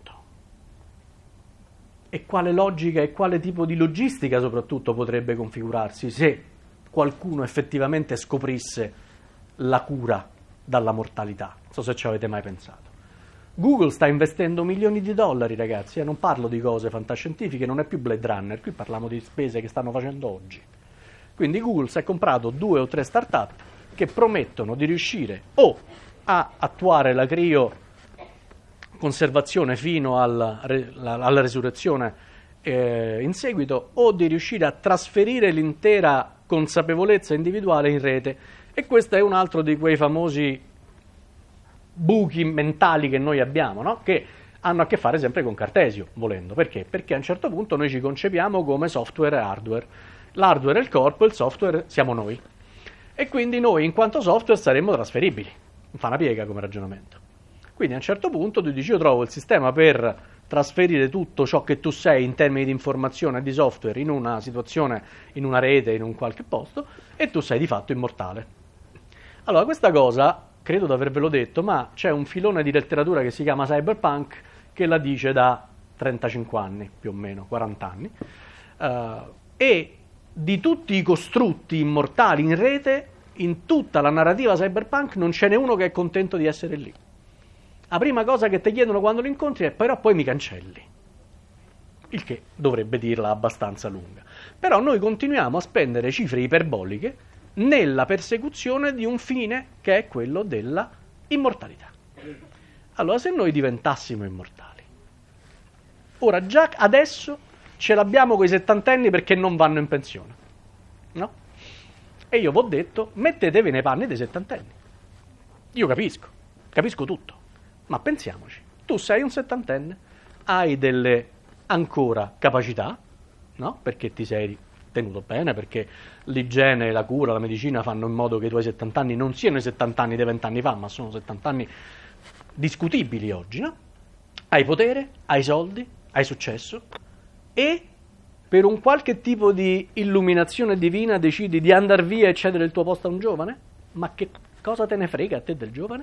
E quale logica e quale tipo di logistica soprattutto potrebbe configurarsi se qualcuno effettivamente scoprisse la cura dalla mortalità? Non so se ci avete mai pensato. Google sta investendo milioni di dollari, ragazzi, e non parlo di cose fantascientifiche, non è più Blade Runner, qui parliamo di spese che stanno facendo oggi. Quindi Google si è comprato due o tre start-up che promettono di riuscire o a attuare la crio conservazione fino alla, alla resurrezione eh, in seguito, o di riuscire a trasferire l'intera consapevolezza individuale in rete. E questo è un altro di quei famosi buchi mentali che noi abbiamo, no? Che hanno a che fare sempre con Cartesio, volendo. Perché? Perché a un certo punto noi ci concepiamo come software e hardware. L'hardware è il corpo, il software siamo noi. E quindi noi, in quanto software, saremmo trasferibili. Non fa una piega come ragionamento. Quindi a un certo punto tu dici io trovo il sistema per trasferire tutto ciò che tu sei in termini di informazione e di software in una situazione, in una rete, in un qualche posto, e tu sei di fatto immortale. Allora questa cosa, credo di avervelo detto, ma c'è un filone di letteratura che si chiama cyberpunk che la dice da trentacinque anni, più o meno, quaranta anni, uh, e di tutti i costrutti immortali in rete, in tutta la narrativa cyberpunk non ce n'è uno che è contento di essere lì. La prima cosa che ti chiedono quando li incontri è però poi mi cancelli, il che dovrebbe dirla abbastanza lunga. Però noi continuiamo a spendere cifre iperboliche nella persecuzione di un fine che è quello della immortalità. Allora se noi diventassimo immortali, ora già adesso ce l'abbiamo coi settantenni perché non vanno in pensione, no? E io vi ho detto mettetevi nei panni dei settantenni. Io capisco, capisco tutto, ma pensiamoci, tu sei un settantenne, hai delle ancora capacità, no? Perché ti sei tenuto bene, perché l'igiene, la cura, la medicina fanno in modo che i tuoi settanta anni non siano i settanta anni di vent'anni fa, ma sono settanta anni discutibili oggi, no? Hai potere, hai soldi, hai successo e per un qualche tipo di illuminazione divina decidi di andare via e cedere il tuo posto a un giovane? Ma che cosa te ne frega a te del giovane?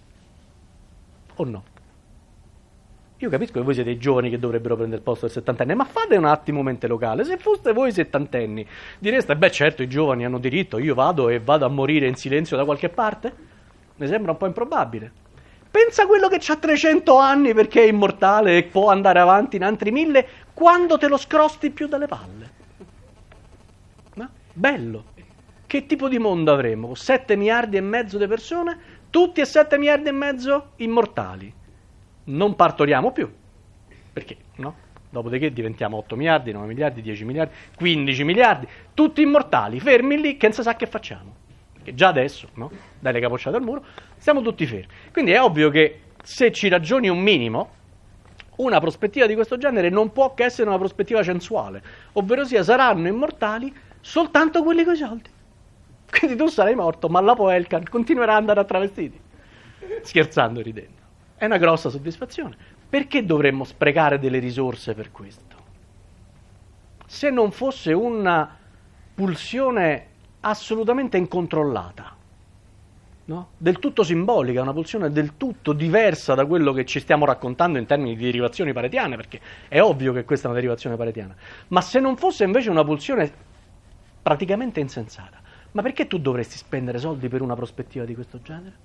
O no? Io capisco che voi siete i giovani che dovrebbero prendere il posto del settantenne, ma fate un attimo mente locale. Se foste voi settantenni, direste, beh certo i giovani hanno diritto, io vado e vado a morire in silenzio da qualche parte? Mi sembra un po' improbabile. Pensa a quello che ha trecento anni perché è immortale e può andare avanti in altri mille quando te lo scrosti più dalle palle. No? Bello. Che tipo di mondo avremo? sette miliardi e mezzo di persone, tutti e sette miliardi e mezzo immortali. Non partoriamo più. Perché? No? Dopodiché diventiamo otto miliardi, nove miliardi, dieci miliardi, quindici miliardi, tutti immortali, fermi lì che non si sa che facciamo. Che già adesso, no? Dai le capocciate al muro, siamo tutti fermi. Quindi è ovvio che se ci ragioni un minimo, una prospettiva di questo genere non può che essere una prospettiva censuale, ovvero sia saranno immortali soltanto quelli coi soldi. Quindi tu sarai morto, ma la Poelcan continuerà ad andare a travestiti, scherzando e ridendo. È una grossa soddisfazione. Perché dovremmo sprecare delle risorse per questo? Se non fosse una pulsione assolutamente incontrollata, no? Del tutto simbolica, una pulsione del tutto diversa da quello che ci stiamo raccontando in termini di derivazioni paretiane, perché è ovvio che questa è una derivazione paretiana, ma se non fosse invece una pulsione praticamente insensata, ma perché tu dovresti spendere soldi per una prospettiva di questo genere?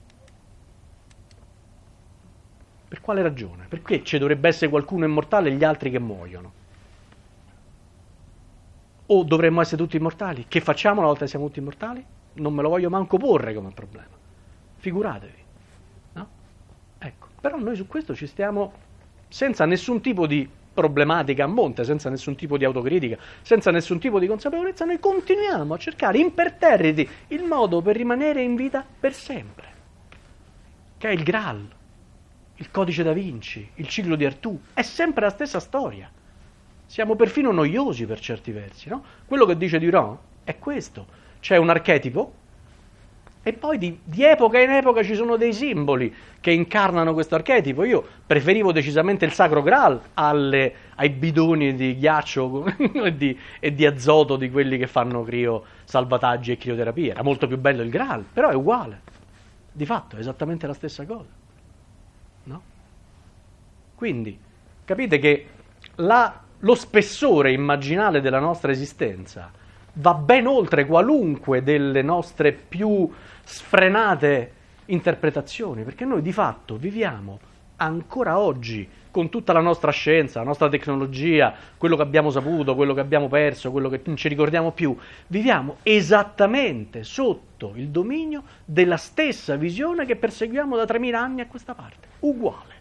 Per quale ragione? Perché ci dovrebbe essere qualcuno immortale e gli altri che muoiono? O dovremmo essere tutti immortali? Che facciamo una volta che siamo tutti immortali? Non me lo voglio manco porre come problema. Figuratevi. No? Ecco. Però noi su questo ci stiamo senza nessun tipo di problematica a monte, senza nessun tipo di autocritica, senza nessun tipo di consapevolezza, noi continuiamo a cercare imperterriti il modo per rimanere in vita per sempre. Che è il Graal, il codice da Vinci, il ciclo di Artù. È sempre la stessa storia. Siamo perfino noiosi per certi versi, no? Quello che dice Duran è questo. C'è un archetipo e poi di, di epoca in epoca ci sono dei simboli che incarnano questo archetipo. Io preferivo decisamente il Sacro Graal alle, ai bidoni di ghiaccio e, di, e di azoto di quelli che fanno crio salvataggi e crioterapia. Era molto più bello il Graal, però è uguale. Di fatto è esattamente la stessa cosa. No? Quindi capite che la... lo spessore immaginale della nostra esistenza va ben oltre qualunque delle nostre più sfrenate interpretazioni, perché noi di fatto viviamo ancora oggi con tutta la nostra scienza, la nostra tecnologia, quello che abbiamo saputo, quello che abbiamo perso, quello che non ci ricordiamo più, viviamo esattamente sotto il dominio della stessa visione che perseguiamo da tremila anni a questa parte, uguale.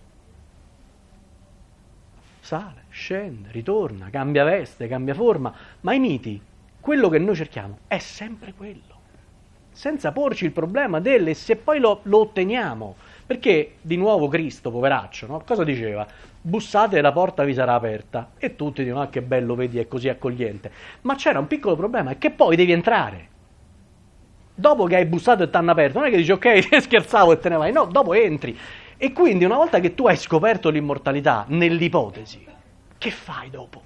Sale, scende, ritorna, cambia veste, cambia forma, ma i miti, quello che noi cerchiamo è sempre quello, senza porci il problema delle se poi lo, lo otteniamo, perché di nuovo Cristo, poveraccio, no? Cosa diceva? Bussate e la porta vi sarà aperta, e tutti dicono, ah che bello, vedi, è così accogliente, ma c'era un piccolo problema, è che poi devi entrare. Dopo che hai bussato e ti hanno aperto, non è che dici ok, scherzavo e te ne vai, no, dopo entri. E quindi una volta che tu hai scoperto l'immortalità nell'ipotesi, che fai dopo?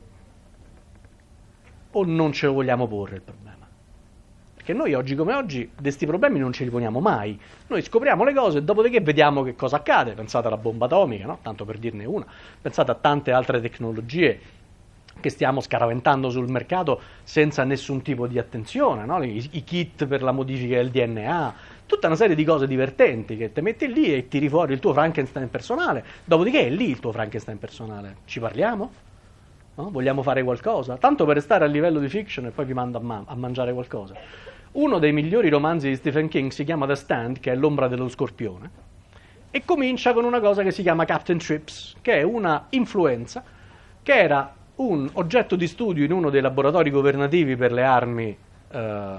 O non ce lo vogliamo porre il problema? Perché noi oggi come oggi di questi problemi non ce li poniamo mai. Noi scopriamo le cose e dopodiché vediamo che cosa accade. Pensate alla bomba atomica, no? Tanto per dirne una. Pensate a tante altre tecnologie che stiamo scaraventando sul mercato senza nessun tipo di attenzione, no? I, i kit per la modifica del D N A, tutta una serie di cose divertenti che ti metti lì e tiri fuori il tuo Frankenstein personale. Dopodiché è lì il tuo Frankenstein personale. Ci parliamo? No? Vogliamo fare qualcosa? Tanto per restare a livello di fiction e poi vi mando a, ma- a mangiare qualcosa. Uno dei migliori romanzi di Stephen King si chiama The Stand, che è l'ombra dello scorpione, e comincia con una cosa che si chiama Captain Trips, che è una influenza, che era un oggetto di studio in uno dei laboratori governativi per le armi eh,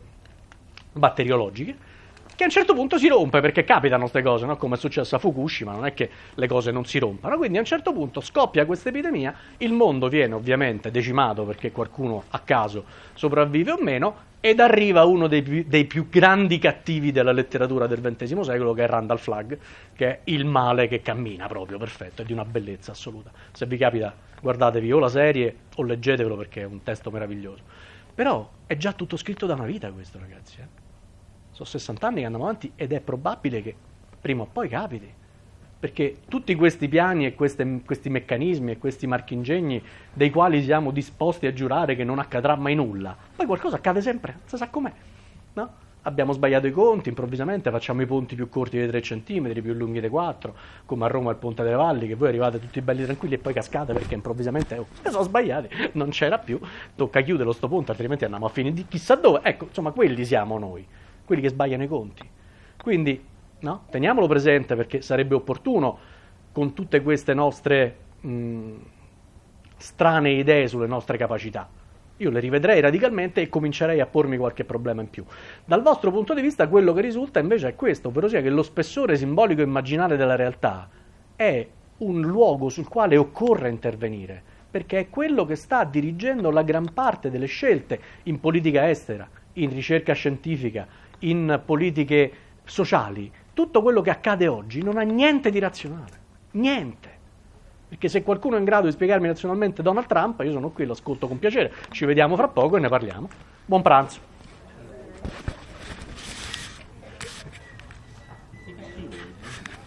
batteriologiche, che a un certo punto si rompe, perché capitano queste cose, no? Come è successo a Fukushima, non è che le cose non si rompano, quindi a un certo punto scoppia questa epidemia, il mondo viene ovviamente decimato perché qualcuno a caso sopravvive o meno, ed arriva uno dei più, dei più grandi cattivi della letteratura del ventesimo secolo, che è Randall Flagg, che è il male che cammina proprio, perfetto, è di una bellezza assoluta. Se vi capita, guardatevi o la serie o leggetevelo, perché è un testo meraviglioso. Però è già tutto scritto da una vita questo, ragazzi, eh? Sono sessanta anni che andiamo avanti ed è probabile che prima o poi capiti, perché tutti questi piani e queste, questi meccanismi e questi marchingegni dei quali siamo disposti a giurare che non accadrà mai nulla, poi qualcosa accade sempre, non si sa com'è, no? Abbiamo sbagliato i conti, improvvisamente facciamo i ponti più corti dei tre centimetri, più lunghi dei quattro, come a Roma il Ponte delle Valli, che voi arrivate tutti belli tranquilli e poi cascate perché improvvisamente oh, sono sbagliati, non c'era più, tocca chiudere sto ponte, altrimenti andiamo a finire di chissà dove. Ecco, insomma, quelli siamo noi, quelli che sbagliano i conti. Quindi, no, teniamolo presente, perché sarebbe opportuno, con tutte queste nostre mh, strane idee sulle nostre capacità, io le rivedrei radicalmente e comincerei a pormi qualche problema in più. Dal vostro punto di vista quello che risulta invece è questo, ovvero sia che lo spessore simbolico immaginale della realtà è un luogo sul quale occorre intervenire, perché è quello che sta dirigendo la gran parte delle scelte in politica estera, in ricerca scientifica, in politiche sociali. Tutto quello che accade oggi non ha niente di razionale, niente. Perché se qualcuno è in grado di spiegarmi razionalmente Donald Trump, io sono qui, lo ascolto con piacere, ci vediamo fra poco e ne parliamo. Buon pranzo.